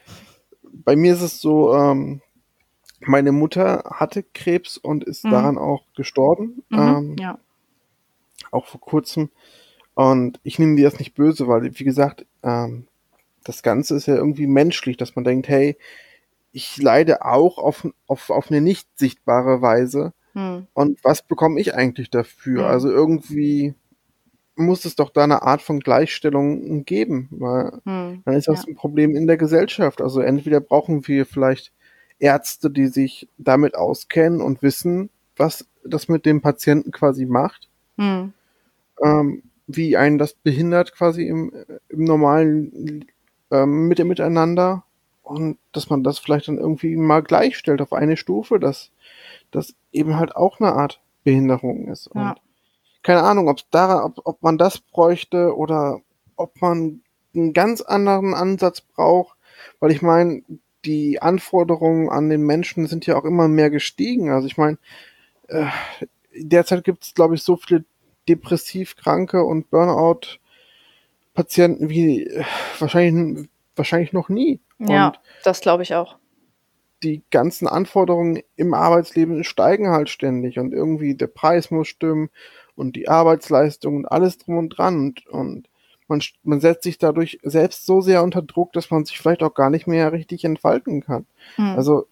bei mir ist es so, ähm, meine Mutter hatte Krebs und ist Mhm. daran auch gestorben, Mhm, ähm, ja. auch vor kurzem. Und ich nehme dir das nicht böse, weil, wie gesagt, ähm, das Ganze ist ja irgendwie menschlich, dass man denkt, hey, ich leide auch auf, auf, auf eine nicht sichtbare Weise. Hm. Und was bekomme ich eigentlich dafür? Hm. Also irgendwie muss es doch da eine Art von Gleichstellung geben, weil Hm. dann ist das Ja. ein Problem in der Gesellschaft. Also entweder brauchen wir vielleicht Ärzte, die sich damit auskennen und wissen, was das mit dem Patienten quasi macht, Hm. ähm, wie einen das behindert quasi im, im normalen ähm, mit dem Miteinander, und dass man das vielleicht dann irgendwie mal gleichstellt auf eine Stufe, dass das eben halt auch eine Art Behinderung ist. Ja. Und keine Ahnung, ob's daran, ob, ob man das bräuchte oder ob man einen ganz anderen Ansatz braucht, weil ich meine, die Anforderungen an den Menschen sind ja auch immer mehr gestiegen. Also ich meine, äh, derzeit gibt es, glaube ich, so viele depressiv Kranke und Burnout-Patienten wie äh, wahrscheinlich, wahrscheinlich noch nie. Ja, Und das glaube ich auch. die ganzen Anforderungen im Arbeitsleben steigen halt ständig und irgendwie der Preis muss stimmen und die Arbeitsleistung und alles drum und dran, und, und man, man setzt sich dadurch selbst so sehr unter Druck, dass man sich vielleicht auch gar nicht mehr richtig entfalten kann. Hm. Also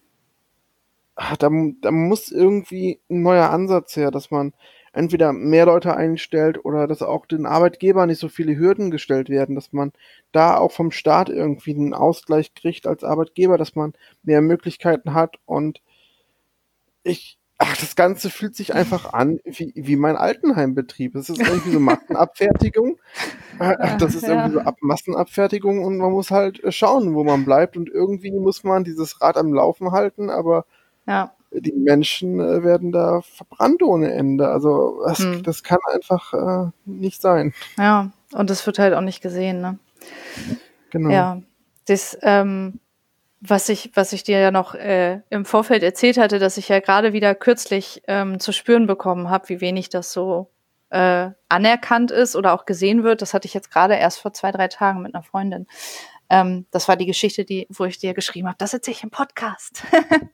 ah, da, da muss irgendwie ein neuer Ansatz her, dass man entweder mehr Leute einstellt oder dass auch den Arbeitgebern nicht so viele Hürden gestellt werden, dass man da auch vom Staat irgendwie einen Ausgleich kriegt als Arbeitgeber, dass man mehr Möglichkeiten hat. Und ich, ach, das Ganze fühlt sich einfach an wie, wie mein Altenheimbetrieb. Es ist irgendwie so Massenabfertigung. Äh, Das ist irgendwie so Ja. Ab Massenabfertigung, und man muss halt äh, schauen, wo man bleibt, und irgendwie muss man dieses Rad am Laufen halten, aber Ja. die Menschen äh, werden da verbrannt ohne Ende. Also das, Hm. das kann einfach äh, nicht sein. Ja. Und das wird halt auch nicht gesehen, ne? Genau. Ja. Das, ähm, was ich, was ich dir ja noch äh, im Vorfeld erzählt hatte, dass ich ja gerade wieder kürzlich ähm, zu spüren bekommen habe, wie wenig das so äh, anerkannt ist oder auch gesehen wird. Das hatte ich jetzt gerade erst vor zwei, drei Tagen mit einer Freundin. Ähm, das war die Geschichte, die, wo ich dir geschrieben habe. Das erzähle ich im Podcast.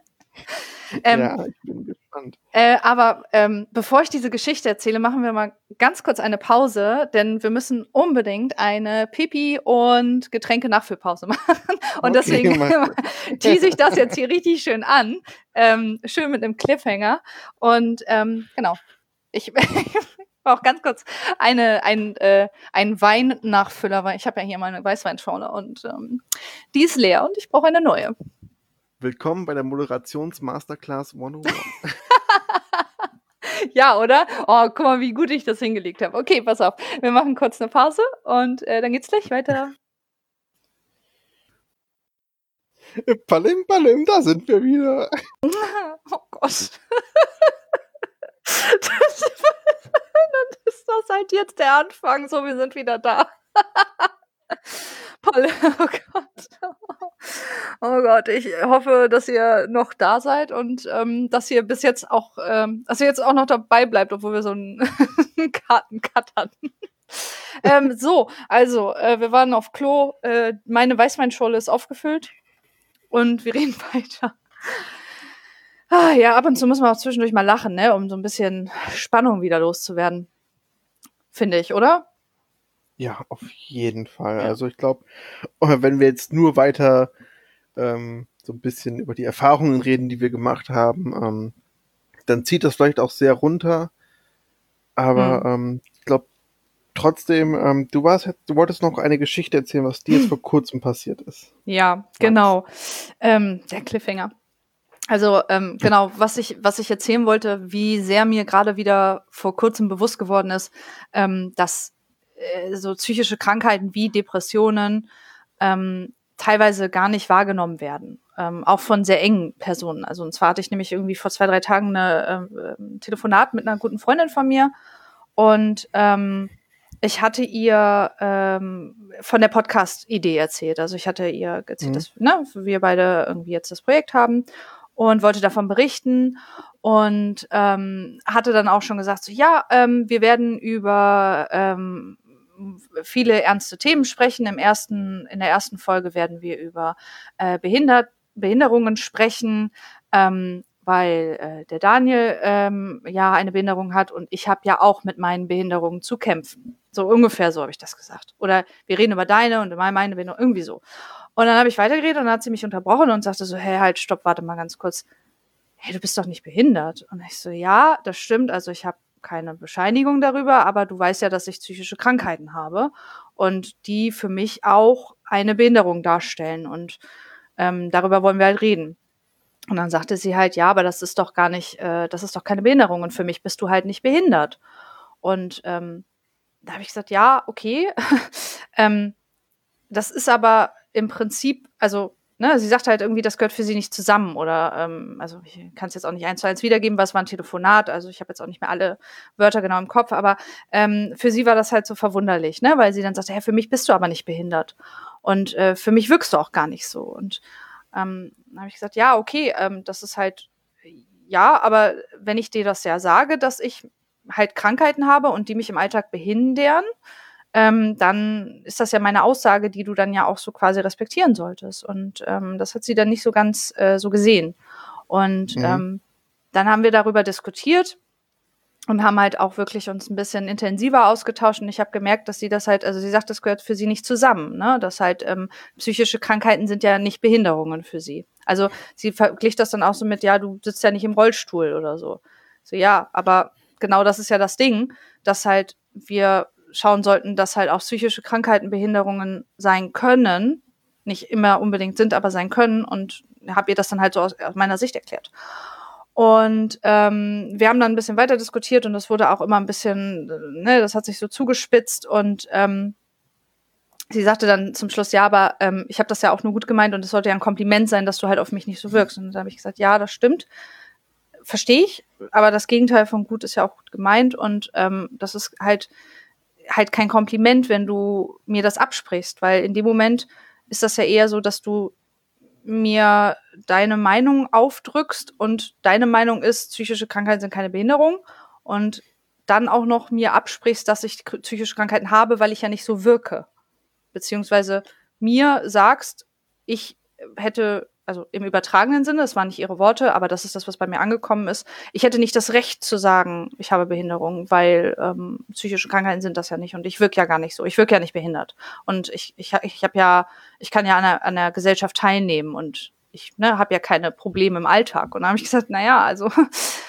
ähm, Ja, ich bin gespannt. Äh, aber ähm, bevor ich diese Geschichte erzähle, machen wir mal ganz kurz eine Pause, denn wir müssen unbedingt eine Pipi- und Getränke-Nachfüllpause machen. Und Okay, deswegen mach tease ich das jetzt hier richtig schön an. Ähm, schön mit einem Cliffhanger. Und ähm, genau. ich auch ganz kurz eine, ein, äh, ein Weinnachfüller, weil ich habe ja hier meine Weißweinschorle und ähm, die ist leer und ich brauche eine neue. Willkommen bei der Moderations-Masterclass hundertundeins. Ja, oder? Oh, guck mal, wie gut ich das hingelegt habe. Okay, pass auf. Wir machen kurz eine Pause und äh, dann geht's gleich weiter. Palim, palim, da sind wir wieder. Oh Gott. das, dann ist das halt jetzt der Anfang. So, wir sind wieder da. Paul, oh Gott. Oh Gott, ich hoffe, dass ihr noch da seid und ähm, dass ihr bis jetzt auch, ähm, dass ihr jetzt auch noch dabei bleibt, obwohl wir so einen Kartencut hatten. ähm, so, also, äh, wir waren auf Klo, äh, meine Weißweinschorle ist aufgefüllt und wir reden weiter. Ah, ja, ab und zu muss man auch zwischendurch mal lachen, ne, um so ein bisschen Spannung wieder loszuwerden. Finde ich, oder? Ja, auf jeden Fall. Ja. Also ich glaube, wenn wir jetzt nur weiter ähm, so ein bisschen über die Erfahrungen reden, die wir gemacht haben, ähm, dann zieht das vielleicht auch sehr runter. Aber Hm. ähm, ich glaube trotzdem, ähm, du warst, du wolltest noch eine Geschichte erzählen, was dir jetzt vor kurzem passiert ist. Ja, genau. Ähm, der Cliffhanger. Also ähm, genau, was ich was ich erzählen wollte, wie sehr mir gerade wieder vor kurzem bewusst geworden ist, ähm, dass äh, so psychische Krankheiten wie Depressionen ähm, teilweise gar nicht wahrgenommen werden, ähm, auch von sehr engen Personen. Also und zwar hatte ich nämlich irgendwie vor zwei drei Tagen eine äh, ein Telefonat mit einer guten Freundin von mir und ähm, ich hatte ihr ähm, von der Podcast-Idee erzählt. Also ich hatte ihr erzählt, Mhm. dass ne, wir beide irgendwie jetzt das Projekt haben und wollte davon berichten und ähm, hatte dann auch schon gesagt, so ja, ähm, wir werden über ähm, viele ernste Themen sprechen. Im ersten, in der ersten Folge werden wir über äh, Behindert, Behinderungen sprechen, ähm, weil äh, der Daniel ähm, ja eine Behinderung hat und ich habe ja auch mit meinen Behinderungen zu kämpfen. So ungefähr so habe ich das gesagt. Oder wir reden über deine und meine Behinderung, irgendwie so. Und dann habe ich weitergeredet und dann hat sie mich unterbrochen und sagte so, hey, halt, stopp, warte mal ganz kurz. Hey, du bist doch nicht behindert. Und ich so, ja, das stimmt. Also ich habe keine Bescheinigung darüber, aber du weißt ja, dass ich psychische Krankheiten habe und die für mich auch eine Behinderung darstellen. Und ähm, darüber wollen wir halt reden. Und dann sagte sie halt, ja, aber das ist doch gar nicht, äh, das ist doch keine Behinderung und für mich bist du halt nicht behindert. Und ähm, da habe ich gesagt, ja, okay. ähm, das ist aber im Prinzip, also, ne, sie sagt halt irgendwie, das gehört für sie nicht zusammen oder, ähm, also ich kann es jetzt auch nicht eins zu eins wiedergeben, was war ein Telefonat, also ich habe jetzt auch nicht mehr alle Wörter genau im Kopf, aber ähm, für sie war das halt so verwunderlich, ne, weil sie dann sagte, hey, für mich bist du aber nicht behindert und äh, für mich wirkst du auch gar nicht so und ähm, dann habe ich gesagt, ja, okay, ähm, das ist halt, ja, aber wenn ich dir das ja sage, dass ich halt Krankheiten habe und die mich im Alltag behindern, ähm, dann ist das ja meine Aussage, die du dann ja auch so quasi respektieren solltest. Und ähm, das hat sie dann nicht so ganz äh, so gesehen. Und Mhm. ähm, dann haben wir darüber diskutiert und haben halt auch wirklich uns ein bisschen intensiver ausgetauscht. Und ich habe gemerkt, dass sie das halt, also sie sagt, das gehört für sie nicht zusammen. Ne? Dass halt ähm, psychische Krankheiten sind ja nicht Behinderungen für sie. Also sie verglich das dann auch so mit, ja, du sitzt ja nicht im Rollstuhl oder so. So, ja, aber genau das ist ja das Ding, dass halt wir schauen sollten, dass halt auch psychische Krankheiten Behinderungen sein können, nicht immer unbedingt sind, aber sein können und habe ihr das dann halt so aus, aus meiner Sicht erklärt. Und ähm, wir haben dann ein bisschen weiter diskutiert und das wurde auch immer ein bisschen, ne, das hat sich so zugespitzt und ähm, sie sagte dann zum Schluss, ja, aber ähm, ich habe das ja auch nur gut gemeint und es sollte ja ein Kompliment sein, dass du halt auf mich nicht so wirkst. Und dann habe ich gesagt, ja, das stimmt, verstehe ich, aber das Gegenteil von gut ist ja auch gut gemeint und ähm, das ist halt halt kein Kompliment, wenn du mir das absprichst, weil in dem Moment ist das ja eher so, dass du mir deine Meinung aufdrückst und deine Meinung ist, psychische Krankheiten sind keine Behinderung und dann auch noch mir absprichst, dass ich psychische Krankheiten habe, weil ich ja nicht so wirke. Beziehungsweise mir sagst, ich hätte, also im übertragenen Sinne, das waren nicht ihre Worte, aber das ist das, was bei mir angekommen ist, ich hätte nicht das Recht zu sagen, ich habe Behinderung, weil ähm, psychische Krankheiten sind das ja nicht und ich wirke ja gar nicht so, ich wirke ja nicht behindert und ich ich ich habe ja, ich kann ja an der, an der Gesellschaft teilnehmen und ich ne, habe ja keine Probleme im Alltag und dann habe ich gesagt, naja, also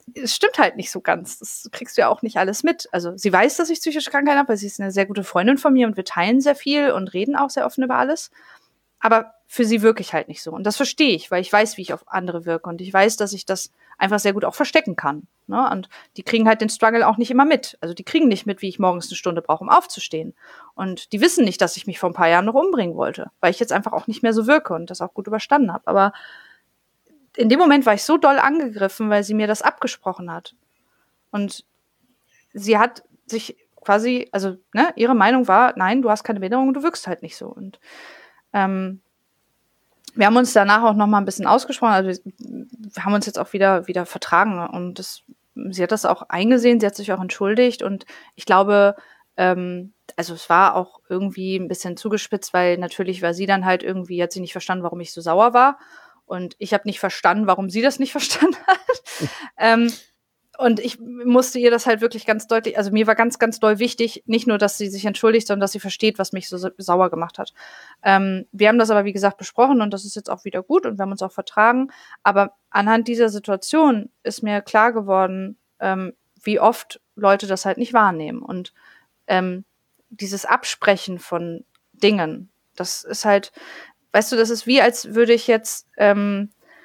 es stimmt halt nicht so ganz. Das kriegst du ja auch nicht alles mit. Also sie weiß, dass ich psychische Krankheiten habe, weil sie ist eine sehr gute Freundin von mir und wir teilen sehr viel und reden auch sehr offen über alles. Aber für sie wirke ich halt nicht so. Und das verstehe ich, weil ich weiß, wie ich auf andere wirke. Und ich weiß, dass ich das einfach sehr gut auch verstecken kann. Ne? Und die kriegen halt den Struggle auch nicht immer mit. Also die kriegen nicht mit, wie ich morgens eine Stunde brauche, um aufzustehen. Und die wissen nicht, dass ich mich vor ein paar Jahren noch umbringen wollte, weil ich jetzt einfach auch nicht mehr so wirke und das auch gut überstanden habe. Aber in dem Moment war ich so doll angegriffen, weil sie mir das abgesprochen hat. Und sie hat sich quasi, also ne, ihre Meinung war, nein, du hast keine Behinderung, du wirkst halt nicht so. Und ähm, wir haben uns danach auch noch mal ein bisschen ausgesprochen, also wir haben uns jetzt auch wieder wieder vertragen und das, sie hat das auch eingesehen, sie hat sich auch entschuldigt und ich glaube, ähm, also es war auch irgendwie ein bisschen zugespitzt, weil natürlich war sie dann halt irgendwie, hat sie nicht verstanden, warum ich so sauer war und ich habe nicht verstanden, warum sie das nicht verstanden hat. ähm, Und ich musste ihr das halt wirklich ganz deutlich, also mir war ganz, ganz doll wichtig, nicht nur, dass sie sich entschuldigt, sondern dass sie versteht, was mich so sauer gemacht hat. Ähm, wir haben das aber, wie gesagt, besprochen und das ist jetzt auch wieder gut und wir haben uns auch vertragen. Aber anhand dieser Situation ist mir klar geworden, ähm, wie oft Leute das halt nicht wahrnehmen. Und ähm, dieses Absprechen von Dingen, das ist halt, weißt du, das ist wie, als würde ich jetzt ähm,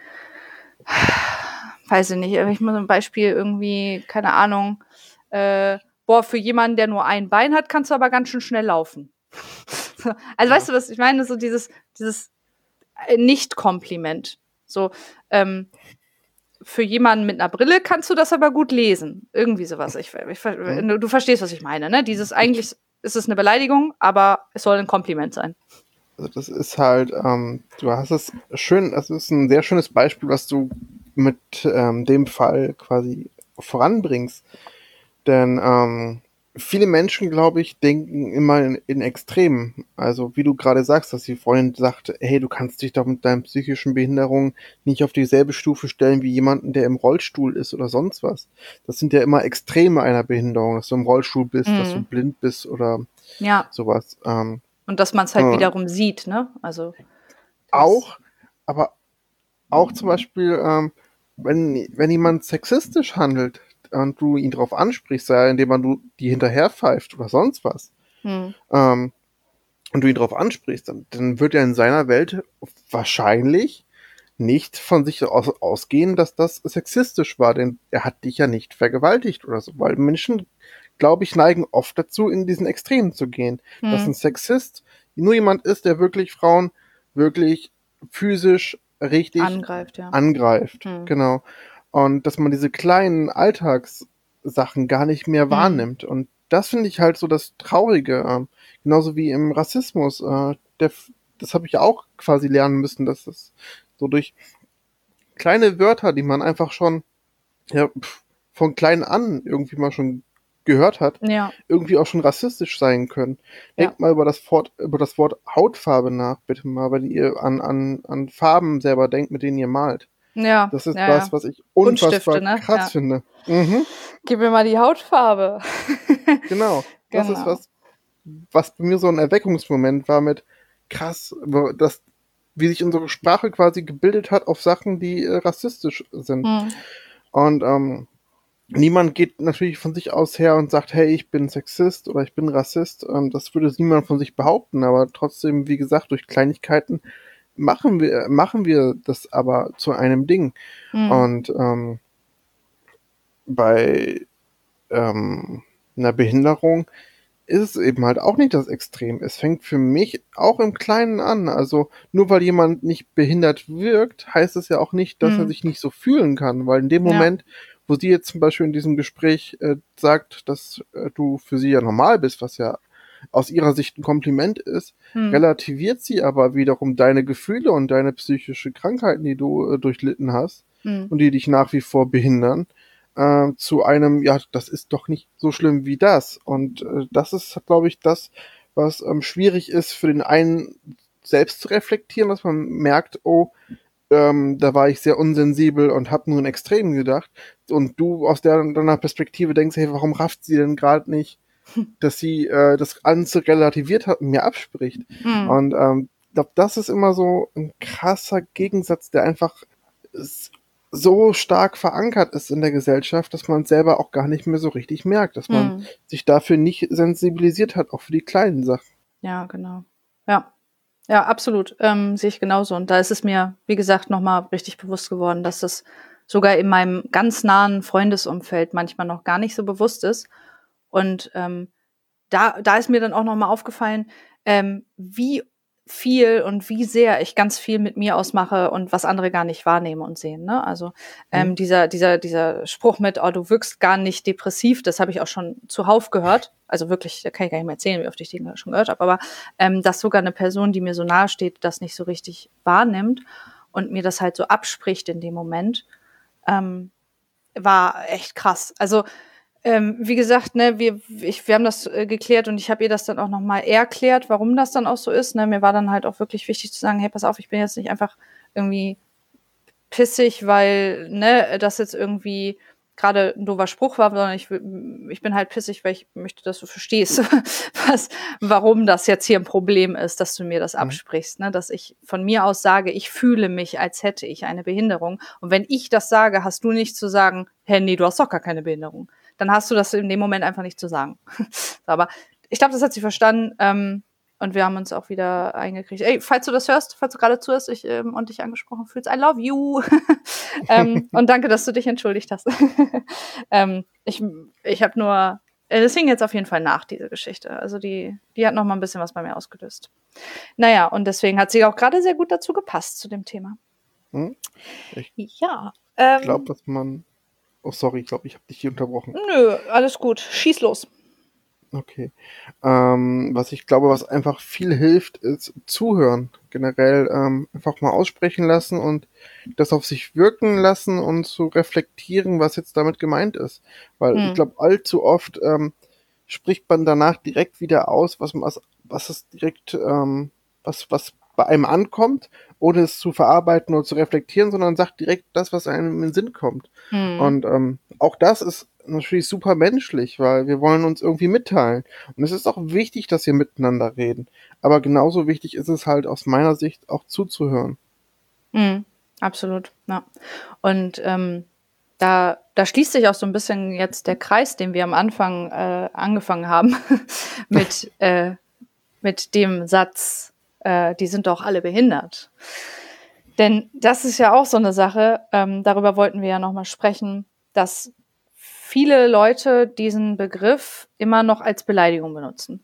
weiß ich nicht, ich muss ein Beispiel irgendwie, keine Ahnung, äh, boah, für jemanden, der nur ein Bein hat, kannst du aber ganz schön schnell laufen. Also Ja. weißt du, was ich meine? So dieses, dieses Nicht-Kompliment. So, ähm, für jemanden mit einer Brille kannst du das aber gut lesen. Irgendwie sowas. Ich, ich, Mhm. du verstehst, was ich meine, ne? Dieses, eigentlich ist es eine Beleidigung, aber es soll ein Kompliment sein. Also das ist halt, ähm, du hast es schön, das ist ein sehr schönes Beispiel, was du mit ähm, dem Fall quasi voranbringst. Denn ähm, viele Menschen, glaube ich, denken immer in, in Extremen. Also wie du gerade sagst, dass die Freundin sagt, hey, du kannst dich doch mit deinen psychischen Behinderungen nicht auf dieselbe Stufe stellen wie jemanden, der im Rollstuhl ist oder sonst was. Das sind ja immer Extreme einer Behinderung, dass du im Rollstuhl bist, dass du Mhm. blind bist oder Ja. sowas. Ähm, Und dass man es halt äh, wiederum sieht, ne? Also das. auch, aber auch zum Beispiel, ähm, wenn, wenn jemand sexistisch handelt und du ihn darauf ansprichst, sei indem man du die hinterherpfeift oder sonst was, Hm. ähm, und du ihn darauf ansprichst, dann, dann wird er in seiner Welt wahrscheinlich nicht von sich aus, ausgehen, dass das sexistisch war, denn er hat dich ja nicht vergewaltigt oder so, weil Menschen, glaube ich, neigen oft dazu, in diesen Extremen zu gehen, dass Hm. ein Sexist nur jemand ist, der wirklich Frauen wirklich physisch richtig Angreift, ja. angreift, Hm. genau. Und dass man diese kleinen Alltagssachen gar nicht mehr Hm. wahrnimmt. Und das finde ich halt so das Traurige. Ähm, genauso wie im Rassismus. Äh, der, das habe ich auch quasi lernen müssen, dass es so durch kleine Wörter, die man einfach schon ja, pf, von klein an irgendwie mal schon gehört hat, Ja, irgendwie auch schon rassistisch sein können. ja. Denkt mal über das Wort, über das Wort Hautfarbe nach, bitte mal, wenn ihr an, an, an Farben selber denkt, mit denen ihr malt. Ja, Das ist ja, was, ja. was ich Buntstifte, unfassbar ne? krass Ja. finde. Mhm, Gib mir mal die Hautfarbe. genau. Das ist Genau. was, was bei mir so ein Erweckungsmoment war mit krass, das, wie sich unsere Sprache quasi gebildet hat auf Sachen, die äh, rassistisch sind. Hm. Und ähm, niemand geht natürlich von sich aus her und sagt, hey, ich bin Sexist oder ich bin Rassist. Ähm, das würde niemand von sich behaupten, aber trotzdem, wie gesagt, durch Kleinigkeiten machen wir, machen wir das aber zu einem Ding. Hm. Und ähm, bei ähm, einer Behinderung ist es eben halt auch nicht das Extrem. Es fängt für mich auch im Kleinen an. Also nur weil jemand nicht behindert wirkt, heißt es ja auch nicht, dass er Hm. sich nicht so fühlen kann. Weil in dem Ja. Moment, wo sie jetzt zum Beispiel in diesem Gespräch äh, sagt, dass äh, du für sie ja normal bist, was ja aus ihrer Sicht ein Kompliment ist, Hm. relativiert sie aber wiederum deine Gefühle und deine psychische Krankheiten, die du äh, durchlitten hast Hm. und die dich nach wie vor behindern, äh, zu einem, ja, das ist doch nicht so schlimm wie das. Und äh, das ist, glaube ich, das, was ähm, schwierig ist für den einen selbst zu reflektieren, dass man merkt, oh, ähm, da war ich sehr unsensibel und habe nur in Extremen gedacht. Und du aus der, deiner Perspektive denkst, hey, warum rafft sie denn gerade nicht, dass sie äh, das Ganze relativiert hat und mir abspricht. Hm. Und ähm, ich glaube, das ist immer so ein krasser Gegensatz, der einfach ist, so stark verankert ist in der Gesellschaft, dass man selber auch gar nicht mehr so richtig merkt, dass man Mhm. sich dafür nicht sensibilisiert hat, auch für die kleinen Sachen. Ja, genau. Ja. Ja, absolut. Ähm, sehe ich genauso. Und da ist es mir, wie gesagt, nochmal richtig bewusst geworden, dass das sogar in meinem ganz nahen Freundesumfeld manchmal noch gar nicht so bewusst ist. Und ähm, da, da ist mir dann auch nochmal aufgefallen, ähm, wie viel und wie sehr ich ganz viel mit mir ausmache und was andere gar nicht wahrnehmen und sehen. Ne? Also Hm? ähm, dieser, dieser, dieser Spruch mit, oh, du wirkst gar nicht depressiv, das habe ich auch schon zuhauf gehört. Also wirklich, da kann ich gar nicht mehr erzählen, wie oft ich den schon gehört habe, aber ähm, dass sogar eine Person, die mir so nahe steht, das nicht so richtig wahrnimmt und mir das halt so abspricht in dem Moment, ähm, war echt krass. Also ähm, wie gesagt, ne, wir, ich, wir haben das äh, geklärt und ich habe ihr das dann auch nochmal erklärt, warum das dann auch so ist. Ne? Mir war dann halt auch wirklich wichtig zu sagen, hey, pass auf, ich bin jetzt nicht einfach irgendwie pissig, weil ne, das jetzt irgendwie gerade ein doofer Spruch war, sondern ich, ich bin halt pissig, weil ich möchte, dass du verstehst, was, warum das jetzt hier ein Problem ist, dass du mir das Hm? absprichst. Ne? Dass ich von mir aus sage, ich fühle mich, als hätte ich eine Behinderung. Und wenn ich das sage, hast du nicht zu sagen, hey, nee, du hast doch gar keine Behinderung. Dann hast du das in dem Moment einfach nicht zu sagen. Aber ich glaube, das hat sie verstanden. Ähm, und wir haben uns auch wieder eingekriegt. Ey, falls du das hörst, falls du gerade zuhörst ich, ähm, und dich angesprochen fühlst, I love you. ähm, und danke, dass du dich entschuldigt hast. ähm, ich ich habe nur, äh, das hing jetzt auf jeden Fall nach, diese Geschichte. Also die, die hat noch mal ein bisschen was bei mir ausgelöst. Naja, und deswegen hat sie auch gerade sehr gut dazu gepasst, zu dem Thema. Hm? Ich Ja. glaube, Ähm, dass man... Oh, sorry, ich glaube, ich habe dich hier unterbrochen. nö, alles gut. Schieß los. Okay. Ähm, was ich glaube, was einfach viel hilft, ist zuhören. Generell ähm, einfach mal aussprechen lassen und das auf sich wirken lassen und zu reflektieren, was jetzt damit gemeint ist. Weil ich Hm. glaube, allzu oft ähm, spricht man danach direkt wieder aus, was, was, was es direkt, ähm, was, was bei einem ankommt, ohne es zu verarbeiten oder zu reflektieren, sondern sagt direkt das, was einem in den Sinn kommt. Hm. Und ähm, auch das ist natürlich super menschlich, weil wir wollen uns irgendwie mitteilen. Und es ist auch wichtig, dass wir miteinander reden. Aber genauso wichtig ist es halt aus meiner Sicht auch zuzuhören. Hm. Absolut, ja. Und ähm, da, da schließt sich auch so ein bisschen jetzt der Kreis, den wir am Anfang äh, angefangen haben, mit, äh, mit dem Satz, äh, die sind doch alle behindert. Denn das ist ja auch so eine Sache, ähm, darüber wollten wir ja nochmal sprechen, dass viele Leute diesen Begriff immer noch als Beleidigung benutzen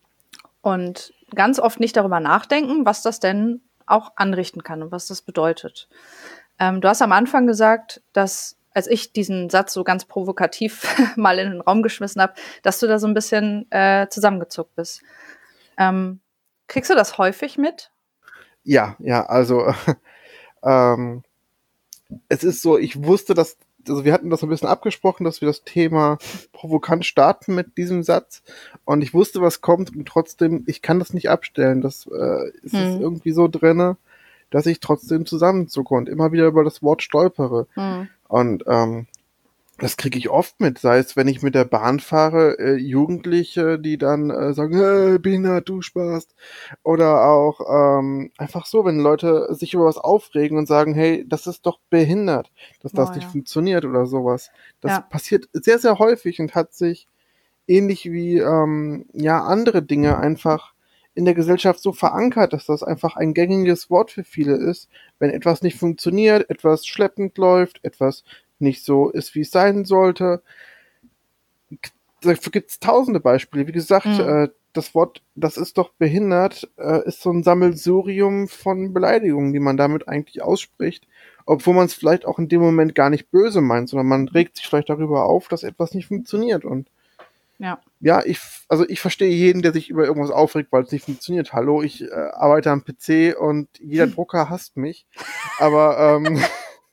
und ganz oft nicht darüber nachdenken, was das denn auch anrichten kann und was das bedeutet. Ähm, du hast am Anfang gesagt, dass, als ich diesen Satz so ganz provokativ mal in den Raum geschmissen habe, dass du da so ein bisschen äh, zusammengezuckt bist. Ähm, kriegst du das häufig mit? Ja, ja, also ähm, es ist so, ich wusste, dass, also wir hatten das ein bisschen abgesprochen, dass wir das Thema provokant starten mit diesem Satz. Und ich wusste, was kommt, und trotzdem, ich kann das nicht abstellen. Das äh, es ist Hm. irgendwie so drinne, dass ich trotzdem zusammenzucke und immer wieder über das Wort stolpere. Hm. Und ähm, das kriege ich oft mit, sei es, wenn ich mit der Bahn fahre, äh, Jugendliche, die dann äh, sagen, hey, behindert, du Spaß. Oder auch ähm, einfach so, wenn Leute sich über was aufregen und sagen, hey, das ist doch behindert, dass Oh das nicht ja. funktioniert oder sowas. Das Ja. passiert sehr, sehr häufig und hat sich ähnlich wie ähm, ja andere Dinge einfach in der Gesellschaft so verankert, dass das einfach ein gängiges Wort für viele ist. Wenn etwas nicht funktioniert, etwas schleppend läuft, etwas nicht so ist, wie es sein sollte. Dafür gibt es tausende Beispiele. Wie gesagt, Hm. äh, das Wort, das ist doch behindert, äh, ist so ein Sammelsurium von Beleidigungen, die man damit eigentlich ausspricht, obwohl man es vielleicht auch in dem Moment gar nicht böse meint, sondern man regt sich vielleicht darüber auf, dass etwas nicht funktioniert. Und Ja. ja, ich, also ich verstehe jeden, der sich über irgendwas aufregt, weil es nicht funktioniert. Hallo, ich äh, arbeite am P C und jeder Drucker hasst mich. Aber ähm,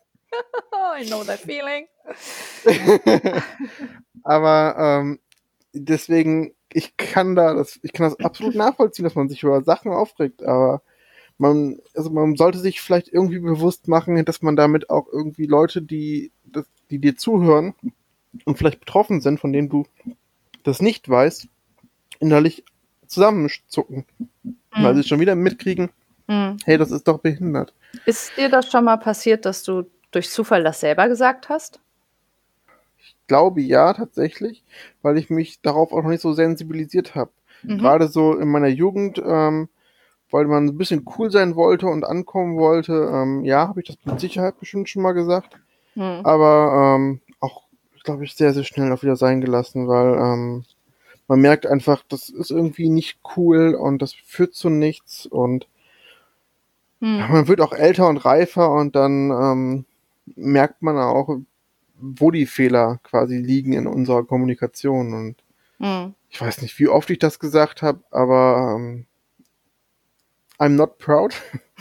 I know that feeling. aber ähm, deswegen, ich kann da, das, ich kann das absolut nachvollziehen, dass man sich über Sachen aufregt, aber man, also man sollte sich vielleicht irgendwie bewusst machen, dass man damit auch irgendwie Leute, die, das- die dir zuhören und vielleicht betroffen sind, von denen du das nicht weißt, innerlich zusammenzucken, weil Hm. sie schon wieder mitkriegen, Hm. hey, das ist doch behindert. Ist dir das schon mal passiert, dass du durch Zufall das selber gesagt hast? Ich glaube ja, tatsächlich, weil ich mich darauf auch noch nicht so sensibilisiert habe. Mhm. Gerade so in meiner Jugend, ähm, weil man ein bisschen cool sein wollte und ankommen wollte, ähm, ja, habe ich das mit Sicherheit bestimmt schon mal gesagt. Hm. Aber ähm, auch, glaube ich, sehr, sehr schnell auch wieder sein gelassen, weil ähm, man merkt einfach, das ist irgendwie nicht cool und das führt zu nichts und ja, Hm. man wird auch älter und reifer und dann ähm, merkt man auch, wo die Fehler quasi liegen in unserer Kommunikation. Und Hm. ich weiß nicht, wie oft ich das gesagt habe, aber ähm, I'm not proud.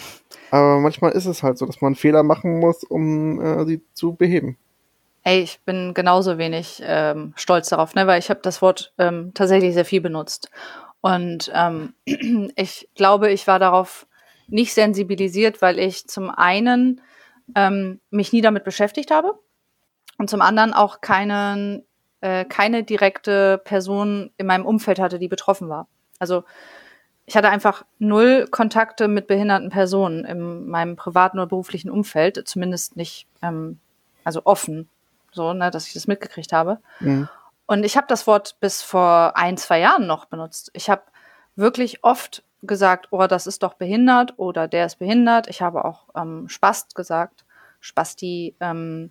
Aber manchmal ist es halt so, dass man Fehler machen muss, um äh, sie zu beheben. Ey, ich bin genauso wenig ähm, stolz darauf, ne, weil ich habe das Wort ähm, tatsächlich sehr viel benutzt. Und ähm, ich glaube, ich war darauf nicht sensibilisiert, weil ich zum einen ähm, mich nie damit beschäftigt habe und zum anderen auch keinen, äh, keine direkte Person in meinem Umfeld hatte, die betroffen war. Also ich hatte einfach null Kontakte mit behinderten Personen in meinem privaten oder beruflichen Umfeld, zumindest nicht ähm, also offen, so, ne, dass ich das mitgekriegt habe. Mhm. Und ich habe das Wort bis vor ein, zwei Jahren noch benutzt. Ich habe wirklich oft gesagt, oh, das ist doch behindert oder der ist behindert. Ich habe auch ähm, Spast gesagt, Spasti. Ähm,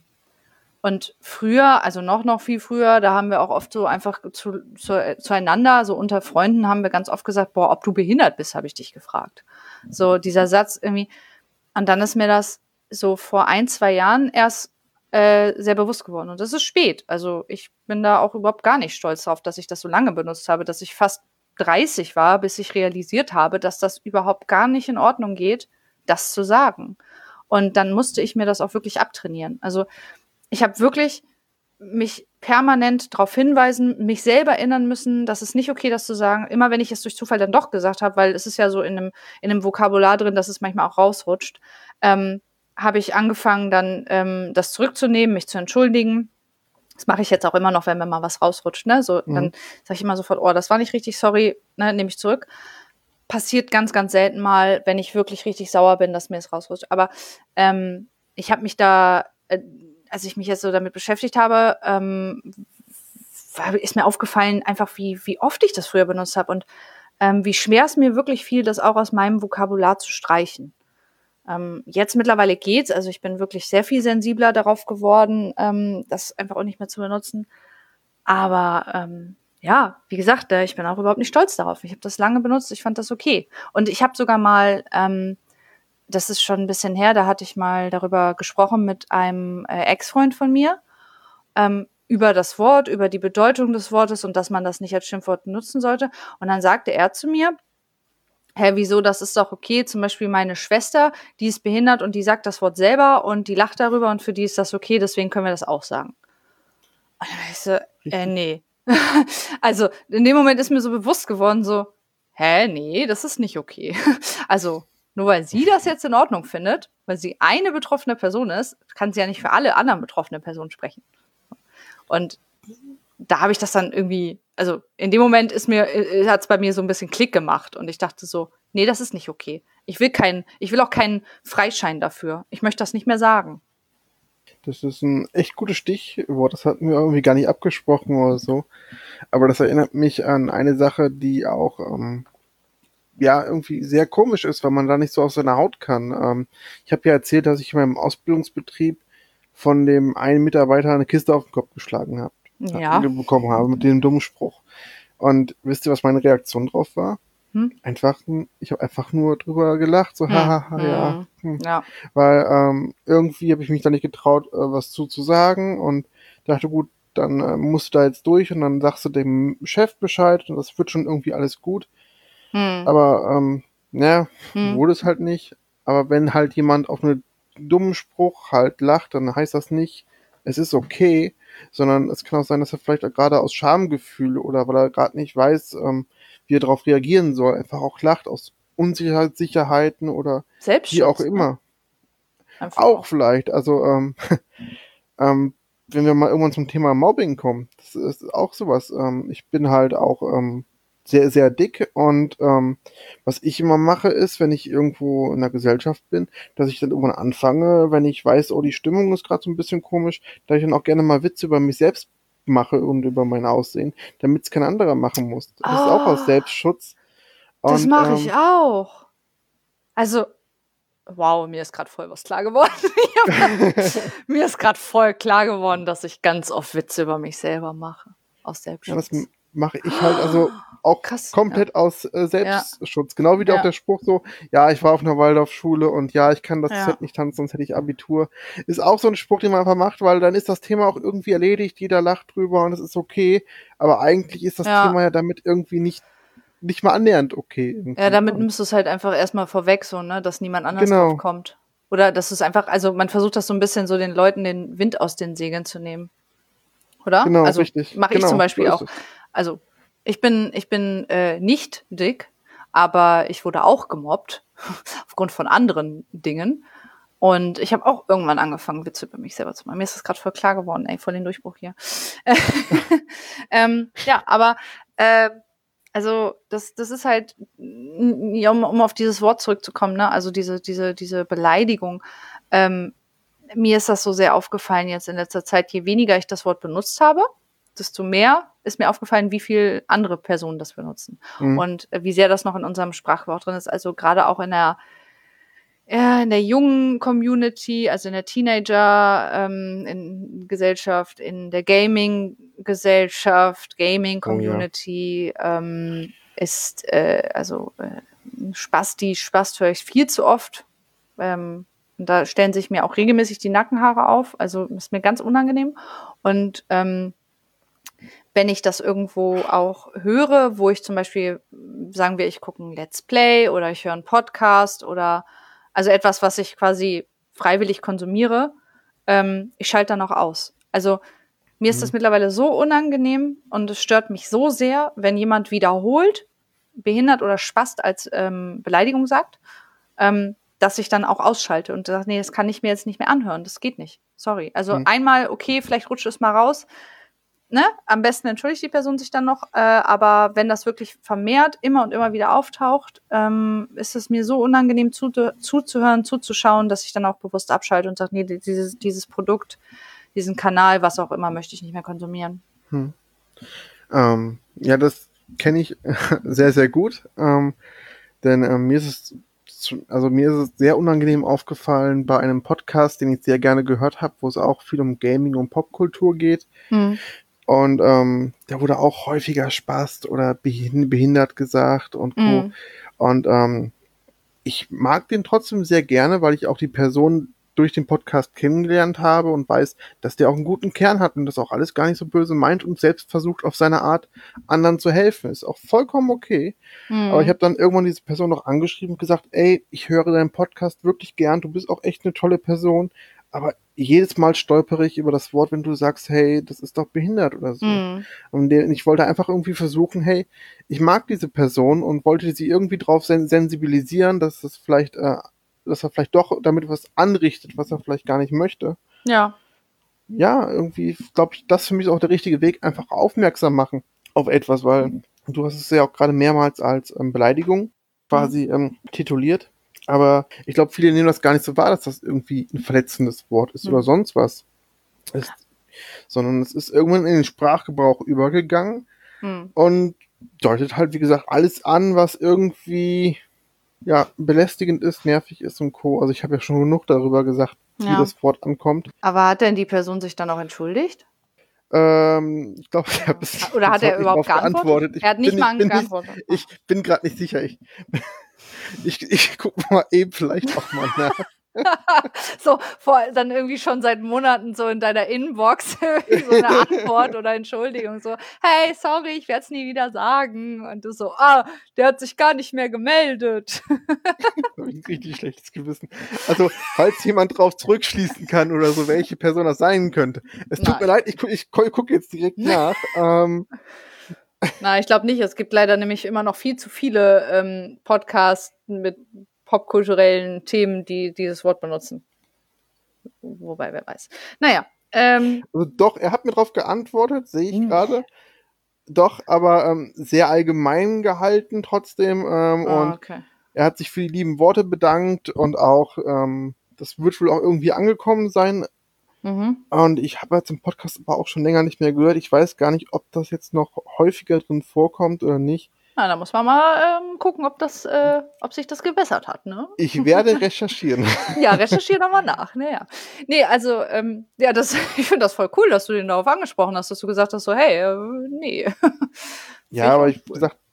und früher, also noch, noch viel früher, da haben wir auch oft so einfach zu, zu, zueinander, so unter Freunden haben wir ganz oft gesagt, boah, ob du behindert bist, habe ich dich gefragt. So dieser Satz irgendwie. Und dann ist mir das so vor ein, zwei Jahren erst äh, sehr bewusst geworden. Und das ist spät. Also ich bin da auch überhaupt gar nicht stolz drauf, dass ich das so lange benutzt habe, dass ich fast dreißig war, bis ich realisiert habe, dass das überhaupt gar nicht in Ordnung geht, das zu sagen. Und dann musste ich mir das auch wirklich abtrainieren. Also ich habe wirklich mich permanent darauf hinweisen, mich selber erinnern müssen, dass es nicht okay, das zu sagen, immer wenn ich es durch Zufall dann doch gesagt habe, weil es ist ja so in einem, in einem Vokabular drin, dass es manchmal auch rausrutscht, ähm, habe ich angefangen, dann ähm, das zurückzunehmen, mich zu entschuldigen. Das mache ich jetzt auch immer noch, wenn mir mal was rausrutscht. Ne? So, Mhm. Dann sage ich immer sofort, oh, das war nicht richtig, sorry, ne, nehme ich zurück. Passiert ganz, ganz selten mal, wenn ich wirklich richtig sauer bin, dass mir es rausrutscht. Aber ähm, ich habe mich da, äh, als ich mich jetzt so damit beschäftigt habe, ähm, ist mir aufgefallen, einfach wie, wie oft ich das früher benutzt habe und ähm, wie schwer es mir wirklich fiel, das auch aus meinem Vokabular zu streichen. Ähm, jetzt mittlerweile geht's, also ich bin wirklich sehr viel sensibler darauf geworden, ähm, das einfach auch nicht mehr zu benutzen. Aber ähm, ja, wie gesagt, äh, ich bin auch überhaupt nicht stolz darauf. Ich habe das lange benutzt, ich fand das okay. Und ich habe sogar mal, ähm, das ist schon ein bisschen her, da hatte ich mal darüber gesprochen mit einem äh, Ex-Freund von mir, ähm, über das Wort, über die Bedeutung des Wortes und dass man das nicht als Schimpfwort nutzen sollte. Und dann sagte er zu mir, hä, wieso, das ist doch okay. Zum Beispiel meine Schwester, die ist behindert und die sagt das Wort selber und die lacht darüber und für die ist das okay, deswegen können wir das auch sagen. Und dann war ich so, äh, Richtig. nee. Also, in dem Moment ist mir so bewusst geworden, so, hä, nee, das ist nicht okay. Also, nur weil sie das jetzt in Ordnung findet, weil sie eine betroffene Person ist, kann sie ja nicht für alle anderen betroffenen Personen sprechen. Und da habe ich das dann irgendwie, also in dem Moment ist mir, äh, hat es bei mir so ein bisschen Klick gemacht und ich dachte so, nee, das ist nicht okay. Ich will keinen, ich will auch keinen Freischein dafür. Ich möchte das nicht mehr sagen. Das ist ein echt gutes Stichwort. Das hatten wir irgendwie gar nicht abgesprochen oder so. Aber das erinnert mich an eine Sache, die auch ähm, ja irgendwie sehr komisch ist, weil man da nicht so auf seiner Haut kann. Ähm, ich habe ja erzählt, dass ich in meinem Ausbildungsbetrieb von dem einen Mitarbeiter eine Kiste auf den Kopf geschlagen habe, Ja. bekommen habe mit dem dummen Spruch. Und wisst ihr, was meine Reaktion drauf war? Hm? Einfach, ich habe einfach nur drüber gelacht, so Hm. hahaha, ja. Hm. Hm. Ja. Weil ähm, irgendwie habe ich mich da nicht getraut, äh, was zu, zu sagen und dachte, gut, dann äh, musst du da jetzt durch und dann sagst du dem Chef Bescheid und das wird schon irgendwie alles gut. Hm. Aber, ähm, naja, Hm. wurde es halt nicht. Aber wenn halt jemand auf einen dummen Spruch halt lacht, dann heißt das nicht, es ist okay, sondern es kann auch sein, dass er vielleicht gerade aus Schamgefühl oder weil er gerade nicht weiß, ähm, wie er darauf reagieren soll, einfach auch lacht aus Unsicherheiten oder wie auch Selbstschutz, ne? immer. Einfach Auch auch. vielleicht, also ähm, ähm, wenn wir mal irgendwann zum Thema Mobbing kommen, das ist auch sowas. Ähm, ich bin halt auch ähm, sehr, sehr dick und ähm, was ich immer mache ist, wenn ich irgendwo in der Gesellschaft bin, dass ich dann irgendwann anfange, wenn ich weiß, oh, die Stimmung ist gerade so ein bisschen komisch, dass ich dann auch gerne mal Witze über mich selbst mache und über mein Aussehen, damit es kein anderer machen muss. Das ist auch aus Oh, Selbstschutz das und mache ich ähm, auch. Also, wow, mir ist gerade voll was klar geworden. Ich hab grad, mir ist gerade voll klar geworden, dass ich ganz oft Witze über mich selber mache. Aus ja, das m- Selbstschutz. mache ich halt also auch Krass, ja. komplett aus äh, Ja, Selbstschutz. Genau wie auch ja, der Spruch so, ja, ich war auf einer Waldorfschule und ja, ich kann das ja, Set nicht tanzen, sonst hätte ich Abitur. Ist auch so ein Spruch, den man einfach macht, weil dann ist das Thema auch irgendwie erledigt, jeder lacht drüber und es ist okay. Aber eigentlich ist das ja. Thema ja damit irgendwie nicht, nicht mal annähernd okay Ja, irgendwie. damit Und nimmst du es halt einfach erstmal vorweg, so, ne, dass niemand anders drauf genau, kommt. Oder dass es einfach, also man versucht das so ein bisschen so den Leuten den Wind aus den Segeln zu nehmen, oder? genau, Also richtig. mache ich zum Genau, so Beispiel ist auch. es. Also ich bin, ich bin äh, nicht dick, aber ich wurde auch gemobbt aufgrund von anderen Dingen. Und ich habe auch irgendwann angefangen, Witze über mich selber zu machen. Mir ist das gerade voll klar geworden, ey, voll den Durchbruch hier. ähm, ja, aber äh, also das, das ist halt, ja, um, um auf dieses Wort zurückzukommen, ne? Also diese, diese, diese Beleidigung. Ähm, mir ist das so sehr aufgefallen jetzt in letzter Zeit, je weniger ich das Wort benutzt habe, desto mehr ist mir aufgefallen, wie viel andere Personen das benutzen. Mhm. Und äh, wie sehr das noch in unserem Sprachgebrauch drin ist. Also gerade auch in der ja, in der jungen Community, also in der Teenager ähm, in Gesellschaft, in der Gaming-Gesellschaft, Oh ja. Gaming-Community ähm, ist äh, also äh, Spasti, Spast höre ich viel zu oft. Ähm, und da stellen sich mir auch regelmäßig die Nackenhaare auf. Also ist mir ganz unangenehm. Und ähm, wenn ich das irgendwo auch höre, wo ich zum Beispiel, sagen wir, ich gucke ein Let's Play oder ich höre einen Podcast oder also etwas, was ich quasi freiwillig konsumiere, ähm, ich schalte dann auch aus. Also mir ist das Mhm. mittlerweile so unangenehm und es stört mich so sehr, wenn jemand wiederholt behindert oder Spast als ähm, Beleidigung sagt, ähm, dass ich dann auch ausschalte und sage, nee, das kann ich mir jetzt nicht mehr anhören, das geht nicht. Sorry. Also Mhm. einmal, okay, vielleicht rutscht es mal raus, ne? Am besten entschuldigt die Person sich dann noch, äh, aber wenn das wirklich vermehrt immer und immer wieder auftaucht, ähm, ist es mir so unangenehm zu, zuzuhören, zuzuschauen, dass ich dann auch bewusst abschalte und sage, nee, dieses, dieses Produkt, diesen Kanal, was auch immer, möchte ich nicht mehr konsumieren. Mhm. Ähm, ja, das kenne ich sehr, sehr gut. Ähm, denn ähm, mir ist es zu, also mir ist es sehr unangenehm aufgefallen bei einem Podcast, den ich sehr gerne gehört habe, wo es auch viel um Gaming und Popkultur geht. Hm. Und ähm, da wurde auch häufiger Spast oder behin- behindert gesagt und Co. Hm. Und ähm, ich mag den trotzdem sehr gerne, weil ich auch die Person durch den Podcast kennengelernt habe und weiß, dass der auch einen guten Kern hat und das auch alles gar nicht so böse meint und selbst versucht auf seine Art anderen zu helfen. Ist auch vollkommen okay. Aber ich Hm. habe dann irgendwann diese Person noch angeschrieben und gesagt, ey, ich höre deinen Podcast wirklich gern, du bist auch echt eine tolle Person, aber jedes Mal stolpere ich über das Wort, wenn du sagst, hey, das ist doch behindert oder so. Hm. Und ich wollte einfach irgendwie versuchen, hey, ich mag diese Person und wollte sie irgendwie drauf sen- sensibilisieren, dass es vielleicht, äh, dass er vielleicht doch damit was anrichtet, was er vielleicht gar nicht möchte. Ja. Ja, irgendwie glaube ich, das für mich ist auch der richtige Weg, einfach aufmerksam machen auf etwas, weil du hast es ja auch gerade mehrmals als ähm, Beleidigung Hm. quasi ähm, tituliert. Aber ich glaube, viele nehmen das gar nicht so wahr, dass das irgendwie ein verletzendes Wort ist oder Hm. sonst was ist, sondern es ist irgendwann in den Sprachgebrauch übergegangen Hm. und deutet halt, wie gesagt, alles an, was irgendwie ja belästigend ist, nervig ist und Co. Also ich habe ja schon genug darüber gesagt, wie Ja. das Wort ankommt. Aber hat denn die Person sich dann auch entschuldigt? Ähm, ich glaube, ich habe Oder, bis, oder bis hat er heute nicht überhaupt drauf geantwortet? geantwortet. Ich Er hat nicht bin, ich mal bin nicht, geantwortet. Oh. ich bin gerade nicht sicher. Ich, ich, ich gucke mal eben vielleicht auch mal nach. So, vor, dann irgendwie schon seit Monaten so in deiner Inbox irgendwie so eine Antwort oder Entschuldigung, so, hey, sorry, ich werde es nie wieder sagen. Und du so, ah, der hat sich gar nicht mehr gemeldet. Da habe ich ein richtig schlechtes Gewissen. Also, falls jemand drauf zurückschließen kann oder so, welche Person das sein könnte. Es tut mir Nein. leid, ich, gu- ich gu- gucke jetzt direkt nach. Ähm, Nein, ich glaube nicht. Es gibt leider nämlich immer noch viel zu viele ähm, Podcasts mit popkulturellen Themen, die dieses Wort benutzen. Wobei, wer weiß. Naja, ähm, also doch, er hat mir drauf geantwortet, sehe ich nee. gerade. Doch, aber ähm, sehr allgemein gehalten trotzdem. Ähm, Ah, und okay. er hat sich für die lieben Worte bedankt und auch, ähm, das wird wohl auch irgendwie angekommen sein. Mhm. Und ich habe jetzt im Podcast aber auch schon länger nicht mehr gehört. Ich weiß gar nicht, ob das jetzt noch häufiger drin vorkommt oder nicht. Na, da muss man mal ähm, gucken, ob das, äh, ob sich das gebessert hat, ne? Ich werde recherchieren. Ja, recherchiere doch mal nach. Naja. Nee, also, ähm, ja, das, ich finde das voll cool, dass du den darauf angesprochen hast, dass du gesagt hast, so, hey, äh, nee. Finde Ja, ich aber ich, wie uncool. gesagt,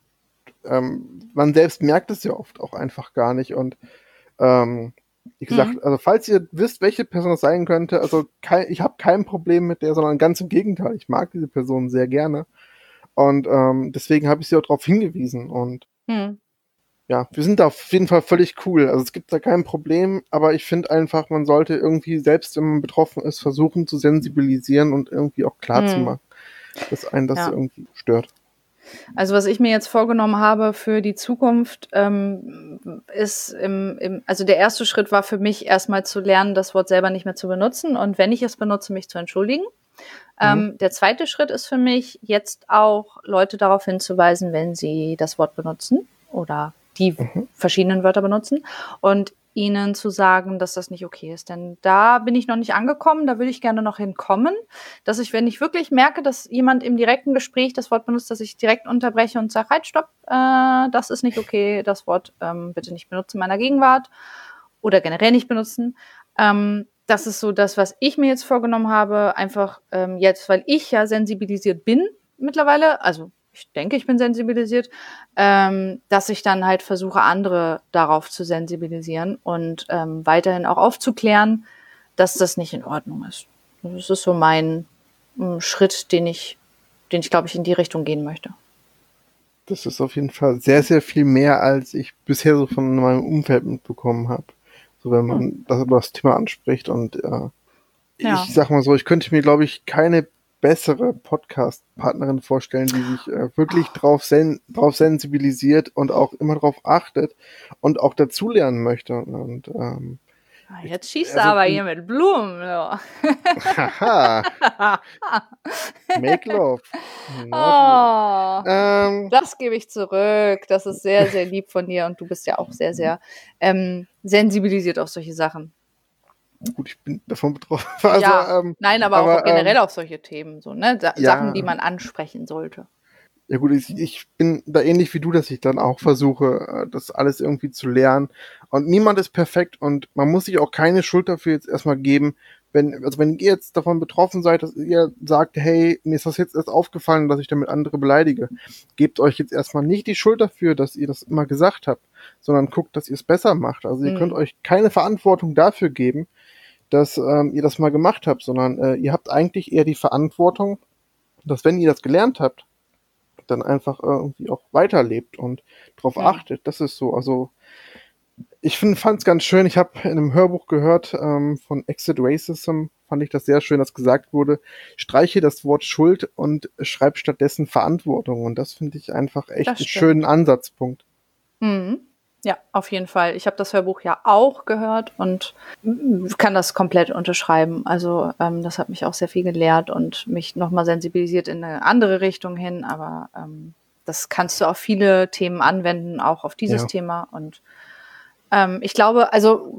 ähm, man selbst merkt es ja oft auch einfach gar nicht. Und ähm, wie gesagt, Mhm. also falls ihr wisst, welche Person es sein könnte, also kein, ich habe kein Problem mit der, sondern ganz im Gegenteil. Ich mag diese Person sehr gerne. Und ähm, deswegen habe ich sie auch darauf hingewiesen. Und Mhm. ja, wir sind da auf jeden Fall völlig cool. Also es gibt da kein Problem, aber ich finde einfach, man sollte irgendwie, selbst wenn man betroffen ist, versuchen zu sensibilisieren und irgendwie auch klar zu Mhm. machen, dass einen das Ja. irgendwie stört. Also was ich mir jetzt vorgenommen habe für die Zukunft, ähm, ist im, im, also der erste Schritt war für mich erstmal zu lernen, das Wort selber nicht mehr zu benutzen und wenn ich es benutze, mich zu entschuldigen. Mhm. Ähm, der zweite Schritt ist für mich, jetzt auch Leute darauf hinzuweisen, wenn sie das Wort benutzen oder die Mhm. verschiedenen Wörter benutzen und ihnen zu sagen, dass das nicht okay ist. Denn da bin ich noch nicht angekommen, da würde ich gerne noch hinkommen, dass ich, wenn ich wirklich merke, dass jemand im direkten Gespräch das Wort benutzt, dass ich direkt unterbreche und sage, halt, stopp, äh, das ist nicht okay, das Wort ähm, bitte nicht benutzen in meiner Gegenwart oder generell nicht benutzen. Ähm, das ist so das, was ich mir jetzt vorgenommen habe, einfach ähm, jetzt, weil ich ja sensibilisiert bin mittlerweile, also ich denke, ich bin sensibilisiert, ähm, dass ich dann halt versuche, andere darauf zu sensibilisieren und ähm, weiterhin auch aufzuklären, dass das nicht in Ordnung ist. Das ist so mein ähm, Schritt, den ich, den ich, glaube ich, in die Richtung gehen möchte. Das ist auf jeden Fall sehr, sehr viel mehr, als ich bisher so von meinem Umfeld mitbekommen habe. So, wenn Hm. man das, das Thema anspricht. Und äh, Ja. ich sag mal so, ich könnte mir, glaube ich, keine bessere Podcast-Partnerin vorstellen, die sich äh, wirklich drauf, sen drauf sensibilisiert und auch immer drauf achtet und auch dazulernen möchte. Und ähm, ich, Jetzt schießt er also, aber hier mit Blumen. Ja. haha, make love, not war. Oh, Ähm, das gebe ich zurück. Das ist sehr, sehr lieb von dir und du bist ja auch sehr, sehr ähm, sensibilisiert auf solche Sachen. gut, ich bin davon betroffen. Also, Ja, ähm, nein, aber auch aber generell ähm, auf solche Themen, so, ne? Sa Sachen, die ja, man ansprechen sollte. ja gut, ich, ich bin da ähnlich wie du, dass ich dann auch versuche, äh, das alles irgendwie zu lernen. Und niemand ist perfekt und man muss sich auch keine Schuld dafür jetzt erstmal geben, wenn, also wenn ihr jetzt davon betroffen seid, dass ihr sagt, hey, mir ist das jetzt erst aufgefallen, dass ich damit andere beleidige, gebt euch jetzt erstmal nicht die Schuld dafür, dass ihr das immer gesagt habt, sondern guckt, dass ihr es besser macht. Also ihr könnt Mhm. euch keine Verantwortung dafür geben, dass ähm, ihr das mal gemacht habt, sondern äh, ihr habt eigentlich eher die Verantwortung, dass wenn ihr das gelernt habt, dann einfach äh, irgendwie auch weiterlebt und drauf Mhm. achtet. Das ist so. Also ich fand es ganz schön. Ich habe in einem Hörbuch gehört ähm, von Exit Racism, fand ich das sehr schön, dass gesagt wurde, streiche das Wort Schuld und schreib stattdessen Verantwortung. Und das finde ich einfach echt Das einen schönen stimmt. Ansatzpunkt. Mhm. Ja, auf jeden Fall. Ich habe das Hörbuch ja auch gehört und kann das komplett unterschreiben. Also ähm, das hat mich auch sehr viel gelehrt und mich nochmal sensibilisiert in eine andere Richtung hin. Aber ähm, das kannst du auf viele Themen anwenden, auch auf dieses Ja. Thema. Und ähm, ich glaube, also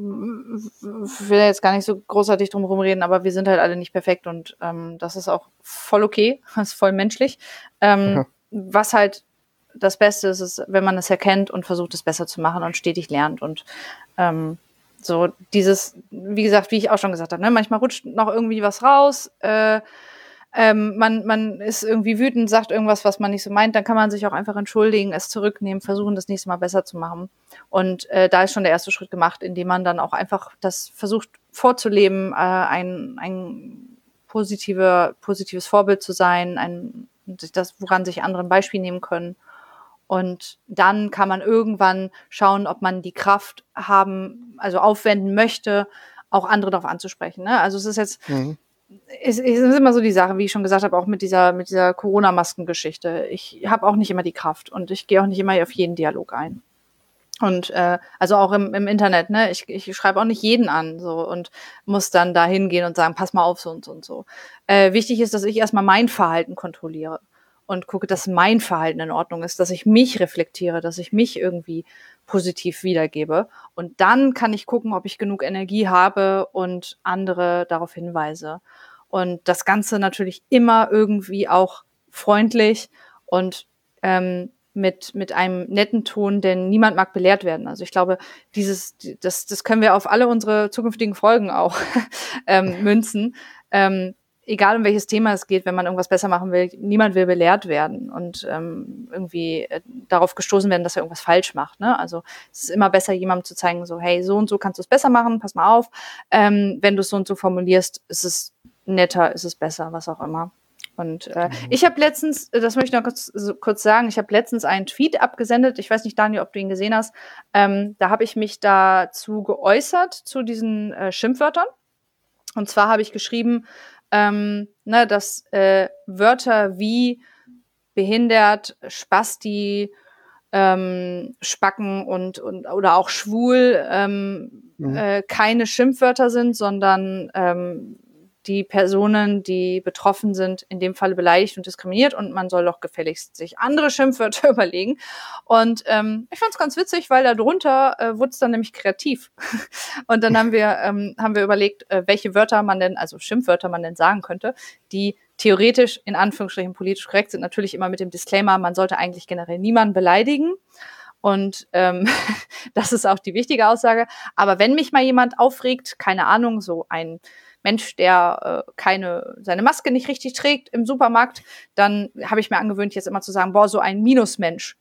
ich will jetzt gar nicht so großartig drum herum reden, aber wir sind halt alle nicht perfekt und ähm, das ist auch voll okay, das ist voll menschlich. Ähm, Aha. was halt das Beste ist, ist, wenn man es erkennt und versucht, es besser zu machen und stetig lernt. Und ähm, so dieses, wie gesagt, wie ich auch schon gesagt habe, ne, manchmal rutscht noch irgendwie was raus, äh, ähm, man, man ist irgendwie wütend, sagt irgendwas, was man nicht so meint, dann kann man sich auch einfach entschuldigen, es zurücknehmen, versuchen, das nächste Mal besser zu machen. Und äh, da ist schon der erste Schritt gemacht, indem man dann auch einfach das versucht vorzuleben, äh, ein, ein positive, positives Vorbild zu sein, ein, das, woran sich andere ein Beispiel nehmen können. Und dann kann man irgendwann schauen, ob man die Kraft haben, also aufwenden möchte, auch andere darauf anzusprechen. Ne? Also es ist jetzt, Mhm. es, es ist immer so die Sache, wie ich schon gesagt habe, auch mit dieser, mit dieser Corona-Maskengeschichte. Ich habe auch nicht immer die Kraft und ich gehe auch nicht immer auf jeden Dialog ein. Und äh, also auch im, im Internet, ne? Ich, ich schreibe auch nicht jeden an so und muss dann da hingehen und sagen, pass mal auf, so und so und so. Äh, wichtig ist, dass ich erstmal mein Verhalten kontrolliere. und gucke, dass mein Verhalten in Ordnung ist, dass ich mich reflektiere, dass ich mich irgendwie positiv wiedergebe. Und dann kann ich gucken, ob ich genug Energie habe und andere darauf hinweise. Und das Ganze natürlich immer irgendwie auch freundlich und ähm, mit, mit einem netten Ton, denn niemand mag belehrt werden. Also ich glaube, dieses, das, das können wir auf alle unsere zukünftigen Folgen auch ähm, münzen. Ähm, egal um welches Thema es geht, wenn man irgendwas besser machen will, niemand will belehrt werden und ähm, irgendwie äh, darauf gestoßen werden, dass er irgendwas falsch macht. Ne? Also es ist immer besser, jemandem zu zeigen, so hey, so und so kannst du es besser machen, pass mal auf. Ähm, wenn du es so und so formulierst, ist es netter, ist es besser, was auch immer. Und äh, mhm. ich habe letztens, das möchte ich noch kurz, so, kurz sagen, ich habe letztens einen Tweet abgesendet, ich weiß nicht, Daniel, ob du ihn gesehen hast, ähm, da habe ich mich dazu geäußert, zu diesen äh, Schimpfwörtern. Und zwar habe ich geschrieben, ähm, ne, dass äh, Wörter wie behindert, Spasti, ähm, Spacken und, und oder auch schwul ähm, mhm. äh, keine Schimpfwörter sind, sondern ähm, die Personen, die betroffen sind, in dem Falle beleidigt und diskriminiert und man soll doch gefälligst sich andere Schimpfwörter überlegen. Und ähm, ich fand es ganz witzig, weil darunter äh, wurde es dann nämlich kreativ. Und dann haben wir ähm, haben wir überlegt, äh, welche Wörter man denn, also Schimpfwörter man denn sagen könnte, die theoretisch in Anführungsstrichen politisch korrekt sind. Natürlich immer mit dem Disclaimer, man sollte eigentlich generell niemanden beleidigen. Und ähm, das ist auch die wichtige Aussage. Aber wenn mich mal jemand aufregt, keine Ahnung, so ein Mensch, der äh, keine seine Maske nicht richtig trägt im Supermarkt, dann habe ich mir angewöhnt, jetzt immer zu sagen, boah, so ein Minusmensch.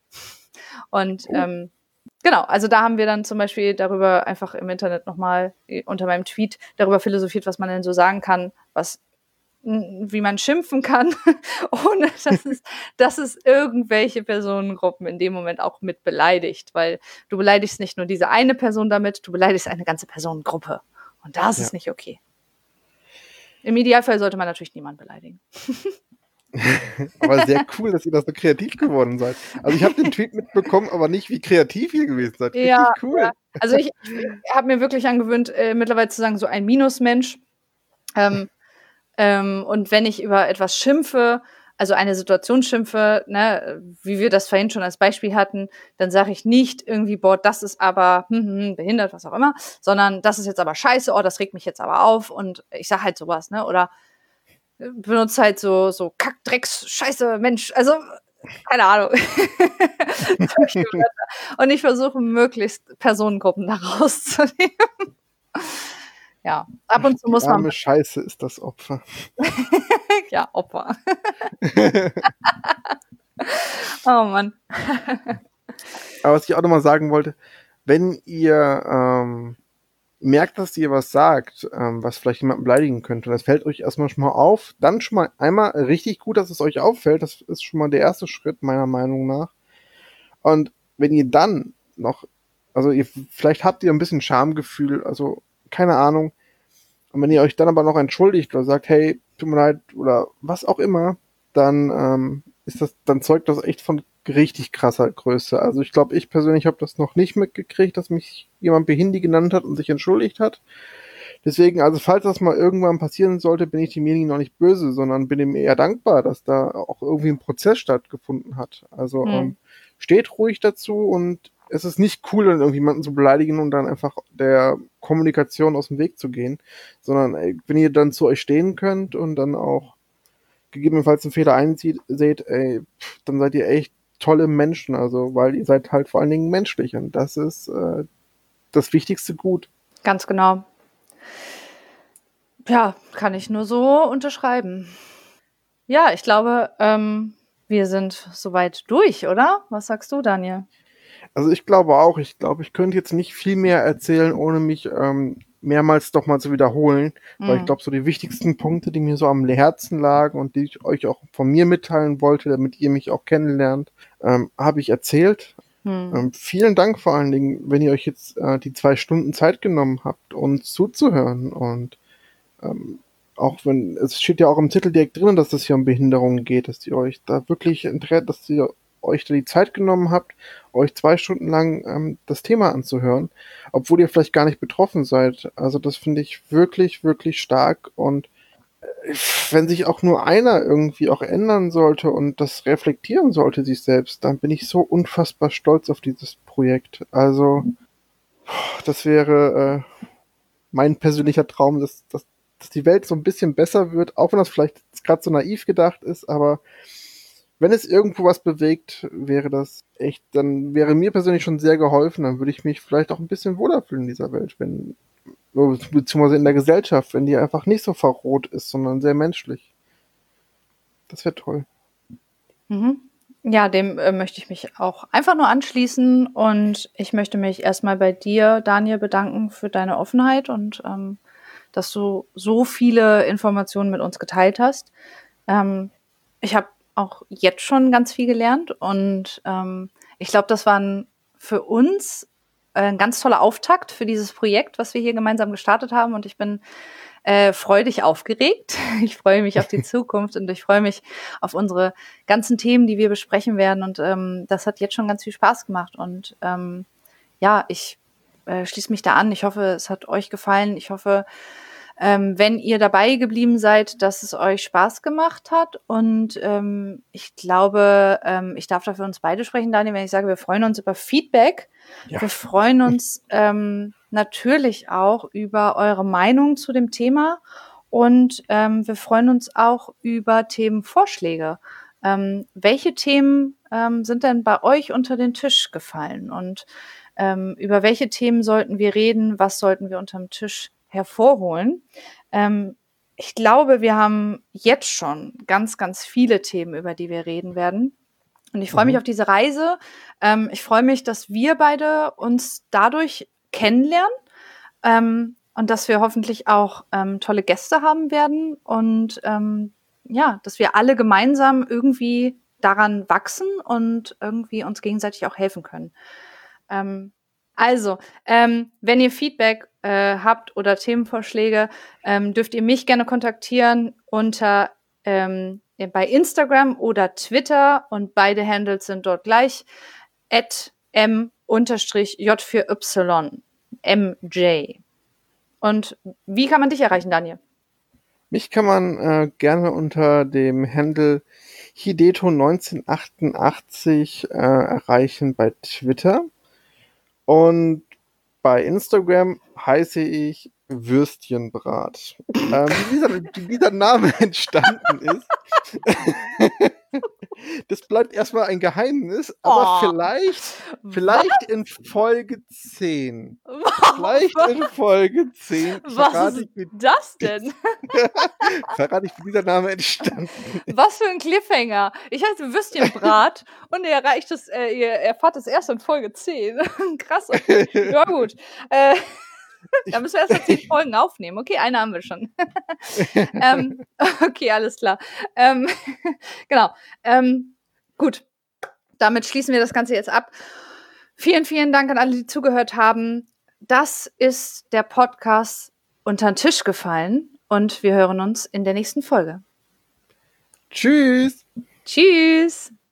Und oh. ähm, genau, also da haben wir dann zum Beispiel darüber einfach im Internet nochmal unter meinem Tweet darüber philosophiert, was man denn so sagen kann, was wie man schimpfen kann, ohne dass es, dass es irgendwelche Personengruppen in dem Moment auch mit beleidigt, weil du beleidigst nicht nur diese eine Person damit, du beleidigst eine ganze Personengruppe. Und das ja. ist nicht okay. Im Idealfall sollte man natürlich niemanden beleidigen. Aber sehr cool, dass ihr das so kreativ geworden seid. Also ich habe den Tweet mitbekommen, aber nicht, wie kreativ ihr gewesen seid. Richtig ja, cool. Ja. Also ich, ich habe mir wirklich angewöhnt, äh, mittlerweile zu sagen, so ein Minusmensch. Ähm, ähm, und wenn ich über etwas schimpfe, also eine Situation schimpfe, ne, wie wir das vorhin schon als Beispiel hatten, dann sage ich nicht irgendwie, boah, das ist aber hm, hm, behindert, was auch immer, sondern das ist jetzt aber scheiße, oh, das regt mich jetzt aber auf und ich sage halt sowas, ne, oder benutze halt so so Kack, Drecks, Scheiße, Mensch, also keine Ahnung. Und ich versuche möglichst Personengruppen da rauszunehmen. Ja, ab und zu muss man. Die arme man. Scheiße ist das Opfer. Ja, Opfer. Oh Mann. Aber was ich auch nochmal sagen wollte, wenn ihr ähm, merkt, dass ihr was sagt, ähm, was vielleicht jemanden beleidigen könnte, das fällt euch erstmal schon mal auf, dann schon mal einmal richtig gut, dass es euch auffällt, das ist schon mal der erste Schritt, meiner Meinung nach. Und wenn ihr dann noch, also ihr, vielleicht habt ihr ein bisschen Schamgefühl, also keine Ahnung, und wenn ihr euch dann aber noch entschuldigt oder sagt, hey, tut mir leid, oder was auch immer, dann ähm, ist das, dann zeugt das echt von richtig krasser Größe. Also ich glaube, ich persönlich habe das noch nicht mitgekriegt, dass mich jemand Behindi genannt hat und sich entschuldigt hat. Deswegen, also falls das mal irgendwann passieren sollte, bin ich demjenigen noch nicht böse, sondern bin ihm eher dankbar, dass da auch irgendwie ein Prozess stattgefunden hat. Also hm. ähm, steht ruhig dazu und es ist nicht cool, dann irgendjemanden zu beleidigen und dann einfach der Kommunikation aus dem Weg zu gehen, sondern ey, wenn ihr dann zu euch stehen könnt und dann auch gegebenenfalls einen Fehler einseht, ey, pff, dann seid ihr echt tolle Menschen, also weil ihr seid halt vor allen Dingen menschlich und das ist äh, das wichtigste Gut. Ganz genau. Ja, kann ich nur so unterschreiben. Ja, ich glaube, ähm, wir sind soweit durch, oder? Was sagst du, Daniel? Also ich glaube auch, ich glaube, ich könnte jetzt nicht viel mehr erzählen, ohne mich ähm, mehrmals doch mal zu wiederholen, mhm. weil ich glaube, so die wichtigsten Punkte, die mir so am Herzen lagen und die ich euch auch von mir mitteilen wollte, damit ihr mich auch kennenlernt, ähm, habe ich erzählt. Mhm. Ähm, vielen Dank vor allen Dingen, wenn ihr euch jetzt äh, die zwei Stunden Zeit genommen habt, uns zuzuhören und ähm, auch wenn, es steht ja auch im Titel direkt drin, dass es hier um Behinderungen geht, dass ihr euch da wirklich interessiert, dass ihr euch da die Zeit genommen habt, euch zwei Stunden lang ähm, das Thema anzuhören, obwohl ihr vielleicht gar nicht betroffen seid. Also das finde ich wirklich, wirklich stark und wenn sich auch nur einer irgendwie auch ändern sollte und das reflektieren sollte, sich selbst, dann bin ich so unfassbar stolz auf dieses Projekt. Also, das wäre äh, mein persönlicher Traum, dass, dass, dass die Welt so ein bisschen besser wird, auch wenn das vielleicht gerade so naiv gedacht ist, aber wenn es irgendwo was bewegt, wäre das echt, dann wäre mir persönlich schon sehr geholfen, dann würde ich mich vielleicht auch ein bisschen wohler fühlen in dieser Welt, wenn, beziehungsweise in der Gesellschaft, wenn die einfach nicht so verroht ist, sondern sehr menschlich. Das wäre toll. Mhm. Ja, dem äh, möchte ich mich auch einfach nur anschließen und ich möchte mich erstmal bei dir, Daniel, bedanken für deine Offenheit und ähm, dass du so viele Informationen mit uns geteilt hast. Ähm, ich habe auch jetzt schon ganz viel gelernt und ähm, ich glaube, das war ein, für uns äh, ein ganz toller Auftakt für dieses Projekt, was wir hier gemeinsam gestartet haben und ich bin äh, freudig aufgeregt. Ich freue mich auf die Zukunft und ich freue mich auf unsere ganzen Themen, die wir besprechen werden und ähm, das hat jetzt schon ganz viel Spaß gemacht und ähm, ja, ich äh, schließe mich da an. Ich hoffe, es hat euch gefallen. Ich hoffe, ähm, wenn ihr dabei geblieben seid, dass es euch Spaß gemacht hat. Und ähm, ich glaube, ähm, ich darf da für uns beide sprechen, Daniel, wenn ich sage, wir freuen uns über Feedback. Ja. Wir freuen uns ähm, natürlich auch über eure Meinung zu dem Thema. Und ähm, wir freuen uns auch über Themenvorschläge. Ähm, welche Themen ähm, sind denn bei euch unter den Tisch gefallen? Und ähm, über welche Themen sollten wir reden? Was sollten wir unterm Tisch hervorholen? Ähm, ich glaube, wir haben jetzt schon ganz, ganz viele Themen, über die wir reden werden. Und ich freue mich Mhm. auf diese Reise. Ähm, ich freue mich, dass wir beide uns dadurch kennenlernen ähm, und dass wir hoffentlich auch ähm, tolle Gäste haben werden und ähm, ja, dass wir alle gemeinsam irgendwie daran wachsen und irgendwie uns gegenseitig auch helfen können. Ähm, also, ähm, wenn ihr Feedback äh, habt oder Themenvorschläge, ähm, dürft ihr mich gerne kontaktieren unter ähm, bei Instagram oder Twitter und beide Handles sind dort gleich at m j vier y m j. Und wie kann man dich erreichen, Daniel? Mich kann man äh, gerne unter dem Handle Hideto neunzehnhundertachtundachtzig äh, erreichen bei Twitter. Und bei Instagram heiße ich Würstchenbrat. Ähm, wie, dieser, wie dieser Name entstanden ist, das bleibt erstmal ein Geheimnis, aber Oh, vielleicht, vielleicht in Folge zehn. Vielleicht in Folge zehn Was verrate ist ich, wie, das denn? verrate ich, wie dieser Name entstanden ist. Was für ein Cliffhanger. Ich heiße Würstchenbrat und ihr erreicht es, äh, ihr erfahrt es erst in Folge zehn. Krass, okay. Ja, gut. Äh, da müssen wir erst mal zehn Folgen aufnehmen. Okay, eine haben wir schon. ähm, okay, alles klar. Ähm, genau. Ähm, gut. Damit schließen wir das Ganze jetzt ab. Vielen, vielen Dank an alle, die zugehört haben. Das ist der Podcast unter den Tisch gefallen und wir hören uns in der nächsten Folge. Tschüss. Tschüss.